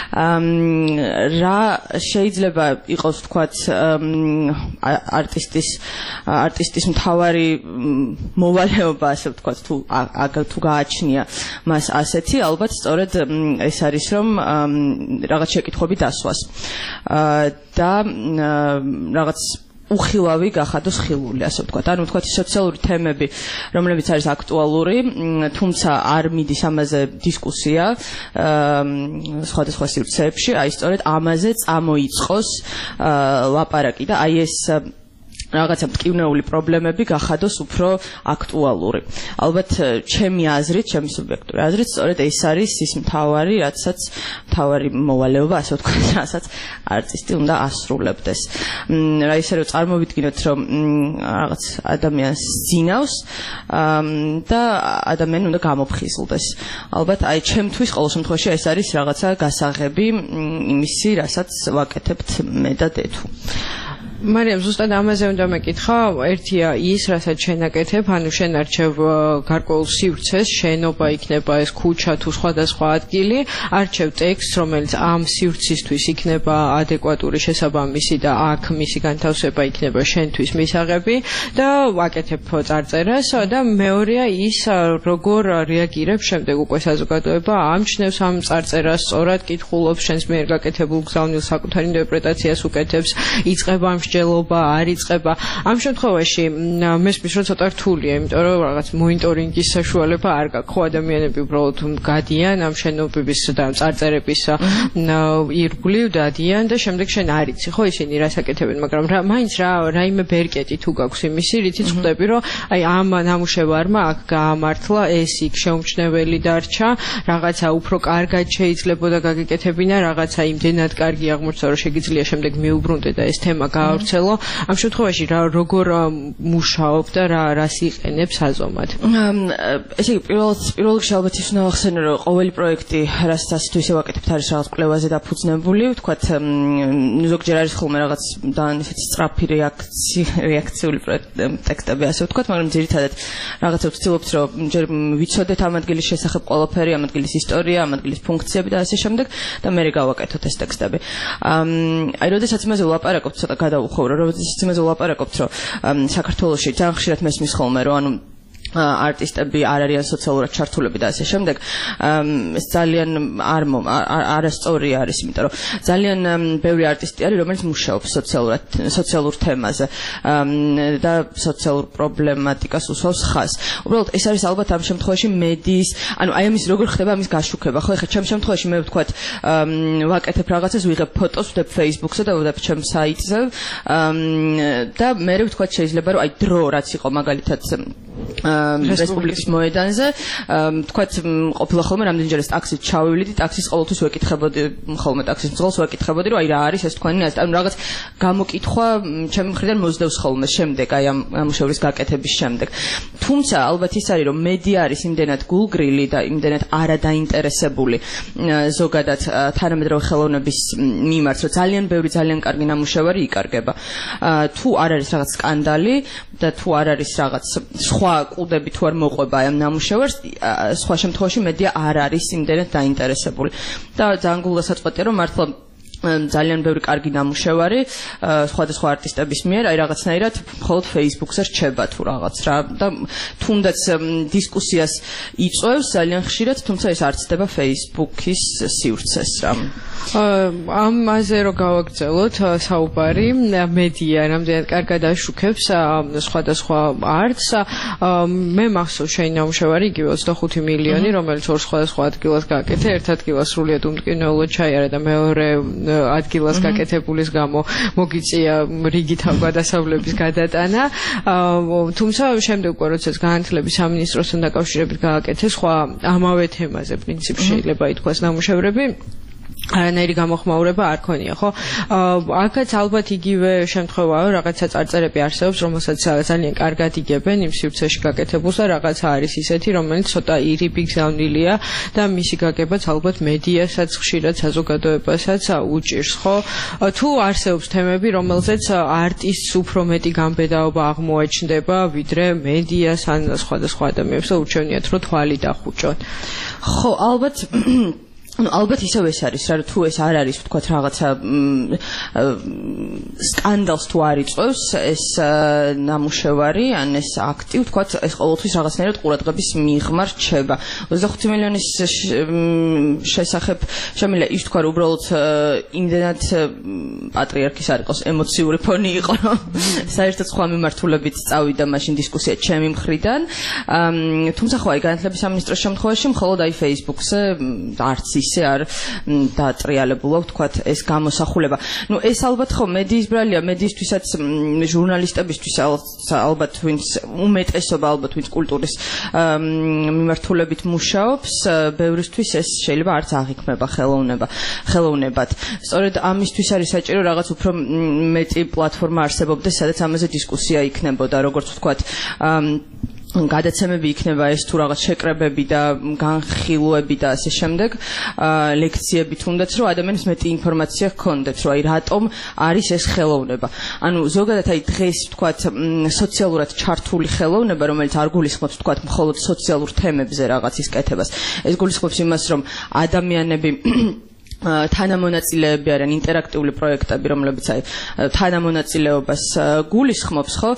Speaker 9: რა შეიძლება იყოს ვთქვათ არტისტის არტისტის მთავარი მოვალეობა, ასე ვთქვათ, თუ თუ გააჩნია მას ასეთი, ალბათ სწორედ ეს არის რომ რაღაც შეკითხვები დასვას. და რაღაც უხილავი გახადოს ხილული, ასე ვთქვათ. ანუ ვთქვათ სოციალური თემები, რომლებიც არის აქტუალური, თუმცა არ მიდის ამაზე დისკუსია სხვადასხვა სივრცეებში, აი სწორედ ამაზე წამოიწყოს ლაპარაკი და აი ეს რაღაცა მტკივნეული პრობლემები გახადოს უფრო აქტუალური. ალბათ ჩემი აზრით, ჩემი სუბიექტური აზრით, სწორედ ეს არის ის მთავარი, რაცაც მთავარი მოვალეობა, ასე ვთქვათ, რასაც არტისტი უნდა ასრულებდეს. რა ისე რომ წარმოვიდგინოთ, რომ რაღაც ადამიანს ძინავს და ადამიანი უნდა გამოფხიზლდეს. ალბათ აი ჩემთვის ყოველ შემთხვევაში ეს არის რაღაცა გასაღები იმისი, რასაც ვაკეთებთ მე და დეთუ.
Speaker 3: მარიამ, ზუსტად ამაზე უნდა მეკითხა, ერთია ის, რასაც შენ აკეთებ, ანუ შენ არჩევ გარკვეულ სივრცეს, შენობა იქნება ეს ქუჩა თუ სხვადასხვა ადგილი, არჩევ ტექსტს, რომელიც ამ სივრცისთვის იქნება ადეკვატური, შესაბამისი და აქ მისი განთავსება იქნება შენთვის მისაღები და ვაკეთებ წარწერას და მეორეა ის, როგორ რეაგირებს შემდეგ უკვე საზოგადოება ამჩნევს ამ წარწერას, სწორად კითხულობს შენს მიერ გაკეთებულ გზავნილ საკუთარ ინტერპრეტაციას უკეთებს, იწყება ამ მსჯელობა არ იწყება. ამ შემთხვევაში მესმის რომ ცოტა რთულია, იმიტომ რომ რაღაც მონიტორინგის საშუალება არ გაქვს. ხო, ადამიანები უბრალოდ გადიან ამ შენობების და წარწერების ირგვლივ დადიან და შემდეგ შენ არ იცი, ხო, ისინი რას აკეთებენ, მაგრამ რა მაინც რა რაიმე ბერკეტი თუ გაქვს იმისი, რითიც ხვდები, რომ აი ამ ნამუშევარმა აქ გაამართლა, ეს იქ შეუმჩნეველი დარჩა, რაღაცა უფრო კარგად შეიძლებოდა გაგეკეთებინა, რაღაცა იმდენად კარგი აღმოჩნდა, რომ შეგიძლია შემდეგ მიუბრუნდე და ეს თემა გაავრცელო. ამ შემთხვევაში რა როგორ მუშაობ და რა რას იყენებს აზომად?
Speaker 9: ესე იგი პირველ პირველ რიგში ალბათ ის უნდა ახსენო, რომ ყოველი პროექტი, რასაც თუ ისე ვაკეთებთ, არის რაღაც კვლევაზე დაფუძნებული, ვთქვათ, ზოგჯერ არის ხოლმე რაღაც და ისეთი სწრაფი რეაქცია, რეაქციული ტექსტები, ასე ვთქვათ, მაგრამ ძირითადად რაღაცა ვცდილობთ, რომ ჯერ ვიცოდეთ ამ ადგილის შესახებ ყველაფერი, ამ ადგილის ისტორია, ამ ადგილის ფუნქციები და ასე შემდეგ და მე გავაკეთოთ ეს ტექსტები. აი, როდესაც იმაზე ვლაპარაკობთ, ცოტა გადავუხოვრო, როდესაც იმაზე ვლაპარაკობთ, რომ საქართველოში ძალიან ხშირად მესმის ხოლმე, რომ ანუ არტისტები არ არიან სოციალურად ჩართულები და ასე შემდეგ. ეს ძალიან არ არასწორი არის, იმიტომ რომ ძალიან ბევრი არტისტი არის, რომელიც მუშაობს სოციალურად, სოციალურ თემაზე და სოციალურ პრობლემატიკას უსვავს ხაზს. უბრალოდ ეს არის ალბათ ამ შემთხვევაში მედიის, ანუ აი ამის როგორ ხდება ამის გაშუქება, ხო? ეხლა ჩემ შემთხვევაში მე ვთქვათ, ვაკეთებ რაღაცას, ვიღებ ფოტოს, ვდებ Facebook-ზე და ვდებ ჩემ საიტზე და მე ვთქვათ შეიძლება რომ აი დრო რაც იყო მაგალითად რესპუბლიკის მოედანზე, თქვათ, ყოფილა ხოლმე რამდენჯერაც ტაქსით ჩავივლიდი, ტაქსის ყოველთვის ვეკითხებოდი, ხოლმე ტაქსის მძღოლს ვეკითხებოდი, რომ აი რა არის ეს თქვენი ნაზი, ანუ რაღაც გამოკითხვა ჩემი მხრიდან მოსდევს ხოლმე შემდეგ, აი ამ ნამუშევრის გაკეთების შემდეგ. თუმცა ალბათ ის არის, რომ მედია არის იმდენად გულგრილი და იმდენად არადაინტერესებული ზოგადად თანამედროვე ხელოვნების მიმართ, რომ ძალიან ბევრი ძალიან კარგი ნამუშევარი იკარგება. თუ არ არის რაღაც სკანდალი და თუ არ არის რაღაც სხვა ყუდები თუ არ მოყვება ამ ნამუშევარს, სხვა შემთხვევაში მედია არ არის იმდენად დაინტერესებული. და ძალიან გულდასაწყვეტია, რომ მართლა ძალიან ბევრი კარგი ნამუშევარი სხვადასხვა არტისტების მიერ, აი რაღაცნაირად მხოლოდ Facebook-ზე რჩება თუ რაღაც რა და თუნდაც დისკუსიას იწვევს ძალიან ხშირად, თუმცა ეს არ ცდება Facebook-ის სივრცეს რა.
Speaker 3: ამაზე რომ გავაგრძელოთ საუბარი, მედია რამდენად კარგად აშუქებს სხვადასხვა არტს. მე მახსოვს შენი ნამუშევარი იგივე ოცდახუთი მილიონი, რომელიც ორ სხვადასხვა ადგილას გააკეთე, ერთ ადგილას სრულიად უმტკივნეულოდ ჩაიარა და მეორე ადგილას გაკეთებულის გამო მოგიწია რიგი თავგადასავლების გადატანა. თუმცა შემდეგ უკვე როდესაც განათლების სამინისტროსთან დაკავშირებით გააკეთე სხვა ამავე თემაზე პრინციპში შეიძლება ითქვას ნამუშევრები, არანაირი გამოხმაურება არ ქონია, ხო? აქაც ალბათ იგივე შემთხვევაა, რაღაცა წარწერები არსებობს, რომელსაც ძალიან კარგად იგებენ იმ სივრცეში გაკეთებულს და რაღაცა არის ისეთი, რომელიც ცოტა ირიბი გზავნილია და მისი გაგებაც ალბათ მედიასაც ხშირად საზოგადოებასაც უჭირს, ხო? თუ არსებობს თემები, რომელზეც არტისტს უფრო მეტი გამბედაობა აღმოაჩნდება, ვიდრე მედიას ან სხვადასხვა ადამიანებს და ურჩევნიათ, რომ თვალი დახუჭოთ.
Speaker 9: ხო, ალბათ ну ალბათ ისევ ეს არის რა თუ ეს არ არის ვთქვათ რაღაცა სკანდალს თუ არ იწევს ეს ნამუშევარი ან ეს აქტი ვთქვათ ეს ყოველთვის რაღაცნაირად ყურადღების მიღმა რჩება ოცდახუთი მილიონის შესახებ შემიძლია ის თქვა რომ უბრალოდ იმდენად პატრიარქის არ იყოს ემოციური ფონი იყო რომ საერთოდ სხვა მიმართულებით წავიდა მაშინ დისკუსია ჩემი მხრიდან თუმცა ხო აი განათლების სამინისტროს შემთხვევაში მხოლოდ აი Facebook-ზე არც ისე არ დაატრიალებულა ვთქვათ ეს გამოსახულება. ნუ ეს ალბათ ხო მედიის ბრალია, მედიისთვისაც ჟურნალისტებისთვის ალბათ ვინც უმეტესობა ალბათ ვინც კულტურის მიმართულებით მუშაობს, ბევრისთვის ეს შეიძლება არც აღიქმება ხელოვნება, ხელოვნებად. სწორედ ამისთვის არის საჭირო რაღაც უფრო მეტი პლატფორმა არსებობდეს, სადაც ამაზე დისკუსია იქნებოდა, როგორც ვთქვათ გადაცემები იქნება ეს თუ რაღაც შეკრებები და განხილვები და ასე შემდეგ ლექციები თუნდაც რომ ადამიანს მეტი ინფორმაცია ჰქონდეთ რომ აი რატომ არის ეს ხელოვნება ანუ ზოგადად აი დღეს ვთქვათ სოციალურად ჩართული ხელოვნება რომელიც არ გულისხმობს ვთქვათ მხოლოდ სოციალურ თემებზე რაღაცის კეთებას ეს გულისხმობს იმას რომ ადამიანები თანამონაწილეები არიან ინტერაქტიული პროექტები რომლებიც აი თანამონაწილეობას გულისხმობს ხო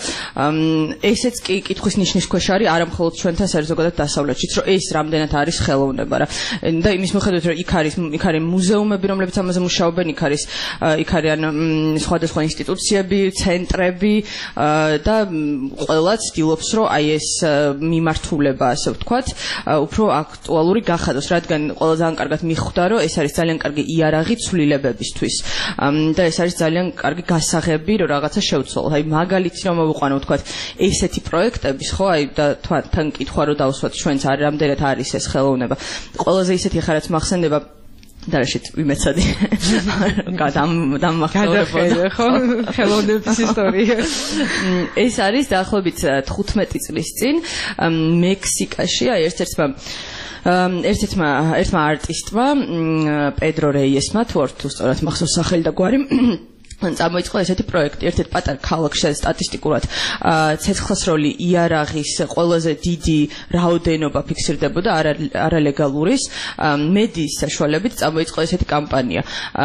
Speaker 9: ესეც კი კითხვის ნიშნის ქვეშ არის არა მხოლოდ ჩვენთან საერთოდ ზოგადად დასავლეთშიც რომ ეს რამდენად არის ხელოვნება რა და იმის მიხედვით რომ იქ არის იქ არის მუზეუმები რომლებიც ამაზე მუშაობენ იქ არის იქ არიან სხვადასხვა ინსტიტუციები ცენტრები და ყველა ცდილობს რომ აი ეს მიმართულება ასე ვთქვათ უფრო აქტუალური გახადოს რადგან ყველა ძალიან კარგად მიხვდა რომ ეს არის ძალიან კარგი იარაღი ცვლილებებისთვის და ეს არის ძალიან კარგი გასაღები რომ რაღაცა შევცვალოთ. აი მაგალითი რომ მოვიყვანო ვთქვათ ესეთი პროექტების ხო აი და თან კითხვა რომ დავსვათ ჩვენც არ რამდენად არის ეს ხელოვნება. ყველაზე ისეთი ხარაც მახსენდება და რაშეთ ვიმეცადი გადამ დამახსოვრებოდა ხო ხელოვნების ისტორია ეს არის დაახლოებით თხუთმეტი წლის წინ მექსიკაში აი ერთ-ერთმა ერთ-ერთმა ერთმა არტისტმა პედრო რეიესმა თუ არ თუ სწორად მახსოვს სახელი და გვარი წამოიწყო ესეთი პროექტი ერთ-ერთ პატარ ქალაქში სტატისტიკურად ცეცხლსროლი იარაღის ყველაზე დიდი რაოდენობა ფიქსირდებოდა არალეგალურის მედიის საშუალებით წამოიწყო ესეთი კამპანია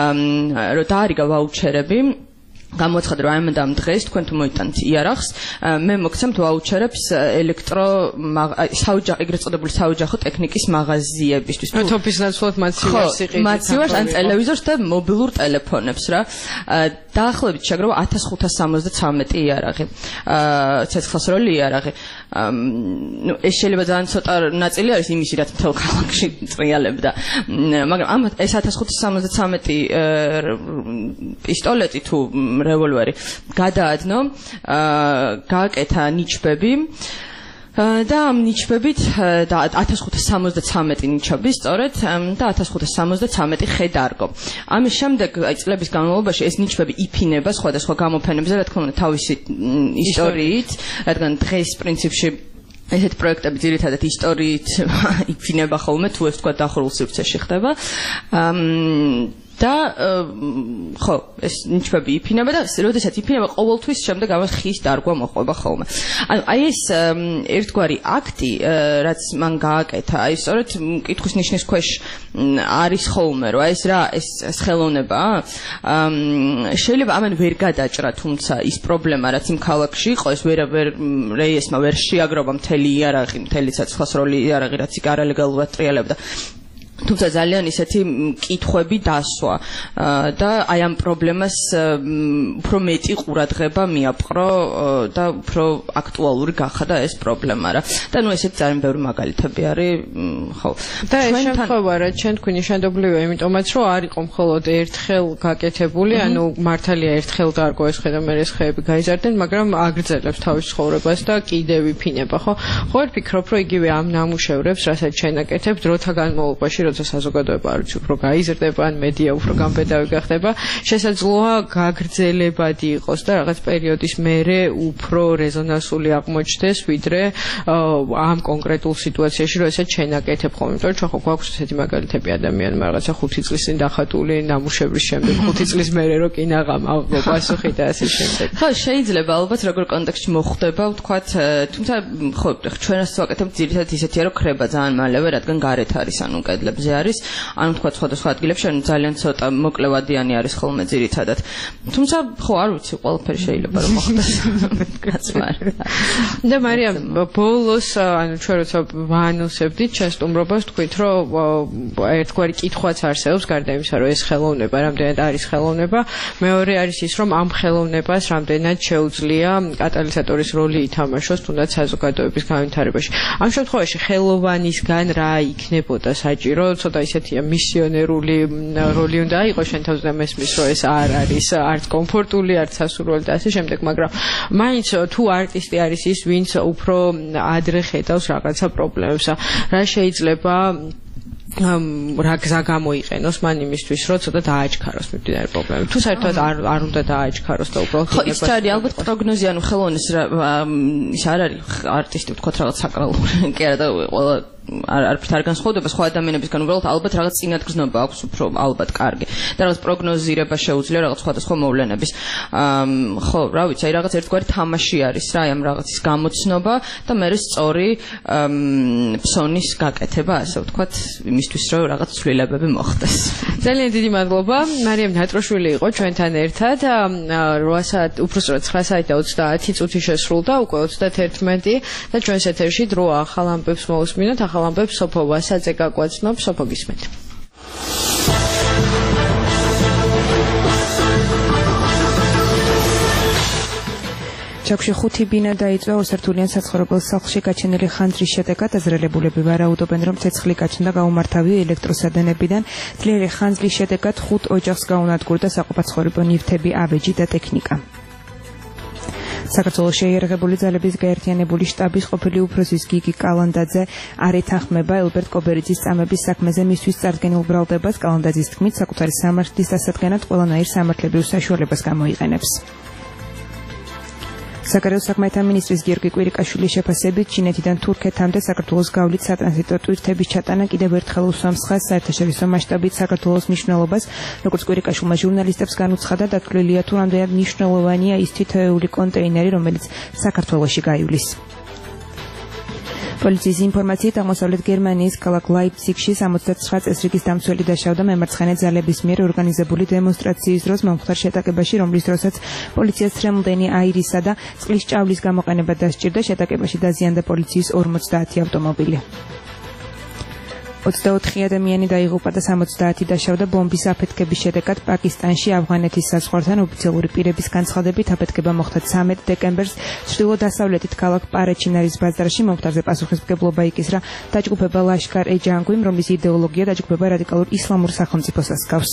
Speaker 9: რომ დაარიგა ვაუჩერები გამოცხადდა რომ ამ და ამ დღეს თქვენ თუ მოიტანთ იარაღს მე მოგცემთ ვაუჩერებს ელექტრო საოჯახო ეგრეთ წოდებული საოჯახო ტექნიკის მაღაზიებისთვის
Speaker 3: თუ თოფის ნაცვლად მაცივარს იყიდეთ
Speaker 9: მაცივარს ან ტელევიზორს და მობილურ ტელეფონებს რა დაახლოებით შეგროვა ათას ხუთას სამოცდათვრამეტი იარაღი ცეცხლსროლი იარაღი ნუ ეს შეიძლება ძალიან ცოტა ნაწილი არის იმისი რაც მთელ ქალაქში წრიალებდა მაგრამ ამ ეს ათას ხუთას სამოცდათვრამეტი პისტოლეტი თუ რევოლვერი გადაადნო გააკეთა ნიჩბები და ამ ნიჩბებით და ათას ხუთას სამოცდათვრამეტი ნიჩაბი სწორედ და ათას ხუთას სამოცდათვრამეტი ხე დარგო. ამის შემდეგ აი წლების განმავლობაში ეს ნიჩბები იფინება სხვადასხვა გამოფენებზე, რა თქმა უნდა თავისი ისტორიით, რადგან დღეს პრინციპში ესეთ პროექტები ძირითადად ისტორიით იფინება ხოლმე, თუ ეს თქვა დახურულ სივრცეში ხდება. და ხო ეს ნიჩბები იფინება და როდესაც იფინება ყოველთვის შემდეგ ამას ხის დარგვა მოყვება ხოლმე. ანუ აი ეს ერთგვარი აქტი რაც მან გააკეთა აი სწორედ კითხვის ნიშნის ქვეშ არის ხოლმე რომ აი ეს რა ეს ხელოვნებაა შეიძლება ამან ვერ გადაჭრა თუმცა ის პრობლემა რაც იმ ქალაქში იყო ეს ვერ ვერ რეიესმა ვერ შეაგროვა მთელი იარაღი მთელი ცეცხლსროლი იარაღი რაც იქ არალეგალურად ტრიალებდა თუმცა ძალიან ისეთი კითხვები დასვა და აი ამ პრობლემას უფრო მეტი ყურადღება მიაპყრო და უფრო აქტუალური გახადა ეს პრობლემა რა და ნუ ესეთ ძალიან ბევრი მაგალითები არის ხო
Speaker 3: და ეს შემთხვევა რა ჩვენ თქვი ნიშანდობლივია იმიტომაც რომ არ იყო მხოლოდ ერთხელ გაკეთებული ანუ მართალია ერთხელ დარგო ეს ხე და მე ეს ხეები გაიზარდნენ მაგრამ აგრძელებს თავის ცხოვრებას და კიდევ იფინება ხო ხო ვერ ფიქრობ რომ იგივე ამ ნამუშევრებს რასაც ჩვენ აკეთებთ დროთა განმავლობაში როცა საზოგადოება არ ვიცი უფრო გაიზრდება ან მედია უფრო გამბედავი გახდება შესაძლოა გაგრძელებადი იყოს და რაღაც პერიოდის მერე უფრო რეზონანსული აღმოჩნდეს ვიდრე ამ კონკრეტულ სიტუაციაში რომ ესეც ჩვენ აკეთებ ხოლმე იმიტომ რომ ჩვენ ხო გვაქვს ესეთი მაგალითები ადამიანმა რაღაცა ხუთი წლის წინ დახატული ნამუშევრის შემდეგ ხუთი წლის მერე რო კინაღამ აღგო პასუხი და ასე შემდეგ
Speaker 9: ხო შეიძლება ალბათ როგორ კონტექსტში მოხდება ვთქვათ თუმცა ხო ჩვენაც ვაკეთებთ ძირითადად ისეთია რომ ქრება ძალიან მალევე რადგან გარეთ არის ანუ კედლებს ადგილებზე არის, ანუ თქვა სხვადასხვა ადგილებში, ანუ ძალიან ცოტა მოკლევადიანი არის ხოლმე ძირითადად. თუმცა ხო არ ვიცი, ყველაფერი შეიძლება რომ მოხდეს. რაც მაგრამ.
Speaker 3: და მარიამ, ბოლოს ანუ ჩვენ როცა ვანონსებდით ჩვენ სტუმრობას თქვით, რომ ერთგვარი კითხვაც არსებობს გარდა იმისა, რომ ეს ხელოვნება რამდენად არის ხელოვნება, მეორე არის ის, რომ ამ ხელოვნებას რამდენად შეუძლია კატალიზატორის როლი ითამაშოს თუნდაც საზოგადოების განვითარებაში. ამ შემთხვევაში ხელოვანისგან რა იქნებოდა საჭირო, ცოტა ისეთია მისიონერული როლი უნდა იყოს შენ თავზე და მესმის, რომ ეს არ არის არც კომფორტული, არც სასურველი და ასე შემდეგ, მაგრამ მაინც თუ არტისტი არის ის, ვინც უფრო ადრე ხედავს რაღაცა პრობლემებს, რა შეიძლება რა გზა გამოიყენოს მან იმისთვის, რომ ცოტა დააჩქაროს მიმდინარე პრობლემები. თუ საერთოდ არ არ უნდა დააჩქაროს და უბრალოდ
Speaker 9: ხო, ის არის ალბათ პროგნოზი, ანუ ხელოვნის ის არ არის არტისტი, ვთქვათ რაღაც საკრალური, კი არა და ყველა არ არაფერთ არ განსხვავდება სხვა ადამიანებისგან, უბრალოდ ალბათ რაღაც წინადგზნობა აქვს უფრო ალბათ კარგი და რაღაც პროგნოზირება შეუძლია რაღაც სხვადასხვა მოვლენების. ხო, რა ვიცი, აი რაღაც ერთგვარი თამაში არის რა, ამ რაღაცის გამოცნობა და მე სწორი ფსონის გაკეთება, ასე ვთქვათ, იმისთვის რომ რაღაც ცვლილებები მოხდეს.
Speaker 3: ძალიან დიდი მადლობა. მარიამ ნატროშვილი იყო ჩვენთან ერთად. რვა საათი, უბრალოდ ცხრა საათი და ოცდაათი წუთი შესრულდა, უკვე ოცდათერთმეტი და ჩვენს ეთერში დროა ახალ ამბებს მოусმინოთ. ახალ ამბებს სოფო ვასაძე გაგვაცნობს, სოფო გისმენთ.
Speaker 5: ჩაკში ხუთი ბინა დაიწვა ორსართულიან საცხოვრებელ სახლში გაჩენილი ხანძრის შედეგად აზრელებულები ვარაუდობენ, რომ ცეცხლი გაჩნდა გაუმართავი ელექტროსადენებიდან. ძლიერი ხანძრის შედეგად ხუთ ოჯახს გაუნადგურდა საყოფაცხოვრებო ნივთები, ავეჯი და ტექნიკა. საქართველოს შეიარაღებული ძალების გაერთიანებული შტაბის ყოფილი უფროსის გიგი კალანდაძე არ ეთანხმება ელბერტ კობერიძის წამების საქმეზე მისთვის წარდგენილ ბრალდებას. კალანდაძის თქმით, საკუთარი სამართლის დასადგენად ყველანაირ სამართლებრივ საშუალებას გამოიყენებს. საგარეო საქმეთა მინისტრის გიორგი კვირიკაშვილის შეფასებით, ჩინეთიდან თურქეთამდე საქართველოს გავლით სატრანზიტო ტვირთების ჩატანა კიდევ ერთხელ უსვამს ხაზს საერთაშორისო მასშტაბით საქართველოს მნიშვნელობას. როგორც კვირიკაშვილმა ჟურნალისტებს განუცხადა, დათვლილია თუ რამდენად მნიშვნელოვანია ის თითოეული კონტეინერი, რომელიც საქართველოში გაივლის. პოლიციის ინფორმაციით აღმოსავლეთ გერმანიის ქალაქ ლაიფციგში სამოცდაცხრა წესრიგის დამცველი დაშავდა მემარცხენე ძალების მიერ ორგანიზებული დემონსტრაციის დროს მომხდარ შეტაკებაში, რომლის დროსაც პოლიციას ცრემლდენი აირისა და წყლის ჭავლის გამოყენება დასჭირდა. შეტაკებაში დაზიანდა პოლიციის ორმოცდაათი ავტომობილი. ოცდაოთხი ადამიანი დაიღუპა და სამოცდაათი დაშავდა ბომბის აფეთქების შედეგად პაკისტანში ავღანეთის საზღვართან. ოფიციალური პირების განცხადებით აფეთქება მოხდა ცამეტ დეკემბერს ჩრდილო-დასავლეთით ქალაქ პარეჩინარის ბაზარში. მომხდარზე პასუხისმგებლობა იკისრა დაჯგუფება ლაშქარ ე ჯანგვიმ, რომლის იდეოლოგია დაჯგუფება რადიკალურ ისლამურ სახელმწიფოს ასკავს.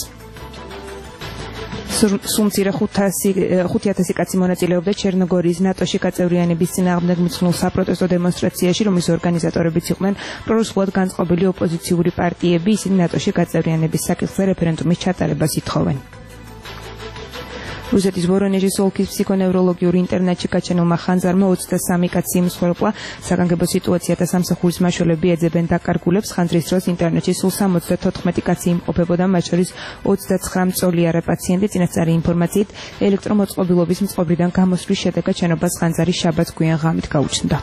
Speaker 5: სუმცირე ხუთი ათასი კაცი მონაწილეობდა ჩერნოგორიის ნატოში გაწევრიანების წინააღმდეგ მიძღვნილ საპროტესტო დემონსტრაციაში, რომლის ორგანიზატორებიც იყვნენ პრორუსულად განწყობილი ოპოზიციური პარტიები. ისინი ნატოში გაწევრიანების საკითხზე რეფერენდუმის ჩატარებას ითხოვენ. რუსეთის ვორონეჟის ოლქის ფსიქონევროლოგიურ ინტერნატში გაჩენილმა ხანძარმა ოცდასამი კაცი იმსხვერპლა. საგანგებო სიტუაცია და სამსახურის მაშველები ეძებენ დაკარგულებს. ხანძრის დროს ინტერნეტში სულ სამოცდათოთხმეტი კაცი იმყოფებოდა, მათ შორის ოცდაცხრა მწოლიარე პაციენტი. წინასწარი ინფორმაციით, ელექტრომოწყობილობის მწყობრიდან გამოსვლის შედეგად შენობას ხანძარი შაბათს გვიან ღამით გაუჩნდა.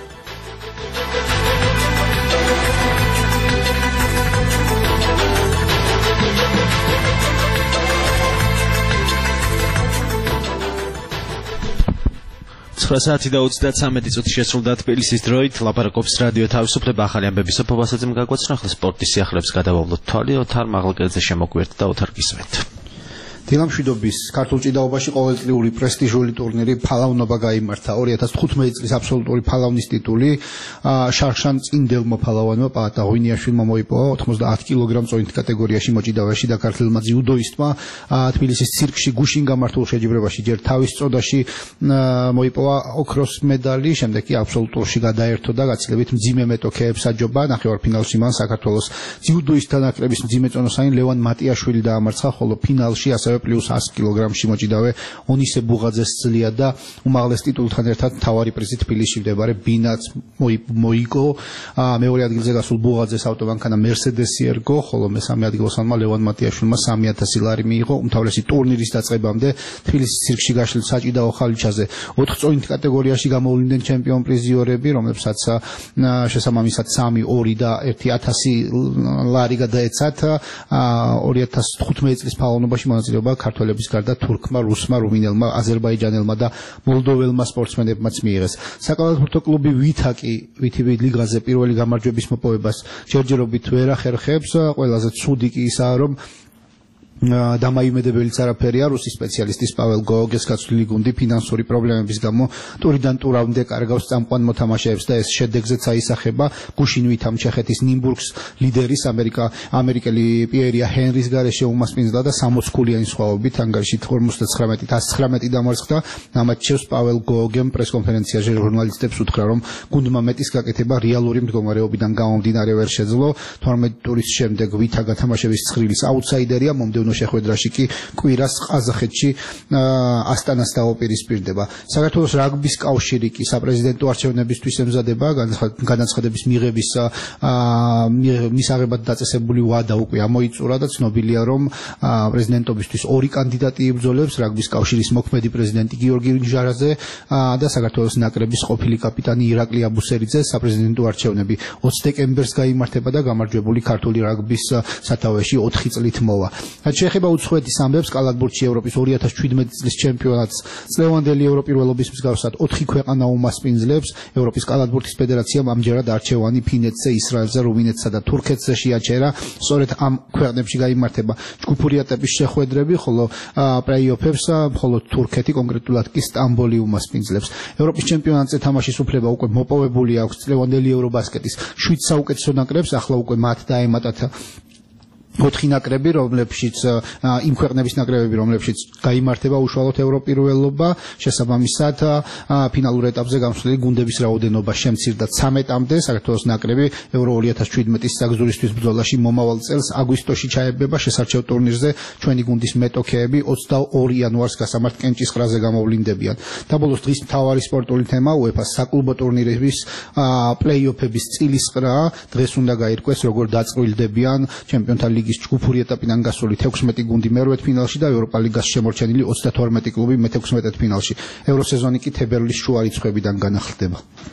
Speaker 2: ცხრა საათი და ოცდათვრამეტი წუთი შესრულდა თბილისის დროით. ლაპარაკობს რადიო თავისუფლება. ახალი ამბები სოფო ვასაძემ გაგვაცნო. ახლა სპორტის სიახლეებს გადავავლოთ თვალი. ოთარ მაღლაკერძე შემოგვიერთდა და ოთარ გისმენთ.
Speaker 20: დილამშვიდობის ქართულ ჭიდაობაში ყოველწლიური პრესტიჟული ტურნირი ფალავნობა გაიმართა. ორი ათას თხუთმეტი წლის აბსოლუტური ფალავნის ტიტული შარხშან წინდელმა ფალავანმა პაატა ღვინიაშვილმა მოიპოვა ოთხმოცდაათ კილოგრამ წონით კატეგორიაში მოჭიდავეში და ქართველმა ძიუდოისტმა თბილისის ცირკში გუშინ გამართულ შეჯიბრებაში ჯერ თავის წოდაში მოიპოვა ოქროს მედალი, შემდეგ კი აბსოლუტურში გადაერთო და გაცილებით მძიმე მეტოქეებს აჯობა. ნახევარფინალში მან საქართველოს ძიუდოისტთა ნაკრების მძიმე წონოსანი ლევან მატიაშვილი დაამარცხა, ხოლო ფინალში ასევე პლუს εκατო კილოგრამში მოჭიდავე ონისე ბუღაძეს ძლია და უმაღლეს ტიტულთან ერთად მთავარი პრიზი თბილისში მდებარე ბინაც მოიგო. მეორე ადგილზე გასულ ბუღაძეს ავტომანქანა მერსედესი ერგო, ხოლო მესამე ადგილოსანმა ლევან მატიაშვილმა სამი ათასი ლარი მიიღო. უმთავრესი ტურნირის დაწყებამდე თბილისის ცირკში გაშლილ საჭიდაო ხალიჩაზე ოთხ წონით კატეგორიაში გამოვლინდნენ ჩემპიონ პრიზიორები, რომლებსაც შესაბამისად სამი, ორი და ერთი ათასი ლარი გადაეცათ. ორი ათას თხუთმეტი წლის ფალონობაში მონაწილეობა ქართველების გარდა თურქმა, რუსმა, რუმინელმა, აზერბაიჯანელმა და მოლდოველმა სპორტსმენებმაც მიიღეს. საკალათბურთო კლუბი ვითაკი ვითიბი ლიგაზე პირველი გამარჯვების მოპოვებას ჯერჯერობით ვერ ახერხებს. ყველაზე ცუდი კი ისაა, რომ დამაიმედებელიც არაფერია. რუსი სპეციალისტის პაվել გოგეს გაცვლილი გუნდი ფინანსური პრობლემების გამო ტურიდან ტურავამდე კარგავს წამყვან მოთამაშეებს და ეს შედეგზეც აისახება. გუშინ ვითამ ჩეხეთის ნიმბურგს ლიდერის ამერიკა ამერიკელი პიერია ჰენრის გარეშე უმასპინძლა და სამოცი ქულიანი სხვაობით ანგარიში ორმოცდათხრამეტით ასი ცხრამეტი დამარცხდა. ამაჩევს პაվել გოგემ პრესკონფერენციაში ჟურნალისტებს უთხრა, რომ გუნდმა მეტის გაკეთება რეალური მდგომარეობიდან გამომდინარე ვერ შეძლო. თორმეტი ტურის შემდეგ ვითა გათამაშების ცხრილის აუტსაიდერია. მომდევნო შეხვედრაში კი კვირას ყაზახეთში ასტანას დაუპირისპირდება. საქართველოს რაგბის კავშირი კი საპრეზიდენტო არჩევნებისთვის ემზადება. განაცხადების მიღების მისაღებად დაწესებული ვადა უკვე ამოიწურა და ცნობილია, რომ პრეზიდენტობისთვის ორი კანდიდატი იბრძოლებს: რაგბის კავშირის მოქმედი პრეზიდენტი გიორგი ნიჟარაძე და საქართველოს ნაკრების ყოფილი კაპიტანი ირაკლი აბუსერიძე. საპრეზიდენტო არჩევნები ოცი დეკემბერს გაიმართება და გამარჯვებული ქართული რაგბის სათავეში ოთხი წლით მოვა. შეეხება უცხოეთის ამბებს, კალათბურთში ევროპის ორი ათას შვიდმეტი წლის ჩემპიონატს წლევანდელი ევროპირველობის მსგავსად ოთხი ქვეყანა უმასპინძლებს. ევროპის კალათბურთის ფედერაციამ ამჯერად არჩევანი ფინეთზე, ისრაელზე, რუმინეთსა და თურქეთზე შეაჩერა. სწორედ ამ ქვეყნებში გაიმართება ჯგუფური ეტაპის შეხვედრები, ხოლო პლეი-ოფებს მხოლოდ თურქეთი, კონკრეტულად კი სტამბოლი უმასპინძლებს. ევროპის ჩემპიონატზე თამაშის უფლება უკვე მოპოვებული აქვს წლევანდელი ევრობასკეტის შვიდ საუკეთესო ნაკრებს. ახლა უკვე მათ დაემატათ ოთხი ნაკრები, რომლებშიც იმ ქვეყნების ნაკრებები, რომლებშიც გაიმართება უშუალოდ ევროპირველობა. შესაბამისად, ფინალურ ეტაპზე გამოსვლელი გუნდების რაოდენობა შემცირდა ცამეტამდე. საქართველოს ნაკრები ევრო ორი ათას შვიდმეტის საგზურისთვის ბრძოლაში მომავალ წელს აგვისტოში ჩაებება. შესარჩევ ტურნირზე ჩვენი გუნდის მეტოქეები ოცდაორი იანვარს გასამართ კენჭისყრაზე გამოვლინდებიან. დაბოლოს დღის მთავარი სპორტული თემა უეფა-ს საკლუბო ტურნირების პლეი-ოფების წილისყრა. დღეს უნდა გაირკვეს, როგორ დაწყვილდებიან ჩემპიონთა ლიგის ჯგუფური ეტაპიდან გასული თექვსმეტი გუნდი მერვედფინალში და ევროპა ლიგას შემორჩენილი ოცდათორმეტი კლუბი მეთექვსმეტედფინალში. ევროსეზონი კი თებერვლის შუა რიცხვებიდან განახლდება.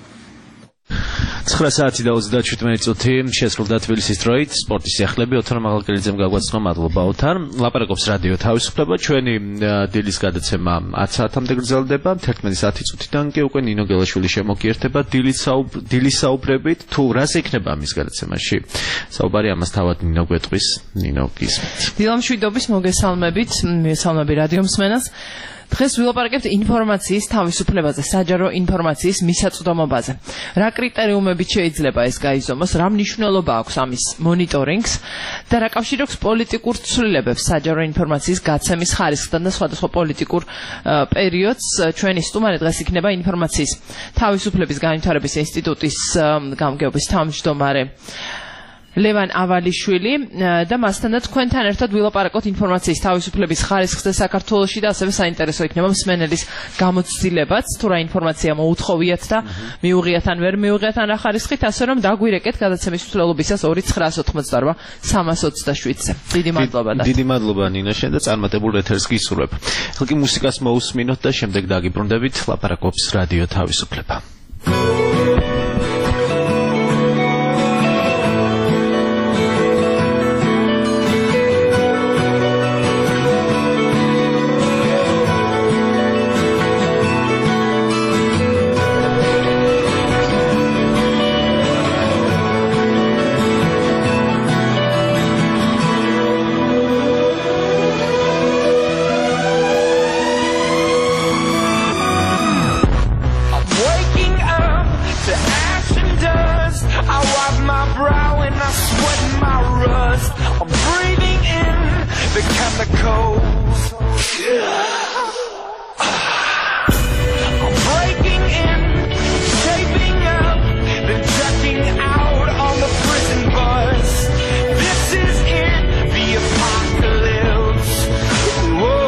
Speaker 2: ცხრა საათი და ოცდაშვიდმეტი წუთი შესრულდა თბილისის დროით. სპორტის სიახლეები ოთარ მაღალკელიძემ გაგვაცხო. მადლობა ოთარ. ლაპარაკობს რადიო თავისუფლება. ჩვენი დილის გადაცემა ათი საათამდე გრძელდება. თერთმეტი საათი წუთიდან კი უკვე ნინო გელაშვილი შემოგიერთება დილის საუბრებით. თუ რას იქნება ამის გადაცემაში? საუბარი ამას თავად ნინო გვეტყვის. ნინო გისმით.
Speaker 21: დილამშვიდობის მოგესალმებით. მესალმები რადიო მსმენელს. დღეს ვილაპარაკებთ ინფორმაციის თავისუფლებაზე, საჯარო ინფორმაციის მისაწვდომობაზე. რა კრიტერიუმებით შეიძლება ეს გაიზომოს, რა მნიშვნელობა აქვს ამის მონიტორინგს და რა კავშირი აქვს პოლიტიკურ ცვლილებებს საჯარო ინფორმაციის გაცემის ხარისხთან და სხვადასხვა პოლიტიკურ პერიოდს. ჩვენი სტუმარი დღეს იქნება ინფორმაციის თავისუფლების განვითარების ინსტიტუტის გამგეობის თავმჯდომარე ლევან ავალიშვილი და მასთანაც თქვენთან ერთად ვილაპარაკოთ ინფორმაციის თავისუფლების ხარისხზე საქართველოში და ასევე საინტერესო იქნება მსმენელის გამოცდილებაც, თუ რა ინფორმაცია მოუთხოვიათ და მიუღიათ ან ვერ მიუღიათ ან რა ხარისხით, ასე რომ დაგვირეკეთ გადაცემის მსვლელობისას ორი ცხრაას ოცდაოთხმოცდაორბა სამას ოცდაშვიდზე. დიდი მადლობა და
Speaker 2: დიდი მადლობა ნინო შენ და წარმატებულ ეთერს გისურვებ. ხალხი მუსიკას მოусმინოთ და შემდეგ დაგიბრუნდებით. ლაპარაკობს რადიო თავისუფლება.
Speaker 24: Whoa.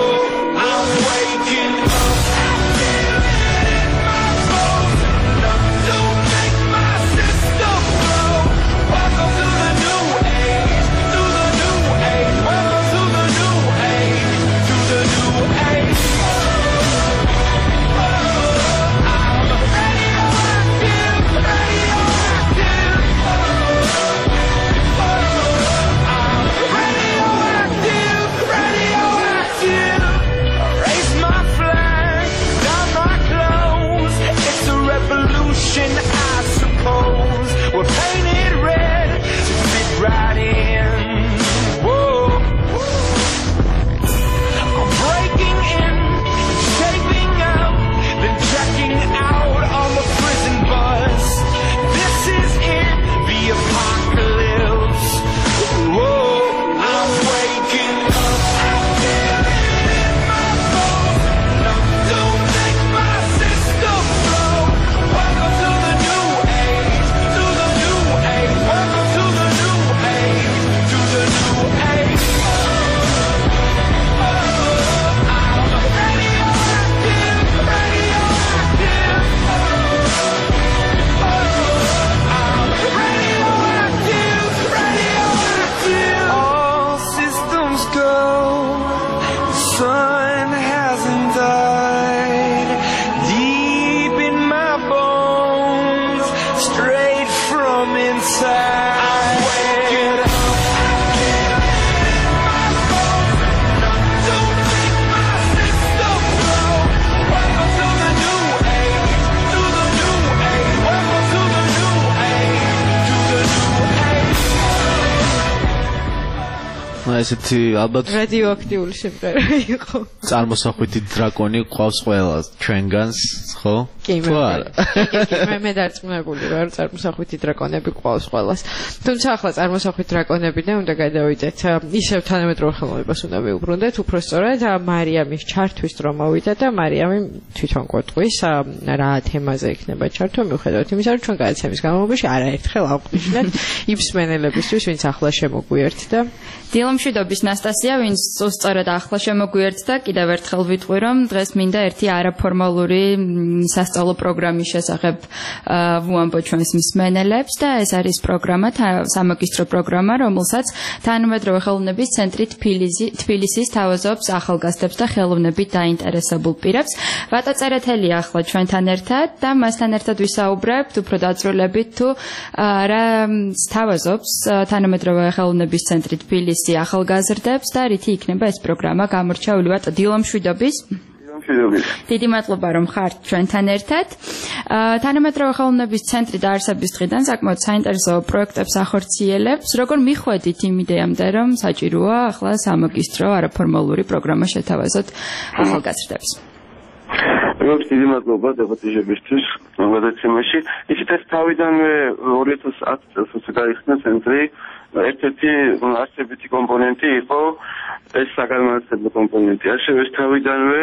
Speaker 2: ესეთი ალბათ
Speaker 3: რადიოაქტიული სიმღერა იყო.
Speaker 2: წარმოსახვითი დრაკონი ყავს ყველა ჩვენგანს, ხო?
Speaker 3: კი, მე მე დარწმუნებული ვარ, წარმოსახვითი დრაკონები ყავს ყველას. თუმცა ახლა წარმოსახვითი დრაკონებიდან უნდა გადავიდეთ. ისევ თანამედროვე ხელოვნებას უნდა ვიუბრუნდეთ, უფრო სწორად მარიამის ჩართვის დრო მოვიდა და მარიამი თვითონ გვეტყვის რა თემაზე იქნება ჩართვა, მიუხედავად იმისა, რომ ჩვენ გადაცემის განმავლობაში არაერთხელ აღვნიშნეთ იფსმენელებისთვის, ვინც ახლა შემოგვიერთდა.
Speaker 4: დილამშვიდობის ნასტასია, ვინც სწორად ახლა შემოგვიერთდა, კიდევ ერთხელ ვიტყვი, რომ დღეს მინდა ერთი არაფორმალური სასწავლო პროგრამის შესახებ ვუამბო ჩვენს მსმენელებს და ეს არის პროგრამა, სამაგისტრო პროგრამა, რომელსაც თანამედროვე ხელოვნების ცენტრი თბილისის თავაზობს ახალგაზრდებს და ხელოვნებით დაინტერესებულ პირებს. ვატო წერეთელია ახლა ჩვენთან ერთად და მასთან ერთად ვისაუბრებთ უფრო დაწვრილებით თუ რა თავაზობს თანამედროვე ხელოვნების ცენტრი თბილისი ახალგაზრდებს და რითი იქნება ეს პროგრამა გამორჩეული. ვატო დილამშვიდობის. დიდი მადლობა რომ ხართ ჩვენთან ერთად. თანამედროვე ხელოვნების ცენტრი დაარსების დღიდან საკმაოდ საინტერესო პროექტებს ახორციელებს. როგორ მიხვედით იმ იდეამდე, რომ საჭიროა ახლა სამაგისტრო არაფორმალური პროგრამა შეთავაზოთ ახალგაზრდებს?
Speaker 10: როგორც დიდი მადლობა დაბატიჟებისთვის გადაცემაში. ისიც ეს თავიდანვე ორი ათას ათი წელს გაიხსნა ცენტრი. ერთ-ერთი არსებითი კომპონენტი იყო ეს საგანმანათლებლო კომპონენტი. ასევე ეს თავიდანვე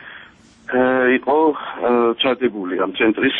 Speaker 10: იყო ჩადებული ამ ცენტრის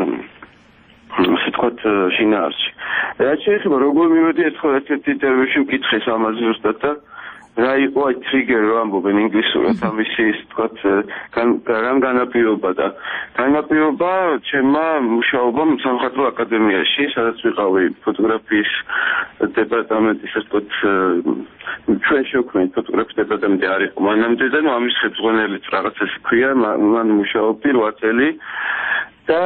Speaker 10: ასე ვთქვათ შინაარსში. რაც შეიძლება როგორ მივედი ერთხელ ერთ-ერთ ინტერვიუში ვკითხეს ამაზე ზუსტად და რა იყო აი ტრიგერი რომ ამბობენ ინგლისურად ამისი ასე ვთქვათ რამ განაპირობა და განაპირობა ჩემმა მუშაობამ სამხატვრო აკადემიაში, სადაც ვიყავი ფოტოგრაფიის დეპარტამენტის ასე ვთქვათ ჩვენ შევქმნით ფოტოგრაფიის დეპარტამენტი არ იყო მანამდე და ნუ ამის ხელმძღვანელიც რაღაც ესე ქვია, მან მუშაობდი რვა წელი და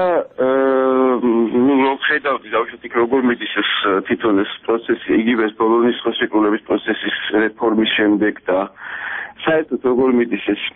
Speaker 10: ნუ რომ ხედავდი დავუშვათ იქ როგორ მიდის ეს თვითონ ეს პროცესი, იგივე ეს ბოლონის ხელშეკრულების პროცესის რეფორმის შემდეგ და საერთოდ როგორ მიდის ეს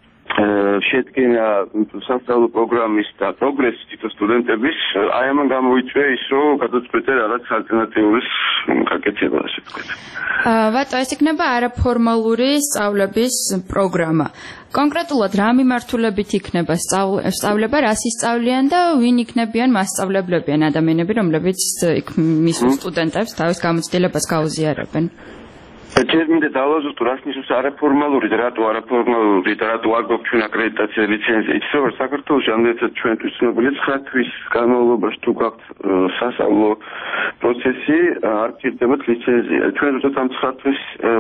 Speaker 10: შედგენა სასწავლო პროგრამის და პროგრესი თვითონ სტუდენტების, აი ამან გამოიწვია ის, რომ გადაწყვეტე რაღაც ალტერნატიურის გაკეთება, ასე ვთქვათ.
Speaker 4: ვატო, ეს იქნება არაფორმალური სწავლების პროგრამა. კონკრეტულად რა მიმართულებით იქნება სწავლება, რას ისწავლიან და ვინ იქნებიან მასწავლებლები ან ადამიანები, რომლებიც მისულ სტუდენტებს თავის გამოცდილებას გაუზიარებენ?
Speaker 10: ჯერ მინდა დავაზუსტო, რას ნიშნავს არაფორმალური და რატო არაფორმალური და რატო არ გვაქვს ჩვენ აკრედიტაცია ლიცენზია. იცით რომ საქართველოში ამდენად ჩვენთვის ცნობილია ცხრა თვის განმავლობაში თუ გაქვთ სასწავლო პროცესი, არ გჭირდებათ ლიცენზია. ჩვენ ზუსტად ამ ცხრა თვის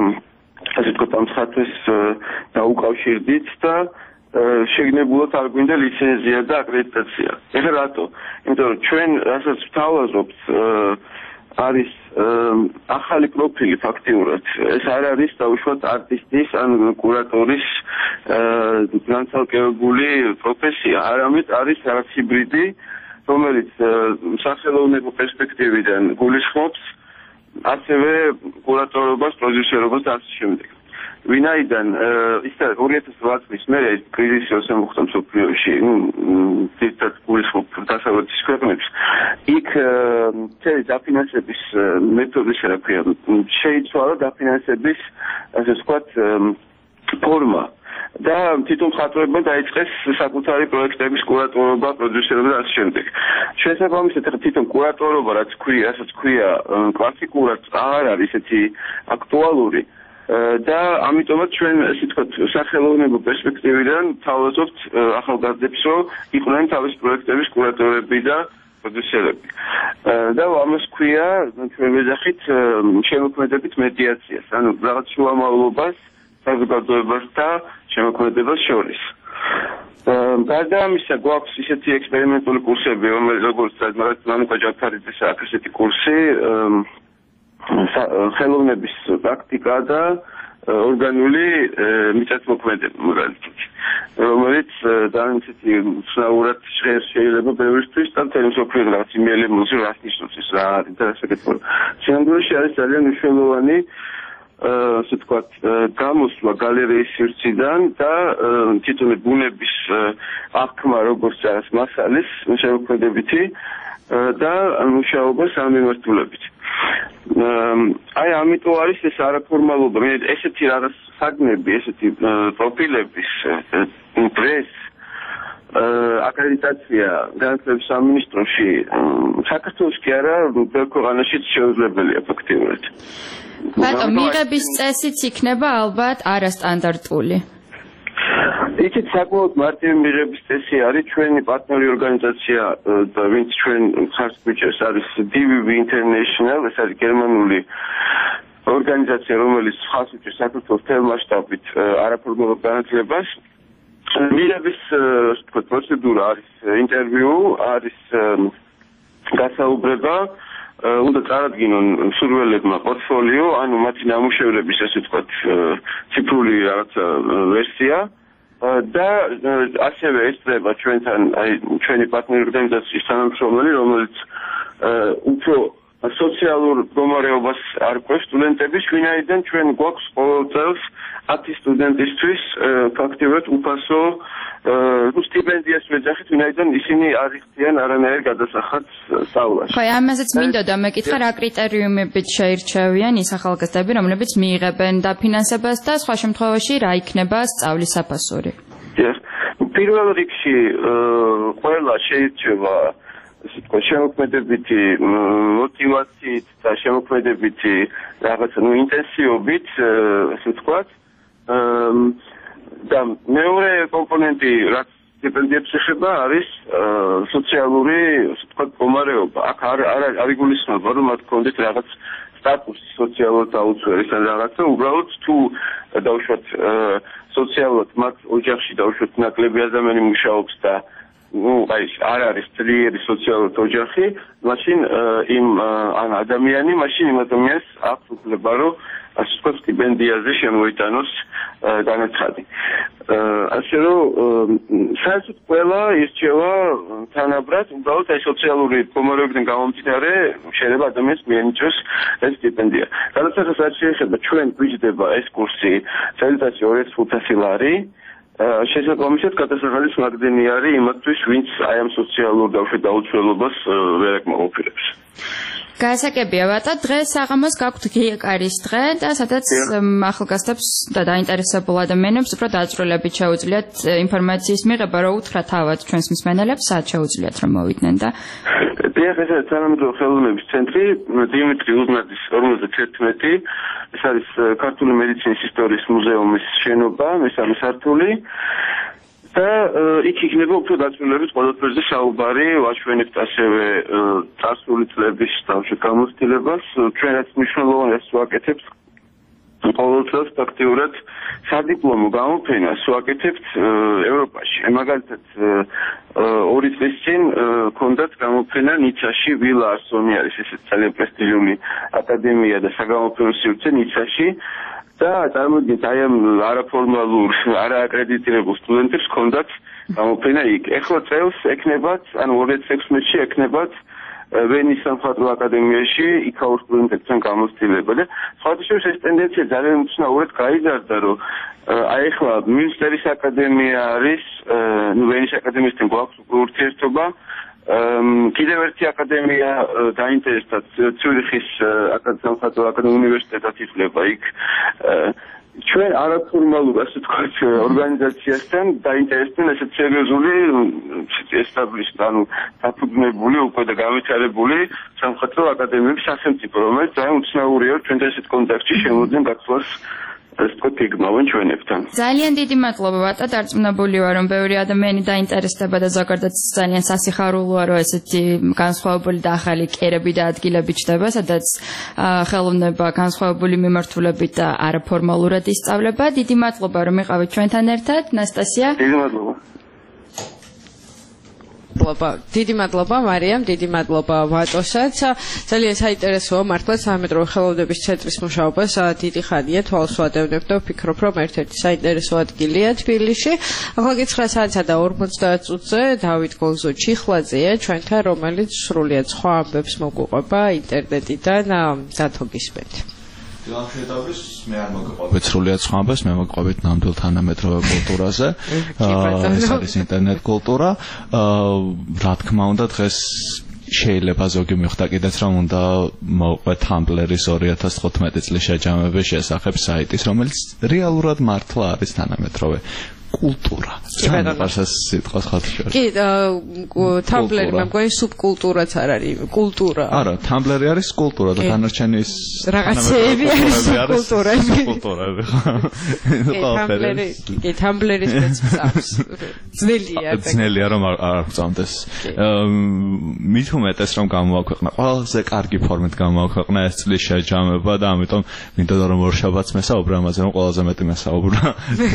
Speaker 10: ასე ვთქვათ ამ ცხრა თვის დაუკავშირდით და შეგნებულად არ გვინდა ლიცენზია და აკრედიტაცია. ეხლა რატო? იმიტომ რომ ჩვენ რასაც ვთავაზობთ არის ახალი პროფილი ფაქტიურად. ეს არ არის დაუშვათ არტისტის ან კურატორის განცალკევებული პროფესია, არამედ არის რაღაც ჰიბრიდი, რომელიც სახელოვნებო პერსპექტივიდან გულისხმობს ასევე კურატორობას, პროდიუსერობას და ასე შემდეგ. ვინაიდან ის ორი ათას რვა წლის მერე კრიზისი როცა მოხდა მსოფლიოში, ნუ ძირითადად გულისხმობ დასავლეთის ქვეყნებს, იქ წელი დაფინანსების მეთოდი შეგვიძლია შეიცვალა დაფინანსების ასე ვთქვათ ფორმა და თვითონ მხატვრებმა დაიწყეს საკუთარი პროექტების კურატორობა, პროდიუსერობა და ასე შემდეგ. შესაბამისად, თვითონ კურატორობა, რაც ქვია, რასაც ქვია კლასიკურად არ არის ესეთი აქტუალური და ამიტომაც ჩვენ ესე ვთქვათ სახელოვნებო პერსპექტივიდან თავაზობთ ახალგაზრდებს, რომ იყვნენ თავის პროექტების კურატორები და პროდიუსერები. და ამას ქვია ჩვენ ვეძახით შემოქმედებით მედიაციას, ანუ რაღაც შუამავლობას საზოგადოებას და შემოქმედებას შორის. გარდა ამისა, გვაქვს ისეთი ექსპერიმენტული კურსები, როგორც მანუკა ჯაფარიძის აქვს ესეთი კურსი, ხელოვნების პრაქტიკა და ორგანული მიწათმოქმედება, მაგალითად, რომელიც დაანცეთი უცნაურად შეიძლება ბევრისთვის და მთელი მსოფლიოს რაღაც იმელებულზე რას ნიშნავს ეს რა არის და ასე გეტყვი. შემდგომში არის ძალიან მნიშვნელოვანი ასე ვთქვათ გამოსვლა გალერეის სივრციდან და თვითონ ბუნების აღქმა როგორც არის მასალის შემოქმედებითი და მუშაობა სამიმართულებით. აი ამიტომ არის ეს არაფორმალობა, მე ესეთი რაღაც საგნები, ესეთი პროფილების პრეს აკრედიტაცია განათლების სამინისტროში საქართველოს კი არა, ბევრ ქვეყანაშიც შეუძლებელია ფაქტიურად.
Speaker 4: ბატონ, მიღების წესიც იქნება ალბათ არასტანდარტული.
Speaker 10: იქით საკმაოდ მარტივი მიღების წესი არის ჩვენი პარტნიორი ორგანიზაცია და ვინც ჩვენ ხარს გვიჭერს არის დი ვი ვი International, ეს არის გერმანული ორგანიზაცია, რომელიც ხარს უჭერს საქართველოს მთელ მასშტაბით არაფორმალურ განათლებას. მიღების პროცედურა არის ინტერვიუ, არის გასაუბრება, უნდა წარადგინონ მსურველებმა პორტფოლიო, ანუ მათი ნამუშევრების ასე ვთქვათ ციფრული რაღაცა ვერსია და ასევე ესწრება ჩვენთან აი ჩვენი პარტნიორი ორგანიზაციის თანამშრომელი, რომელიც უფრო სოციალურ მდგომარეობას არკვევს სტუდენტების, ვინაიდან ჩვენ გვაქვს ყოველ წელს ათი სტუდენტისთვის ფაქტიურად უფასო სტიპენდიას ვეძახით, ვინაიდან ისინი არ იხდიან არანაირ გადასახადს სწავლაში.
Speaker 4: ხო, ამაზეც მინდოდა მეკითხა, რა კრიტერიუმებით შეირჩევიან ის ახალგაზრდები, რომლებიც მიიღებენ დაფინანსებას და სხვა შემთხვევაში რა იქნება სწავლის საფასური?
Speaker 10: პირველ რიგში ყველა შეირჩევა შემოქმედებითი მოტივაციით და შემოქმედებითი რაღაცა ნუ ინტენსივობით, ასე ვთქვათ. და მეორე კომპონენტი, რაც სტიპენდიებს ეხება, არის სოციალური, ასე ვთქვათ, მდგომარეობა. აქ არ არ იგულისხმება, რომ მათ ჰქონდეთ რაღაც სტატუსი სოციალურად დაუცველი ან რაღაცა, უბრალოდ თუ დავუშვათ სოციალურად მათ ოჯახში დავუშვათ ნაკლები ადამიანი მუშაობს და ну, აი, არ არის ძლიერი სოციალური ოჯახი, მაშინ იმ ან ადამიანი, მაშინ იმ ადამიანს აქვს უფლება, რომ ასე ვთქვათ, სტიპენდიაზე შემოიტანოს განაცხადი. ასე რომ საერთოდ ყველა ირჩევა თანაბრად, უბრალოდ აი სოციალური მდგომარეობიდან გამომდინარე, შეიძლება ადამიანს მიენიჭოს ეს სტიპენდია. გადასახადს რაც შეეხება, ჩვენ გვიჯდება ეს კურსი წელიწადში ორი ათას ხუთასი ლარი. შესაბამისად გადასახადის მაგდენი არის იმათთვის, ვინც აი ამ სოციალურ დაუცველობას ვერ აკმაყოფილებს.
Speaker 4: გასაგებია ბატონო, დღეს საღამოს გაქვთ გიეკარის დღე და სადაც ახალგაზრდებს და დაინტერესებულ ადამიანებს უფრო დაწვრილებით შეუძლიათ ინფორმაციის მიღება, რო უთხრა თავად ჩვენს მსმენელებს, სად შეუძლიათ რომ მოვიდნენ და
Speaker 10: დიახ, ეს არის თანამედროვე ხელოვნების ცენტრი, დიმიტრი უზნაძის ორმოცდაერთმეტი, ეს არის ქართული მედიცინის ისტორიის მუზეუმის შენობა, მესამე სართული. და იქ იქნება უფრო დაწვრილებით ყველაფერზე საუბარი, ვაჩვენებთ ასევე წარსული წლების თავში გამოცდილებას, ჩვენაც მნიშვნელოვანია ვაკეთებთ ყოველ წელს ფაქტიურად სადიპლომო გამოფენას ვაკეთებთ ევროპაში. მაგალითად ორი წლის წინ ჰქონდათ გამოფენა ნიცაში, ვილა არსონი არის ესეც ძალიან პრესტიჟული აკადემია და საგამოფენო სივრცე ნიცაში. და წარმოგიდგენთ აი ამ არაფორმალურ, არააკრედიტირებულ სტუდენტებს ჰქონდათ გამოფენა იქ. ეხლა წელს ექნებათ, ანუ ორი ათას ექვსმეტში ექნებათ ვენის სამხატვრო აკადემიაში იქაურ სტუდენტებთან გამოცდილება და სხვადასხვა ეს ტენდენცია ძალიან უცნაურად გაიზარდა, რომ აი ეხლა მინსტერის აკადემია არის, ნუ ვენის აკადემიასთან გვაქვს ურთიერთობა. კიდევ ერთი აკადემია დაინტერესდა ციურიხის სამხატვრო აკადემიის უნივერსიტეტად ითვლება იქ ჩვენ არაფორმალურ ასე ვთქვათ ორგანიზაციასთან დაინტერესდნენ ესეთ სერიოზული ესტაბლიშდ ანუ დაფუძნებული უკვე და განვითარებული სამხატვრო აკადემიების სახელმწიფო, რომელიც ძალიან უცნაურია ჩვენთან ესეთ კონტაქტში შემოძენ გაცვლას ეს თქო ჩვენებთან.
Speaker 4: ძალიან დიდი მადლობა ბატონო, დარწმუნებული ვარ, რომ ბევრი ადამიანი დაინტერესდება და ზოგადად ძალიან სასიხარულოა, რომ ესეთი განსხვავებული და ახალი კერები და ადგილები ჩდება, სადაც ხელოვნება განსხვავებული მიმართულებით და არაფორმალურად ისწავლება. დიდი მადლობა, რომ იყავით ჩვენთან ერთად, ნასტასია.
Speaker 10: დიდი მადლობა.
Speaker 3: მადლობა, დიდი მადლობა მარიამ, დიდი მადლობა ვატოსაც. ძალიან საინტერესოა მართლა სამედროვე ხელოვნების ცენტრის მუშაობას დიდი ხანია თვალს ვადევნებ და ვფიქრობ, რომ ერთ-ერთი საინტერესო ადგილია თბილისში. ახლა კი ცხრა საათსა და ორმოცდაათ წუთზე დავით გონზო ჩიხლაძეა ჩვენთან, რომელიც სრულიად სხვა ამბებს მოგვიყვება ინტერნეტიდან. გათოგისმენთ.
Speaker 2: დილამშვიდობის, მე არ მოგყვებით სრულიად სხვა ამბებს, მე მოგყვებით ნამდვილ თანამედროვე კულტურაზე. ეს არის ინტერნეტ კულტურა. რა თქმა უნდა, დღეს
Speaker 11: შეიძლება ზოგი მიხვდა კიდეც რომ უნდა მოუყვე Tumblr-ის ორი ათას თხუთმეტი წლის შეჯამების შესახებ საიტის, რომელიც რეალურად მართლა არის თანამედროვე კულტურა.
Speaker 3: ბატონო,
Speaker 11: სიტყვას ხათშორ.
Speaker 3: კი, Tumblr-ი მე მგონი სუბკულტურაც არ არის, კულტურა.
Speaker 11: არა, Tumblr-ი არის კულტურა და დანარჩენი ის
Speaker 3: რაღაცეები არის კულტურები.
Speaker 11: კულტურები.
Speaker 3: Tumblr-ი, კი, Tumblr-ის მეცავს. ძნელია.
Speaker 11: ძნელია რომ არ გწამდეს. მით უმეტეს რომ გამოაქვეყნა, ყველაზე კარგი ფორმით გამოაქვეყნა ეს წლის შეჯამება და ამიტომ მინდოდა რომ ორ შაბათს მესაუბრა ამაზე, რომ ყველაზე მეტი მესაუბრა.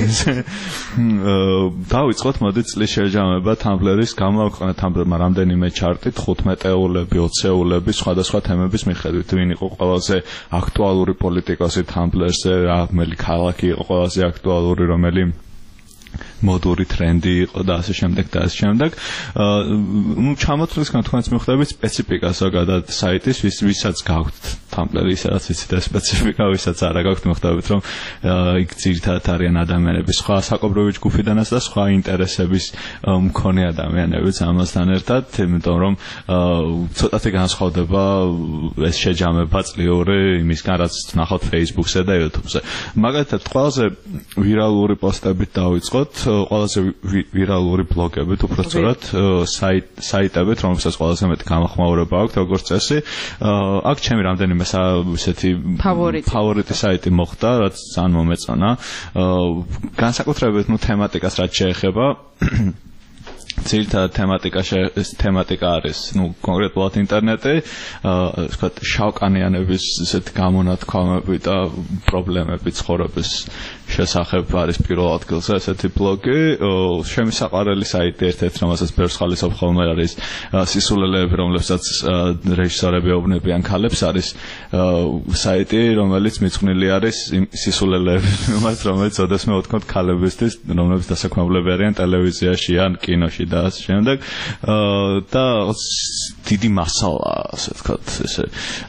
Speaker 11: დავიწყოთ მოდი წლის შეჯამება Tumblr-ის გამოაქვეყნა Tumblr-მა რამდენიმე ჩარტი თხუთმეტეულები, ოცეულები სხვადასხვა თემების მიხედვით ვინ იყო ყველაზე აქტუალური პოლიტიკოსი Tumblr-ზე, რომელი ქალაქი იყო ყველაზე აქტუალური, რომელი მოდური ტრენდი იყო და ასე შემდეგ და ასე შემდეგ. ნუ ჩამოთვლისგან თქვენც მიხვდებით სპეციფიკა ზოგადად საიტის, ვის ვისაც გაქვთ Tumblr-ი, ისაც ვიცით ეს სპეციფიკა, ვისაც არა გაქვთ, მიხვდებით რომ იქ ძირითადად არიან ადამიანები სხვა საკობროვი ჯგუფიდანაც და სხვა ინტერესების მქონე ადამიანებიც ამასთან ერთად, იმიტომ რომ ცოტათი განსხვავდება ეს შეჯამება წლიური იმისგან, რაც ნახავთ Facebook-ზე და YouTube-ზე. მაგალითად, ყველაზე ვირალური პოსტებით დავიწყოთ, ყველაზე ვირალური ბლოგებით, უბრალოდ საიტებით, რომელსაც ყველაზე მეტი გამახმაურება აქვს, როგორც წესი. აქ ჩემი რამდენიმე ესეთი ფავორიტი საიტი მოხდა, რაც ძალიან მომეწონა. განსაკუთრებით ნუ თემატიკას რაც შეეხება, ძირითადად თემატიკა ეს თემატიკა არის, ნუ კონკრეტულად ინტერნეტი, ასე ვთქვათ, შავკანიანების ესეთი გამონათქვამები და პრობლემები ცხოვრების შესახებ არის პირველ ადგილზე ესეთი ბლოგი. ჩემი საყვარელი საიტი ერთ-ერთი, რომელსაც ბევრს ხალისობ ხოლმე არის სისულელეები, რომლებსაც რეჟისორები ეუბნებიან ქალებს, არის საიტი, რომელიც მიძღვნილი არის სისულელეების მიმართ, რომელიც ოდესმე ვთქვათ ქალებისთვის, რომლებიც დასაქმებლები არიან ტელევიზიაში ან კინოში და ასე შემდეგ. და დიდი მასალა, ასე ვთქვათ, ესე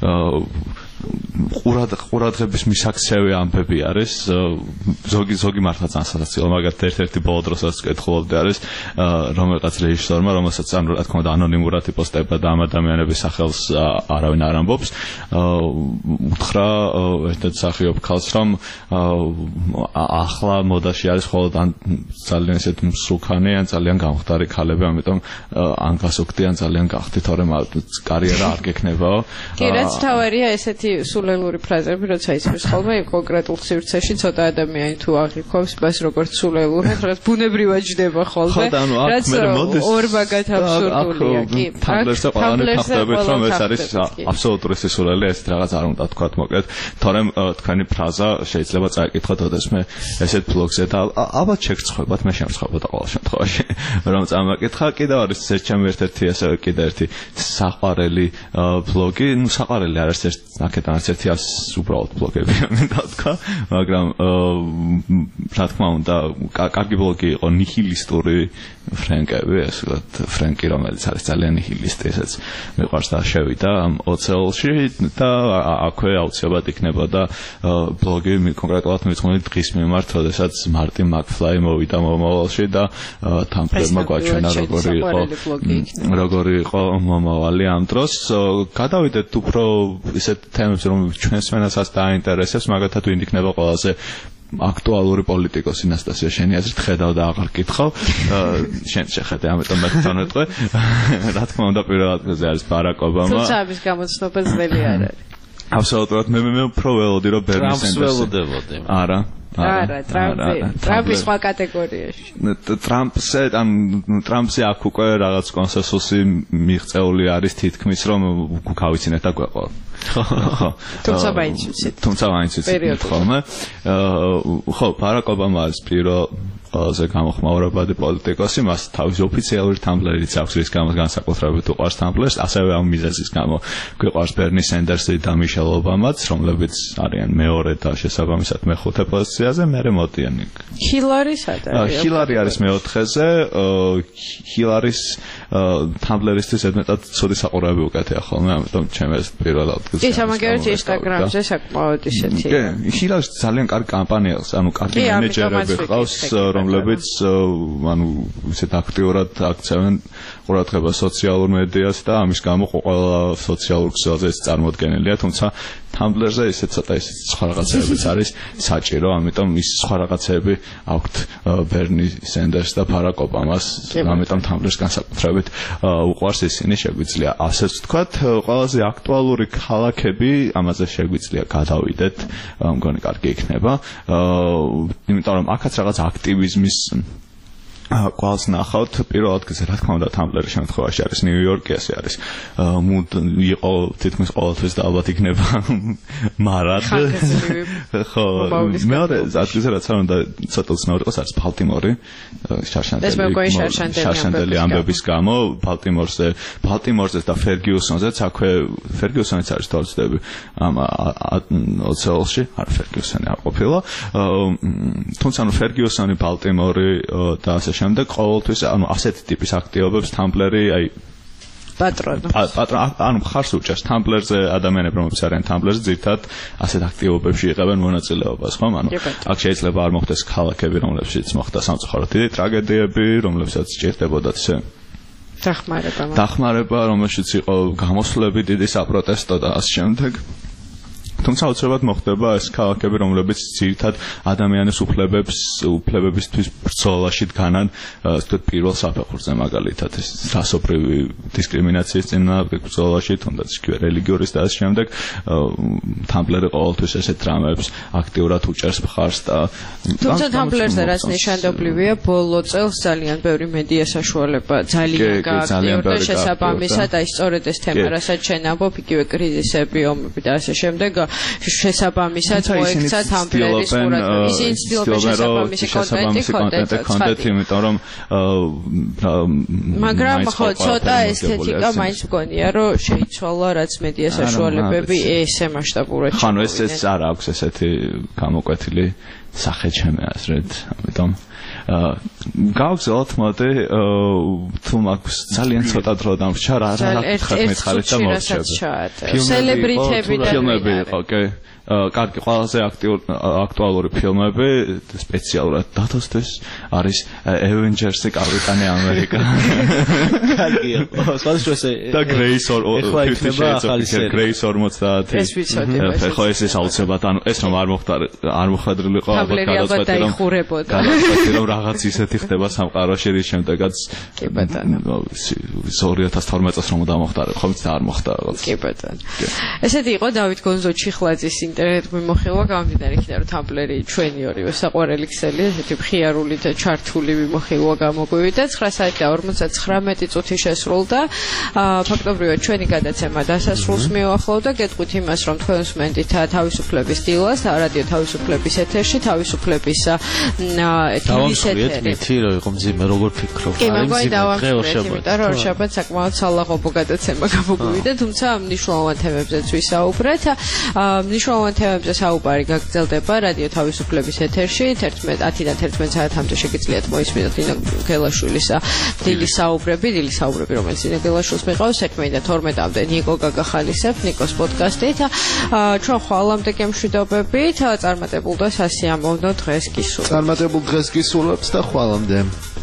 Speaker 11: ყურად ყურადღების მისაქცევი ამბები არის, ზოგი ზოგი მართლა ძალიან სასაცილო, მაგათ ერთ-ერთი ბოლო დროსაც კითხულობდი არის რომელიღაც რეჟისორმა, რომელსაც ანუ რა თქმა უნდა ანონიმურად იპოსტება და ამ ადამიანების სახელს არავინ არ ამბობს, უთხრა ერთ-ერთ მსახიობ ქალს, რომ ახლა მოდაში არის მხოლოდ ძალიან ესეთ მსუქანი ან ძალიან გამხდარი ქალები, ამიტომ ან გასუქდი ან ძალიან გახდი, თორემ კარიერა არ გექნებაო.
Speaker 3: კი, რაც თავარია ესეთი სულელური ფრაზები, როცა ისმის ხოლმე კონკრეტულ სივრცეში ცოტა ადამიანი თუ აღიქობს მას როგორც სულელური, რაღაც ბუნებრივად ჯდება ხოლმე. რაც ორ მაგათ აბსურდულია, კი.
Speaker 11: Tumblr-ზე ყველანი ხახდებით, რომ ეს არის აბსოლუტური სისულელე, ეს რაღაც არ უნდა თქვათ მოკლედ, თორემ თქვენი ფრაზა შეიძლება წაიკითხოთ ოდესმე ესეთ ბლოგზე და ალბათ შეგრცხვებათ, მე შემრცხვებოდა ყოველ შემთხვევაში, რომ წამაკითხა. კიდევ არის ერთ-ერთი ერთ-ერთი ასე კიდევ ერთი საყვარელი ბლოგი, ნუ საყვარელი არის ერთ აქედან ერთ-ერთი ას უბრალოდ ბლოგები მინდა თქვა, მაგრამ რა თქმა უნდა, კარგი ბლოგი იყო ნიჰილისტური ფრენკები, ასე ვთქვათ, ფრენკი, რომელიც არის ძალიან ნიჰილისტი, ესაც მიყვარს და შევიდა ამ ოცეულში და აქვე აუცილებლად იქნებოდა ბლოგი კონკრეტულად მიძღვნილი დღის მიმართ, როდესაც მარტინ მაკფლაი მოვიდა მომავალში და Tumblr-მა გვაჩვენა როგორი იყო როგორი იყო მომავალი ამ დროს. გადავიდეთ უფრო ისეთ თემებს, რომ ჩვენს მენასაც დაინტერესებს, მაგათაც ვინ იქნება ყველაზე აქტუალური პოლიტიკოსი. ნასტასია, შენი აზრით ხედავ და აღარ კითხავ. შენ შეხედე, ამიტომ მე თვითონეთყვე. რა თქმა უნდა, პირველ ადგილზე არის ბარაკ ობამა.
Speaker 3: თუმცა ამის გამოცნობა ძნელი არ არის.
Speaker 11: აბსოლუტურად მე მე უფრო ველოდი რომ ბერნი
Speaker 2: სენდერსი.
Speaker 11: არა.
Speaker 3: არა, ტრამპი, ტრამპი სხვა კატეგორიაში.
Speaker 11: ტრამპზე, ან ტრამპზე აქ უკვე რაღაც კონსენსუსი მიღწეული არის თითქმის, რომ გავიცინეთ და გვეყო. ხო.
Speaker 3: თუმცა მაინც ვიცით.
Speaker 11: თუმცა მაინც ვიცით ხოლმე. ხო, ბარაკ ობამა არის პირველ ყველაზე გამოხმაურებადი პოლიტიკოსი, მას თავისი ოფიციალური Tumblr-იც აქვს, რის გამო განსაკუთრებით უყვარს Tumblr-ს, ასევე ამ მიზეზის გამო გვიყვარს ბერნი სენდერსი და მიშელ ობამაც, რომლებიც არიან მეორე და შესაბამისად მეხუთე პოზიციაზე, მერე მოდიან იქ.
Speaker 3: ჰილარი სად არის?
Speaker 11: ჰილარი არის მეოთხეზე, ჰილარის Tumblr-ისთვის ზედმეტად ცუდი საყურები უკეთია ხოლმე, ამიტომ ჩემ ეს პირველ ადგილზე.
Speaker 3: კი, სამაგერად Instagram-ზე საკმაოდ ისეთი.
Speaker 11: კი, ჰილარს ძალიან კარგი კამპანია აქვს, ანუ კარგი მენეჯერები ყავს, რომლებიც ანუ ისეთ აქტიურად აქცევენ ყურადღებას სოციალურ მედიას და ამის გამო ყველა სოციალურ ქსელზე წარმოდგენილია, თუმცა Tumblr-ზე ისე ცოტა ისე სხვა რაღაცებიც არის საჭირო, ამიტომ ის სხვა რაღაცები აქვთ ბერნი სენდერსს და ბარაკ ობამას, ამიტომ Tumblr-ს განსაკუთრებით უყვარს ისინი, შეგვიძლია ასეც ვთქვათ, ყველაზე აქტუალური ქალაქები, ამაზე შეგვიძლია გადავიდეთ, მგონი კარგი იქნება, იმიტომ რომ აქაც რაღაც აქტივიზმის ყავს ნახავთ პირველ ადგილზე რა თქმა უნდა Tumblr-ის შემთხვევაში არის ნიუ-იორკი, ასე არის მუდ იყო თითქმის ყოველთვის და ალბათ იქნება მარად ხო მეორე ადგილზე რაც არ უნდა ცოტა უცნაური იყოს არის ბალტიმორი შარშანდელი ამბების გამო ბალტიმორზე ბალტიმორზე და ფერგიუსონზეც აქვე ფერგიუსონიც არის თორცდები ამ ოცეულში არ ფერგიუსონი არ ყოფილა თუმცა ნუ ფერგიუსონი ბალტიმორი და ასე შემდეგ ყოველთვის ანუ ასეთი ტიპის აქტივობებს Tumblr-ი აი
Speaker 3: პატრონო
Speaker 11: პატრონო ანუ ხარს უჭერს Tumblr-ზე ადამიანები რომლებიც არიან Tumblr-ზე ძირთად ასეთ აქტივობებში იღებენ მონაწილეობას ხომ ანუ აქ შეიძლება არ მოხდეს ქალაქები რომლებშიც მოხდა სამწუხაროდ დიდი ტრაგედიები რომლებსაც ჭირდებოდათ ისე
Speaker 3: დახმარება
Speaker 11: დახმარება რომელშიც იყო გამოსვლები დიდი საპროტესტო და ასე შემდეგ თუმცა უცებად მოხდება ეს ქალაქები რომლებიც ძირითად ადამიანის უფლებებს უფლებებისთვის ბრძოლაში დგანან თქო პირველ საფეხურზე მაგალითად ეს რასობრივი დისკრიმინაციის წინააღმდეგ ბრძოლაში თუნდაც კი რელიგიურის და ასე შემდეგ Tumblr-ი ყოველთვის ესეთ დრამებს აქტიურად უჭერს მხარს და
Speaker 3: თუმცა Tumblr-ზე რაც ნიშანდობლივია ბოლო წელს ძალიან ბევრი მედია საშუალება ძალიან გააქტიურდა შესაბამისად აი სწორედ ეს თემა რასაც შენ ამბობ იგივე კრიზისები ომები და ასე შემდეგ შესაბამისად მოექცა Tumblr-ის ყურადღება. ისინი ცდილობენ შესაბამისი კონტენტი
Speaker 11: კონტენტი, იმიტომ რომ
Speaker 3: მაგრამ ხო ცოტა ესთეტიკა მაინც მგონია, რომ შეიცვალა რაც მედია საშუალებები ესე მასშტაბურად.
Speaker 11: ხანო ეს ეს არ აქვს ესეთი გამოკვეთილი სახე ჩემი აზრით, ამიტომ გავგზავნოთ მოდი თუ მაქვს ძალიან ცოტა დრო დამრჩა რა რა გითხრათ მე ხარეთ და მოვჩები
Speaker 3: სელებრიტები და
Speaker 11: ფილმები იყო კი კარგი ყველაზე აქტუალური ფილმები სპეციალურად დათოსდეს არის Avengers-ი კაპიტანი ამერიკა
Speaker 2: კარგი იყო სხვადასხვა ესე
Speaker 11: და Grace Grace ორმოცდაათი
Speaker 3: ეს ვიცოდი
Speaker 11: ხო ეს ეს აუცილებლად ანუ ეს რომ არ მოხდა არ მოხდრილიყო
Speaker 3: ალბათ გადაწყვეტი რომ
Speaker 11: გადაწყვეტი რომ რაღაც ისეთი ხდება სამყაროში რის შემდეგაც
Speaker 3: კი ბატონო
Speaker 11: ორი ათას თორმეტ წელს რომ დამოხდარა ხომ და არ მოხდა რაღაც
Speaker 3: კი ბატონო ესეთი იყო დავით გონზო ჩიხლაძის ინტერნეტ მიმოხილვა გამომდინარე იქიდან რომ Tumblr-ი ჩვენი ორივე საყვარელი ქსელი ესეთი მხიარული და ჩართული მიმოხილვა გამოგვივიდა ცხრა საათი და ორმოცდათხრამეტი წუთი შესრულდა ფაქტობრივად ჩვენი გადაცემა დასასრულს მიუახლოვდა გეტყვით იმას რომ თქვენ უსმენთ თავისუფლების დილას რადიო თავისუფლების ეთერში თავისუფლების ეთერის
Speaker 2: ეთერი რო იყო მძიმე როგორ ფიქრობ
Speaker 3: კი მაგარი დავამშვიდეთ იმიტომ რომ შაბათ საკმაოდ სალაღობო გადაცემა გამოგვივიდა თუმცა მნიშვნელოვან თემებზეც ვისაუბრეთ მნიშვნელოვან თემებზე საუბარი გაგრძელდება რადიო თავისუფლების ეთერში ათიდან თერთმეტ საათამდე შეგიძლიათ მოისმინოთ ნინო გელაშვილის დილის საუბრები დილის საუბრები რომელიც ნინო გელაშვილს მიყავს საქმეიდან თორმეტამდე ნიკო გაგახალისებ ნიკოს პოდკასტით ჩვენ ხვალამდე გემშვიდობებით წარმატებულ და სასიამოვნო დღეს გისურვებთ
Speaker 2: წარმატებულ დღეს გისურვებთ და ხვალამდე